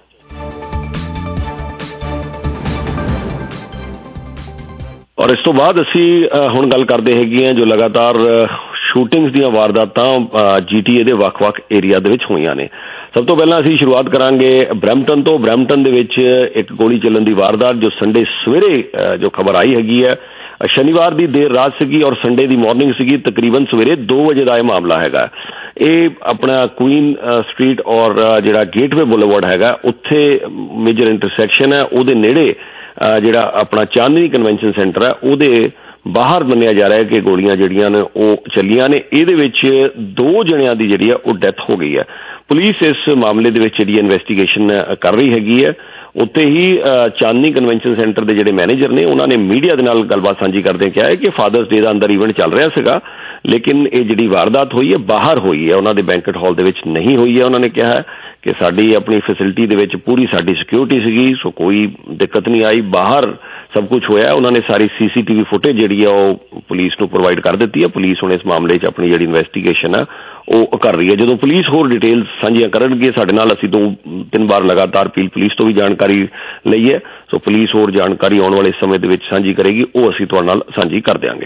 ਔਰ ਇਸ ਤੋਂ ਬਾਅਦ ਅਸੀਂ ਹੁਣ ਗੱਲ ਕਰਦੇ ਹੈਗੇ ਹਾਂ ਜੋ ਲਗਾਤਾਰ ਸ਼ੂਟਿੰਗਸ ਦੀਆਂ ਵਾਰਦਾਤਾਂ ਜੀ ਟੀ ਏ ਦੇ ਵੱਖ-ਵੱਖ ਏਰੀਆ ਦੇ ਵਿੱਚ ਹੋਈਆਂ ਨੇ। ਸਭ ਤੋਂ ਪਹਿਲਾਂ ਅਸੀਂ ਸ਼ੁਰੂਆਤ ਕਰਾਂਗੇ ਬਰੈਂਪਟਨ ਤੋਂ। ਬਰੈਂਪਟਨ ਦੇ ਵਿੱਚ ਇੱਕ ਗੋਲੀ ਚੱਲਣ ਦੀ ਵਾਰਦਾਤ ਜੋ ਸੰਡੇ ਸਵੇਰੇ ਜੋ ਖਬਰ ਆਈ ਹੈਗੀ ਹੈ, ਸ਼ਨੀਵਾਰ ਦੀ ਦੇਰ ਰਾਤ ਸੀਗੀ ਔਰ ਸੰਡੇ ਦੀ ਮਾਰਨਿੰਗ ਸੀਗੀ, ਤਕਰੀਬਨ ਸਵੇਰੇ ਦੋ ਵਜੇ ਦਾ ਇਹ ਮਾਮਲਾ ਹੈਗਾ। ਇਹ ਆਪਣਾ ਕੁਈਨ ਸਟਰੀਟ ਔਰ ਜਿਹੜਾ ਗੇਟਵੇ ਬੁਲੇਵਾਰਡ ਹੈਗਾ ਉੱਥੇ ਮੇਜਰ ਇੰਟਰਸੈਕਸ਼ਨ ਹੈ, ਉਹਦੇ ਨੇੜੇ ਜਿਹੜਾ ਆਪਣਾ ਚਾਂਦਨੀ ਕਨਵੈਨਸ਼ਨ ਸੈਂਟਰ ਹੈ ਉਹਦੇ ਬਾਹਰ ਮੰਨਿਆ ਜਾ ਰਿਹਾ ਹੈ ਕਿ ਗੋਲੀਆਂ ਜਿਹੜੀਆਂ ਨੇ ਉਹ ਚੱਲੀਆਂ ਨੇ। ਇਹਦੇ ਵਿੱਚ ਦੋ ਜਣਿਆਂ ਦੀ ਜਿਹੜੀ ਆ ਉਹ ਡੈਥ ਹੋ ਗਈ ਹੈ। ਪੁਲਿਸ ਇਸ ਮਾਮਲੇ ਦੇ ਵਿੱਚ ਜਿਹੜੀ ਇਨਵੈਸਟੀਗੇਸ਼ਨ ਕਰ ਰਹੀ ਹੈਗੀ ਹੈ। ਉੱਥੇ ਹੀ ਚਾਂਦਨੀ ਕਨਵੈਨਸ਼ਨ ਸੈਂਟਰ ਦੇ ਜਿਹੜੇ ਮੈਨੇਜਰ ਨੇ ਉਹਨਾਂ ਨੇ ਮੀਡੀਆ ਦੇ ਨਾਲ ਗੱਲਬਾਤ ਸਾਂਝੀ ਕਰਦੇ ਕਿਹਾ ਹੈ ਕਿ ਫਾਦਰਸ ਡੇ ਦਾ ਅੰਦਰ ਇਵੈਂਟ ਚੱਲ ਰਿਹਾ ਸੀਗਾ, ਲੇਕਿਨ ਇਹ ਜਿਹੜੀ ਵਾਰਦਾਤ ਹੋਈ ਹੈ ਬਾਹਰ ਹੋਈ ਹੈ, ਉਹਨਾਂ ਦੇ ਬੈਂਕਟ ਹਾਲ ਦੇ ਵਿੱਚ ਨਹੀਂ ਹੋਈ ਹੈ। ਉਹਨਾਂ ਨੇ ਕਿਹਾ ਹੈ ਕਿ ਸਾਡੀ ਆਪਣੀ ਫੈਸਿਲਿਟੀ ਦੇ ਵਿੱਚ ਪੂਰੀ ਸਾਡੀ ਸਿਕਿਉਰਿਟੀ ਸੀਗੀ, ਸੋ ਕੋਈ ਦਿੱਕਤ ਨਹੀਂ ਆਈ, ਬਾਹਰ ਸਭ ਕੁਝ ਹੋਇਆ। ਉਹਨਾਂ ਨੇ ਸਾਰੀ ਸੀਸੀਟੀਵੀ ਫੁਟੇਜ ਜਿਹੜੀ ਆ ਉਹ ਪੁਲਿਸ ਨੂੰ ਪ੍ਰੋਵਾਈਡ ਕਰ ਦਿੱਤੀ ਹੈ। ਪੁਲਿਸ ਹੁਣ ਇਸ ਮਾਮਲੇ 'ਚ ਆਪਣੀ ਜਿਹੜੀ ਇਨਵੈਸਟੀਗੇਸ਼ਨ ਆ ਉਹ ਕਰ ਰਹੀ ਹੈ। ਜਦੋਂ ਪੁਲਿਸ ਹੋਰ ਡਿਟੇਲਸ ਸਾਂਝੀਆਂ ਕਰਨਗੇ ਸਾਡੇ ਨਾਲ, ਅਸੀਂ ਦੋ ਤਿੰਨ ਵਾਰ ਲਗਾਤਾਰ ਪੀਲ ਪੁਲਿਸ ਤੋਂ ਵੀ ਜਾਣਕਾਰੀ ਲਈ ਹੈ, ਸੋ ਪੁਲਿਸ ਹੋਰ ਜਾਣਕਾਰੀ ਆਉਣ ਵਾਲੇ ਸਮੇਂ ਦੇ ਵਿੱਚ ਸਾਂਝੀ ਕਰੇਗੀ, ਉਹ ਅਸੀਂ ਤੁਹਾਡੇ ਨਾਲ ਸਾਂਝੀ ਕਰ ਦਿਆਂਗੇ।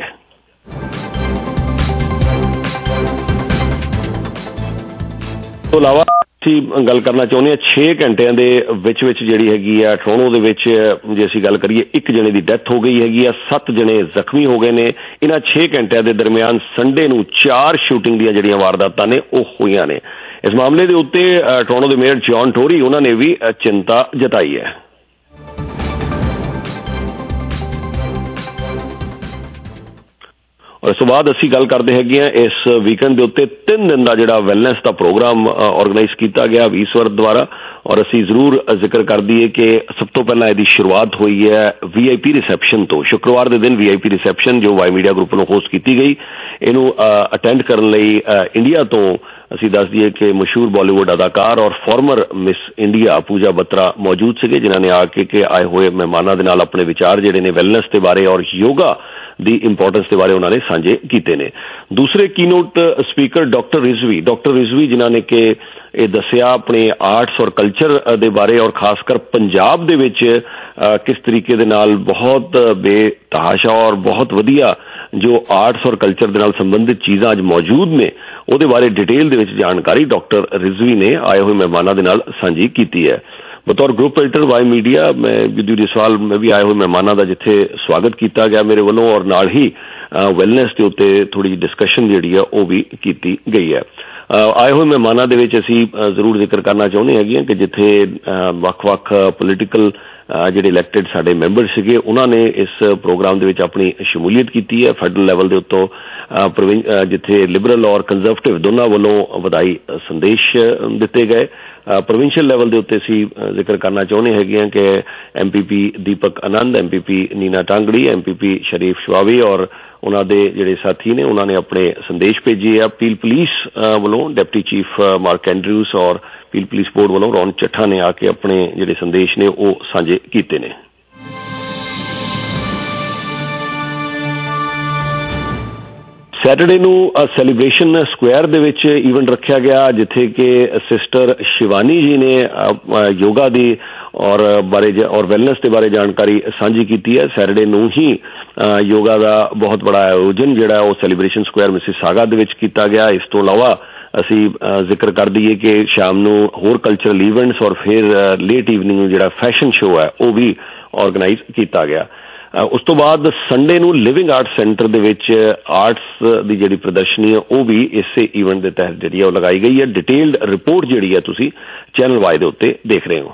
ਤੋਂ ਇਲਾਵਾ ਅਸੀਂ ਗੱਲ ਕਰਨਾ ਚਾਹੁੰਦੇ ਹਾਂ ਛੇ ਘੰਟਿਆਂ ਦੇ ਵਿੱਚ ਵਿੱਚ ਜਿਹੜੀ ਹੈਗੀ ਆ ਟੋਰੰਟੋ ਦੇ ਵਿੱਚ ਜੇ ਅਸੀਂ ਗੱਲ ਕਰੀਏ ਇੱਕ ਜਣੇ ਦੀ ਡੈਥ ਹੋ ਗਈ ਹੈਗੀ ਆ, ਸੱਤ ਜਣੇ ਜ਼ਖਮੀ ਹੋ ਗਏ ਨੇ। ਇਹਨਾਂ ਛੇ ਘੰਟਿਆਂ ਦੇ ਦਰਮਿਆਨ ਸੰਡੇ ਨੂੰ ਚਾਰ ਸ਼ੂਟਿੰਗ ਦੀਆਂ ਜਿਹੜੀਆਂ ਵਾਰਦਾਤਾਂ ਨੇ ਉਹ ਹੋਈਆਂ ਨੇ। ਇਸ ਮਾਮਲੇ ਦੇ ਉੱਤੇ ਟੋਰੰਟੋ ਦੇ ਮੇਅਰ ਜੌਨ ਟੋਰੀ ਉਹਨਾਂ ਨੇ ਵੀ ਚਿੰਤਾ ਜਤਾਈ ਹੈ। ਇਸ ਤੋਂ ਬਾਅਦ ਅਸੀਂ ਗੱਲ ਕਰਦੇ ਹੈਗੇ ਹਾਂ ਇਸ ਵੀਕਐਂਡ ਦੇ ਉੱਤੇ ਤਿੰਨ ਦਿਨ ਦਾ ਜਿਹੜਾ ਵੈਲਨੈਸ ਦਾ ਪ੍ਰੋਗਰਾਮ ਆਰਗੇਨਾਈਜ਼ ਕੀਤਾ ਗਿਆ ਵੀਸਵਰ ਦੁਆਰਾ, ਔਰ ਅਸੀਂ ਜ਼ਰੂਰ ਜ਼ਿਕਰ ਕਰ ਦਈਏ ਕਿ ਸਭ ਤੋਂ ਪਹਿਲਾਂ ਇਹਦੀ ਸ਼ੁਰੂਆਤ ਹੋਈ ਹੈ ਵੀ ਆਈ ਪੀ ਰਿਸੈਪਸ਼ਨ ਤੋਂ। ਸ਼ੁੱਕਰਵਾਰ ਦੇ ਦਿਨ ਵੀ ਆਈ ਪੀ ਰਿਸੈਪਸ਼ਨ ਜੋ ਵਾਈ ਮੀਡੀਆ ਗਰੁੱਪ ਨੂੰ ਹੋਸਟ ਕੀਤੀ ਗਈ, ਇਹਨੂੰ ਅਟੈਂਡ ਕਰਨ ਲਈ ਇੰਡੀਆ ਤੋਂ ਅਸੀਂ ਦੱਸ ਦਈਏ ਕਿ ਮਸ਼ਹੂਰ ਬਾਲੀਵੁੱਡ ਅਦਾਕਾਰ ਔਰ former miss India Pooja Batra ਮੌਜੂਦ ਸੀਗੇ, ਜਿਨ੍ਹਾਂ ਨੇ ਆ ਕੇ ਕਿ ਆਏ ਹੋਏ ਮਹਿਮਾਨਾਂ ਦੇ ਨਾਲ ਆਪਣੇ ਵਿਚਾਰ ਜਿਹੜੇ ਨੇ ਵੈਲਨੈਸ ਦੇ ਬਾਰੇ ਔਰ ਯੋਗਾ ਦੀ ਇੰਪੋਰਟੈਂਸ ਦੇ ਬਾਰੇ ਉਹਨਾਂ ਨੇ ਸਾਂਝੇ ਕੀਤੇ ਨੇ। ਦੂਸਰੇ keynote speaker doctor Rizvi doctor Rizvi ਜਿਨ੍ਹਾਂ ਨੇ ਕਿ ਇਹ ਦੱਸਿਆ ਆਪਣੇ ਆਰਟਸ ਔਰ ਕਲਚਰ ਦੇ ਬਾਰੇ ਔਰ ਖਾਸ ਕਰ ਪੰਜਾਬ ਦੇ ਵਿੱਚ ਕਿਸ ਤਰੀਕੇ ਦੇ ਨਾਲ ਬਹੁਤ ਬੇਤਹਾਸ਼ਾ ਔਰ ਬਹੁਤ ਵਧੀਆ ਜੋ ਆਰਟਸ ਔਰ ਕਲਚਰ ਦੇ ਨਾਲ ਸੰਬੰਧਿਤ ਚੀਜ਼ਾਂ ਅੱਜ ਮੌਜੂਦ ਨੇ ਉਹਦੇ ਬਾਰੇ ਡਿਟੇਲ ਦੇ ਵਿੱਚ ਜਾਣਕਾਰੀ ਡਾਕਟਰ ਰਿਜ਼ਵੀ ਨੇ ਆਏ ਹੋਏ ਮਹਿਮਾਨਾਂ ਦੇ ਨਾਲ ਸਾਂਝੀ ਕੀਤੀ ਹੈ। ਬਤੌਰ ਗਰੁੱਪ ਐਡੀਟਰ ਵਾਈ ਮੀਡੀਆ ਮੈਂ ਵਿਦਿਊ ਜਸਵਾਲ ਮੈਂ ਵੀ ਆਏ ਹੋਏ ਮਹਿਮਾਨਾਂ ਦਾ ਜਿੱਥੇ ਸਵਾਗਤ ਕੀਤਾ ਗਿਆ ਮੇਰੇ ਵੱਲੋਂ ਔਰ ਨਾਲ ਹੀ ਵੈਲਨੈਸ ਦੇ ਉੱਤੇ ਥੋੜ੍ਹੀ ਜਿਹੀ ਡਿਸਕਸ਼ਨ ਜਿਹੜੀ ਆ ਉਹ ਵੀ ਕੀਤੀ ਗਈ ਹੈ। ਆਏ ਹੋਏ ਮਹਿਮਾਨਾਂ ਦੇ ਵਿੱਚ ਅਸੀਂ ਜ਼ਰੂਰ ਜ਼ਿਕਰ ਕਰਨਾ ਚਾਹੁੰਦੇ ਹੈਗੇ ਕਿ ਜਿੱਥੇ ਵੱਖ-ਵੱਖ ਪੋਲੀਟੀਕਲ ਜਿਹੜੇ ਇਲੈਕਟਿਡ ਸਾਡੇ ਮੈਂਬਰ ਸੀਗੇ ਉਹਨਾਂ ਨੇ ਇਸ ਪ੍ਰੋਗਰਾਮ ਦੇ ਵਿੱਚ ਆਪਣੀ ਸ਼ਮੂਲੀਅਤ ਕੀਤੀ ਹੈ। ਫੈਡਰਲ ਲੈਵਲ ਦੇ ਉੱਤੋਂ ਜਿੱਥੇ ਲਿਬਰਲ ਔਰ ਕੰਜ਼ਰਵੇਟਿਵ ਦੋਨਾਂ ਵੱਲੋਂ ਵਧਾਈ ਸੰਦੇਸ਼ ਦਿੱਤੇ ਗਏ। ਪ੍ਰੋਵਿੰਸ਼ੀਅਲ ਲੈਵਲ ਦੇ ਉੱਤੇ ਅਸੀਂ ਜ਼ਿਕਰ ਕਰਨਾ ਚਾਹੁੰਦੇ ਹੈਗੇ ਹਾਂ ਕਿ M P P Deepak Anand, M P P Nina Tangri, M P P Sharif Sabawy ਔਰ ਉਹਨਾਂ ਦੇ ਜਿਹੜੇ ਸਾਥੀ ਨੇ ਉਹਨਾਂ ਨੇ ਆਪਣੇ ਸੰਦੇਸ਼ ਭੇਜੇ ਆ। ਪੀਲ ਪੁਲਿਸ ਵੱਲੋਂ ਡਿਪਟੀ ਚੀਫ ਮਾਰਕ ਐਂਡਰਿਊਸ ਔਰ ਪੀਲ ਪੁਲਿਸ ਬੋਰਡ ਵੱਲੋਂ ਰੌਣ ਚੱਠਾ ਨੇ ਆ ਕੇ ਆਪਣੇ ਜਿਹੜੇ ਸੰਦੇਸ਼ ਨੇ ਉਹ ਸਾਂਝੇ ਕੀਤੇ ਨੇ। ਸੈਟਰਡੇ ਨੂੰ ਸੈਲੀਬ੍ਰੇਸ਼ਨ ਸਕੁਆਇਰ ਦੇ ਵਿੱਚ ਈਵੈਂਟ ਰੱਖਿਆ ਗਿਆ ਜਿੱਥੇ ਕਿ ਸਿਸਟਰ ਸ਼ਿਵਾਨੀ ਜੀ ਨੇ ਯੋਗਾ ਦੀ ਔਰ ਬਾਰੇ ਔਰ ਵੈਲਨੈਸ ਦੇ ਬਾਰੇ ਜਾਣਕਾਰੀ ਸਾਂਝੀ ਕੀਤੀ ਹੈ। ਸੈਟਰਡੇ ਨੂੰ ਹੀ ਯੋਗਾ ਦਾ ਬਹੁਤ ਬੜਾ ਆਯੋਜਨ ਜਿਹੜਾ ਉਹ ਸੈਲੀਬ੍ਰੇਸ਼ਨ ਸਕੁਆਇਰ ਮਿਸਿਸਾਗਾ ਦੇ ਵਿੱਚ ਕੀਤਾ ਗਿਆ। ਇਸ ਤੋਂ ਇਲਾਵਾ ਅਸੀਂ ਜ਼ਿਕਰ ਕਰ ਦਈਏ ਕਿ ਸ਼ਾਮ ਨੂੰ ਹੋਰ ਕਲਚਰਲ ਈਵੈਂਟਸ ਔਰ ਫਿਰ ਲੇਟ ਈਵਨਿੰਗ ਨੂੰ ਜਿਹੜਾ ਫੈਸ਼ਨ ਸ਼ੋਅ ਹੈ ਉਹ ਵੀ ਆਰਗੇਨਾਈਜ਼ ਕੀਤਾ ਗਿਆ। ਉਸ ਤੋਂ ਬਾਅਦ ਸੰਡੇ ਨੂੰ ਲਿਵਿੰਗ ਆਰਟ ਸੈਂਟਰ ਦੇ ਵਿੱਚ ਆਰਟਸ ਦੀ ਜਿਹੜੀ ਪ੍ਰਦਰਸ਼ਨੀ ਹੈ ਉਹ ਵੀ ਇਸੇ ਈਵੈਂਟ ਦੇ ਤਹਿਤ ਜਿਹੜੀ ਹੈ ਉਹ ਲਗਾਈ ਗਈ ਹੈ। ਡਿਟੇਲਡ ਰਿਪੋਰਟ ਜਿਹੜੀ ਹੈ ਤੁਸੀਂ ਚੈਨਲ ਵਾਈ ਦੇ ਉੱਤੇ ਦੇਖ ਰਹੇ ਹੋ।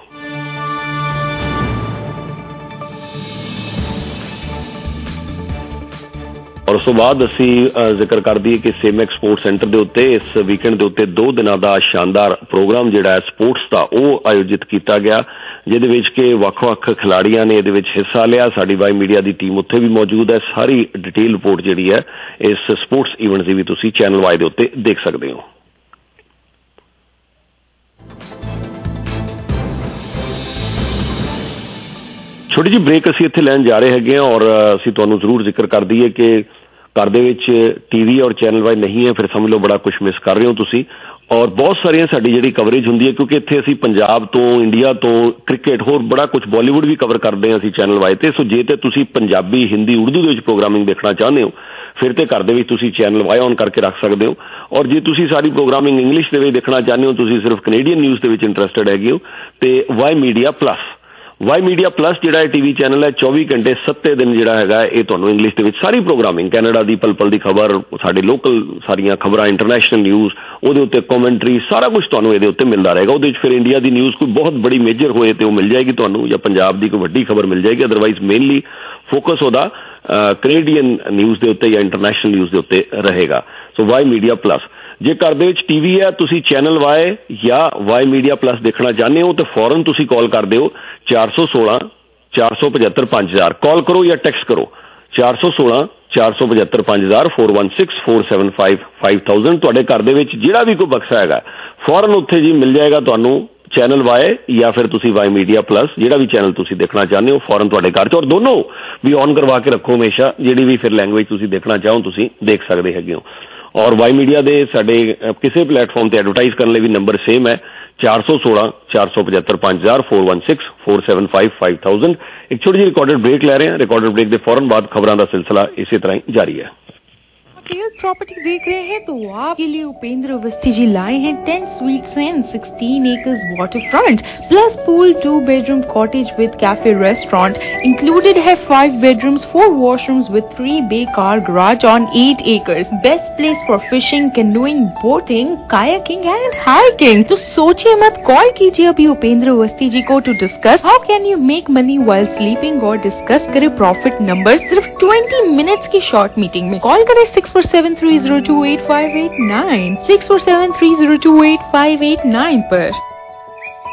ਔਰ ਉਸ ਤੋਂ ਬਾਅਦ ਅਸੀਂ ਜ਼ਿਕਰ ਕਰ ਦਈਏ ਕਿ ਸੇਮੈਕ ਸਪੋਰਟਸ ਸੈਂਟਰ ਦੇ ਉੱਤੇ ਇਸ ਵੀਕਐਂਡ ਦੇ ਉੱਤੇ ਦੋ ਦਿਨਾਂ ਦਾ ਸ਼ਾਨਦਾਰ ਪ੍ਰੋਗਰਾਮ ਜਿਹੜਾ ਹੈ ਸਪੋਰਟਸ ਦਾ ਉਹ ਆਯੋਜਿਤ ਕੀਤਾ ਗਿਆ ਜਿਹਦੇ ਵਿੱਚ ਕਿ ਵੱਖ-ਵੱਖ ਖਿਲਾੜੀਆਂ ਨੇ ਇਹਦੇ ਵਿੱਚ ਹਿੱਸਾ ਲਿਆ। ਸਾਡੀ ਵਾਈ ਮੀਡੀਆ ਦੀ ਟੀਮ ਉੱਥੇ ਵੀ ਮੌਜੂਦ ਹੈ। ਸਾਰੀ ਡਿਟੇਲ ਰਿਪੋਰਟ ਜਿਹੜੀ ਹੈ ਇਸ ਸਪੋਰਟਸ ਈਵੈਂਟ ਦੀ ਵੀ ਤੁਸੀਂ ਚੈਨਲ ਵਾਈ ਦੇ ਉੱਤੇ ਦੇਖ ਸਕਦੇ ਹੋ। ਛੋਟੀ ਜਿਹੀ ਬ੍ਰੇਕ ਅਸੀਂ ਇੱਥੇ ਲੈਣ ਜਾ ਰਹੇ ਹੈਗੇ ਹਾਂ ਔਰ ਅਸੀਂ ਤੁਹਾਨੂੰ ਜ਼ਰੂਰ ਜ਼ਿਕਰ ਕਰ ਦਈਏ ਕਿ ਘਰ ਦੇ ਵਿੱਚ ਟੀਵੀ ਔਰ ਚੈਨਲ ਵਾਈ ਨਹੀਂ ਹੈ ਫਿਰ ਸਮਝ ਲਓ ਬੜਾ ਕੁਝ ਮਿਸ ਕਰ ਰਹੇ ਹੋ ਤੁਸੀਂ। ਔਰ ਬਹੁਤ ਸਾਰੀਆਂ ਸਾਡੀ ਜਿਹੜੀ ਕਵਰੇਜ ਹੁੰਦੀ ਹੈ ਕਿਉਂਕਿ ਇੱਥੇ ਅਸੀਂ ਪੰਜਾਬ ਤੋਂ ਇੰਡੀਆ ਤੋਂ ਕ੍ਰਿਕਟ ਹੋਰ ਬੜਾ ਕੁਝ ਬਾਲੀਵੁੱਡ ਵੀ ਕਵਰ ਕਰਦੇ ਹਾਂ ਅਸੀਂ ਚੈਨਲ ਵਾਈ ਤੇ। ਸੋ ਜੇ ਤੇ ਤੁਸੀਂ ਪੰਜਾਬੀ ਹਿੰਦੀ ਉਰਦੂ ਦੇ ਵਿੱਚ ਪ੍ਰੋਗਰਾਮਿੰਗ ਦੇਖਣਾ ਚਾਹੁੰਦੇ ਹੋ ਫਿਰ ਤੇ ਘਰ ਦੇ ਵਿੱਚ ਤੁਸੀਂ ਚੈਨਲ ਵਾਈ ਔਨ ਕਰਕੇ ਰੱਖ ਸਕਦੇ ਹੋ। ਔਰ ਜੇ ਤੁਸੀਂ ਸਾਰੀ ਪ੍ਰੋਗਰਾਮਿੰਗ ਇੰਗਲਿਸ਼ ਦੇ ਵਿੱਚ ਦੇਖਣਾ ਚਾਹੁੰਦੇ ਹੋ ਤੁਸੀਂ ਸਿਰਫ ਕੈਨੇਡੀਅਨ ਨਿਊਜ਼ ਦੇ ਵਿੱਚ ਇੰਟਰਸਟਡ ਹੈਗੇ ਹੋ ਤੇ Y media plus Y media plus ਜਿਹੜਾ ਹੈ ਟੀਵੀ ਚੈਨਲ ਹੈ ਚੌਵੀ ਘੰਟੇ ਸੱਤੇ ਦਿਨ ਜਿਹੜਾ ਹੈਗਾ ਇਹ ਤੁਹਾਨੂੰ ਇੰਗਲਿਸ਼ ਦੇ ਵਿੱਚ ਸਾਰੀ ਪ੍ਰੋਗਰਾਮਿੰਗ ਕੈਨੇਡਾ ਦੀ ਪਲ ਪਲ ਦੀ ਖਬਰ ਸਾਡੇ ਲੋਕਲ ਸਾਰੀਆਂ ਖਬਰਾਂ ਇੰਟਰਨੈਸ਼ਨਲ ਨਿਊਜ਼ ਉਹਦੇ ਉੱਤੇ ਕਮੈਂਟਰੀ ਸਾਰਾ ਕੁਝ ਤੁਹਾਨੂੰ ਇਹਦੇ ਉੱਤੇ ਮਿਲਦਾ ਰਹੇਗਾ। ਉਹਦੇ ਵਿੱਚ ਫਿਰ ਇੰਡੀਆ ਦੀ ਨਿਊਜ਼ ਕੋਈ ਬਹੁਤ ਬੜੀ ਮੇਜਰ ਹੋਏ ਤੇ ਉਹ ਮਿਲ ਜਾਏਗੀ ਤੁਹਾਨੂੰ ਜਾਂ ਪੰਜਾਬ ਦੀ ਕੋਈ ਵੱਡੀ ਖਬਰ ਮਿਲ ਜਾਏਗੀ। ਅਦਰਵਾਈਜ਼ ਮੇਨਲੀ ਫੋਕਸ ਉਹਦਾ ਕੈਨੇਡੀਅਨ ਨਿਊਜ਼ ਦੇ ਉੱਤੇ ਜਾਂ ਇੰਟਰਨੈਸ਼ਨਲ ਨਿਊਜ਼ ਦੇ ਉੱਤੇ ਰਹੇਗਾ। ਸੋ ਵਾਈ ਮੀਡੀਆ ਪਲੱਸ ਜੇ ਘਰ ਦੇ ਵਿੱਚ ਟੀਵੀ ਹੈ ਤੁਸੀਂ ਚੈਨਲ ਵਾਈ ਜਾਂ ਵਾਈ ਮੀਡੀਆ ਪਲੱਸ ਦੇਖਣਾ ਚਾਹੁੰਦੇ ਹੋ ਤਾਂ ਫੌਰਨ ਤੁਸੀਂ ਕਾਲ ਕਰ ਦਿਓ ਚਾਰ ਸੌ ਸੋਲਾਂ ਚਾਰ ਸੌ ਪਝੱਤਰ ਪੰਜ ਹਜ਼ਾਰ ਕਾਲ ਕਰੋ ਜਾਂ ਟੈਕਸਟ ਕਰੋ ਚਾਰ ਸੌ ਸੋਲਾਂ ਚਾਰ ਸੌ ਪਝੱਤਰ ਪੰਜ ਹਜ਼ਾਰ four one six four seven five five thousand ਤੁਹਾਡੇ ਘਰ ਦੇ ਵਿੱਚ ਜਿਹੜਾ ਵੀ ਕੋਈ ਬਕਸਾ ਹੈਗਾ ਫੌਰਨ ਉੱਥੇ ਜੀ ਮਿਲ ਜਾਏਗਾ ਤੁਹਾਨੂੰ ਚੈਨਲ ਵਾਈ ਜਾਂ ਫਿਰ ਤੁਸੀਂ ਵਾਈ ਮੀਡੀਆ ਪਲੱਸ ਜਿਹੜਾ ਵੀ ਚੈਨਲ ਤੁਸੀਂ ਦੇਖਣਾ ਚਾਹੁੰਦੇ ਹੋ ਫੌਰਨ ਤੁਹਾਡੇ ਘਰ 'ਚ ਔਰ ਦੋਨੋਂ ਵੀ ਔਨ ਕਰਵਾ ਕੇ ਰੱਖੋ ਹਮੇਸ਼ਾ ਜਿਹੜੀ ਵੀ ਫਿਰ ਲੈਂਗੁਏਜ ਤੁਸੀਂ ਦੇਖਣਾ ਚਾਹੋ ਤੁਸੀਂ ਦੇਖ ਸਕਦੇ ਹੈਗੇ ਹੋ। ਔਰ ਵਾਈ ਮੀਡੀਆ ਦੇ ਸਾਡੇ ਕਿਸੇ ਪਲੇਟਫਾਰਮ ਤੇ ਐਡਵਰਟਾਈਜ਼ ਕਰਨ ਲਈ ਵੀ ਨੰਬਰ ਸੇਮ ਹੈ ਚਾਰ ਸੌ ਸੋਲਾਂ ਚਾਰ ਸੌ ਪਝੱਤਰ ਪੰਜ ਹਜ਼ਾਰ four one six four seven five five thousand. ਇੱਕ ਛੋਟੀ ਜਿਹੀ ਰਿਕਾਰਡਡ ਬ੍ਰੇਕ ਲੈ ਰਹੇ ਹਾਂ। ਰਿਕਾਰਡਡ ਬ੍ਰੇਕ ਦੇ ਫੌਰਨ ਬਾਅਦ ਖਬਰਾਂ ਦਾ सिलसिला इसी तरह ही जारी है।
प्रॉपर्टी देख रहे हैं तो आपके लिए उपेंद्र अवस्थी जी लाए हैं ten suites and sixteen acres waterfront plus pool two bedroom cottage with cafe restaurant included है five bedrooms four washrooms with three bay car garage on eight acres best place for fishing canoeing boating kayaking and hiking. तो सोचिए मत call कीजिए अभी उपेंद्र अवस्थी जी को to discuss how can you make money while sleeping और discuss करें profit number सिर्फ twenty minutes की शॉर्ट मीटिंग में। कॉल करें six four seven three zero two eight five eight nine six four seven three zero two eight five eight nine पर।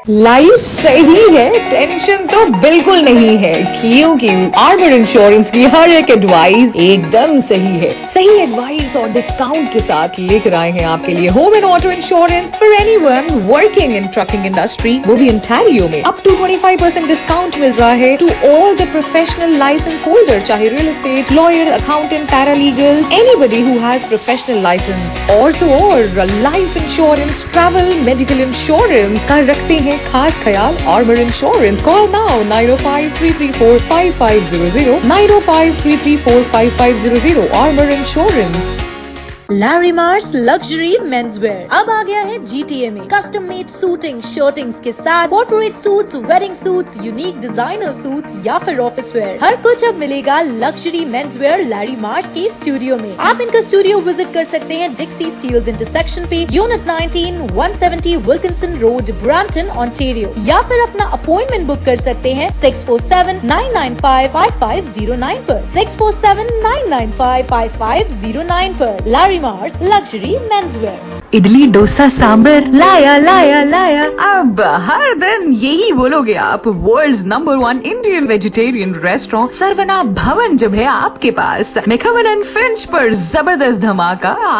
Life सही है, tension तो बिल्कुल नहीं है, क्योंकि आर्मर इंश्योरेंस की हर एक एडवाइस एकदम सही है। सही एडवाइस और डिस्काउंट के साथ लेकर आए हैं आपके लिए home and auto insurance for anyone working in trucking industry, वो भी ओंटारियो में। अप टू पच्चीस परसेंट डिस्काउंट मिल रहा है to all the professional license holder, चाहे real estate, lawyer, accountant, paralegal, anybody who has professional license. और तो और life insurance, travel, medical insurance का रखते हैं खास ख्याल Armour insurance. Call now nine ओ five three three four five five zero zero, nine ओ five three three four five five zero zero. Armour insurance.
Larimars luxury menswear अब आ गया है GTA में। कस्टम मेड सूटिंग शर्टिंग्स के साथ corporate suits, wedding suits, unique designer suits या फिर office where, हर कुछ अब मिलेगा लग्जरी मेंसवेयर लैरीमार्स के स्टूडियो में। आप इनका स्टूडियो विजिट कर सकते हैं डिक्सी स्टील्स इंटरसेक्शन पे, unit nineteen, one seventy Wilkinson road, Brampton, Ontario, या फिर अपना अपॉइंटमेंट बुक कर सकते हैं six four seven nine nine five five five zero nine पर, six four seven nine nine five five five zero nine पर। Larimars luxury menswear.
Idli, dosa, sambar लाया लाया लाया, अब हर दिन यही बोलोगे आप। World's number one Indian vegetarian restaurant Saravana Bhavan जब है आपके पास, मैकहवन एंड फिंच पर जबरदस्त धमाका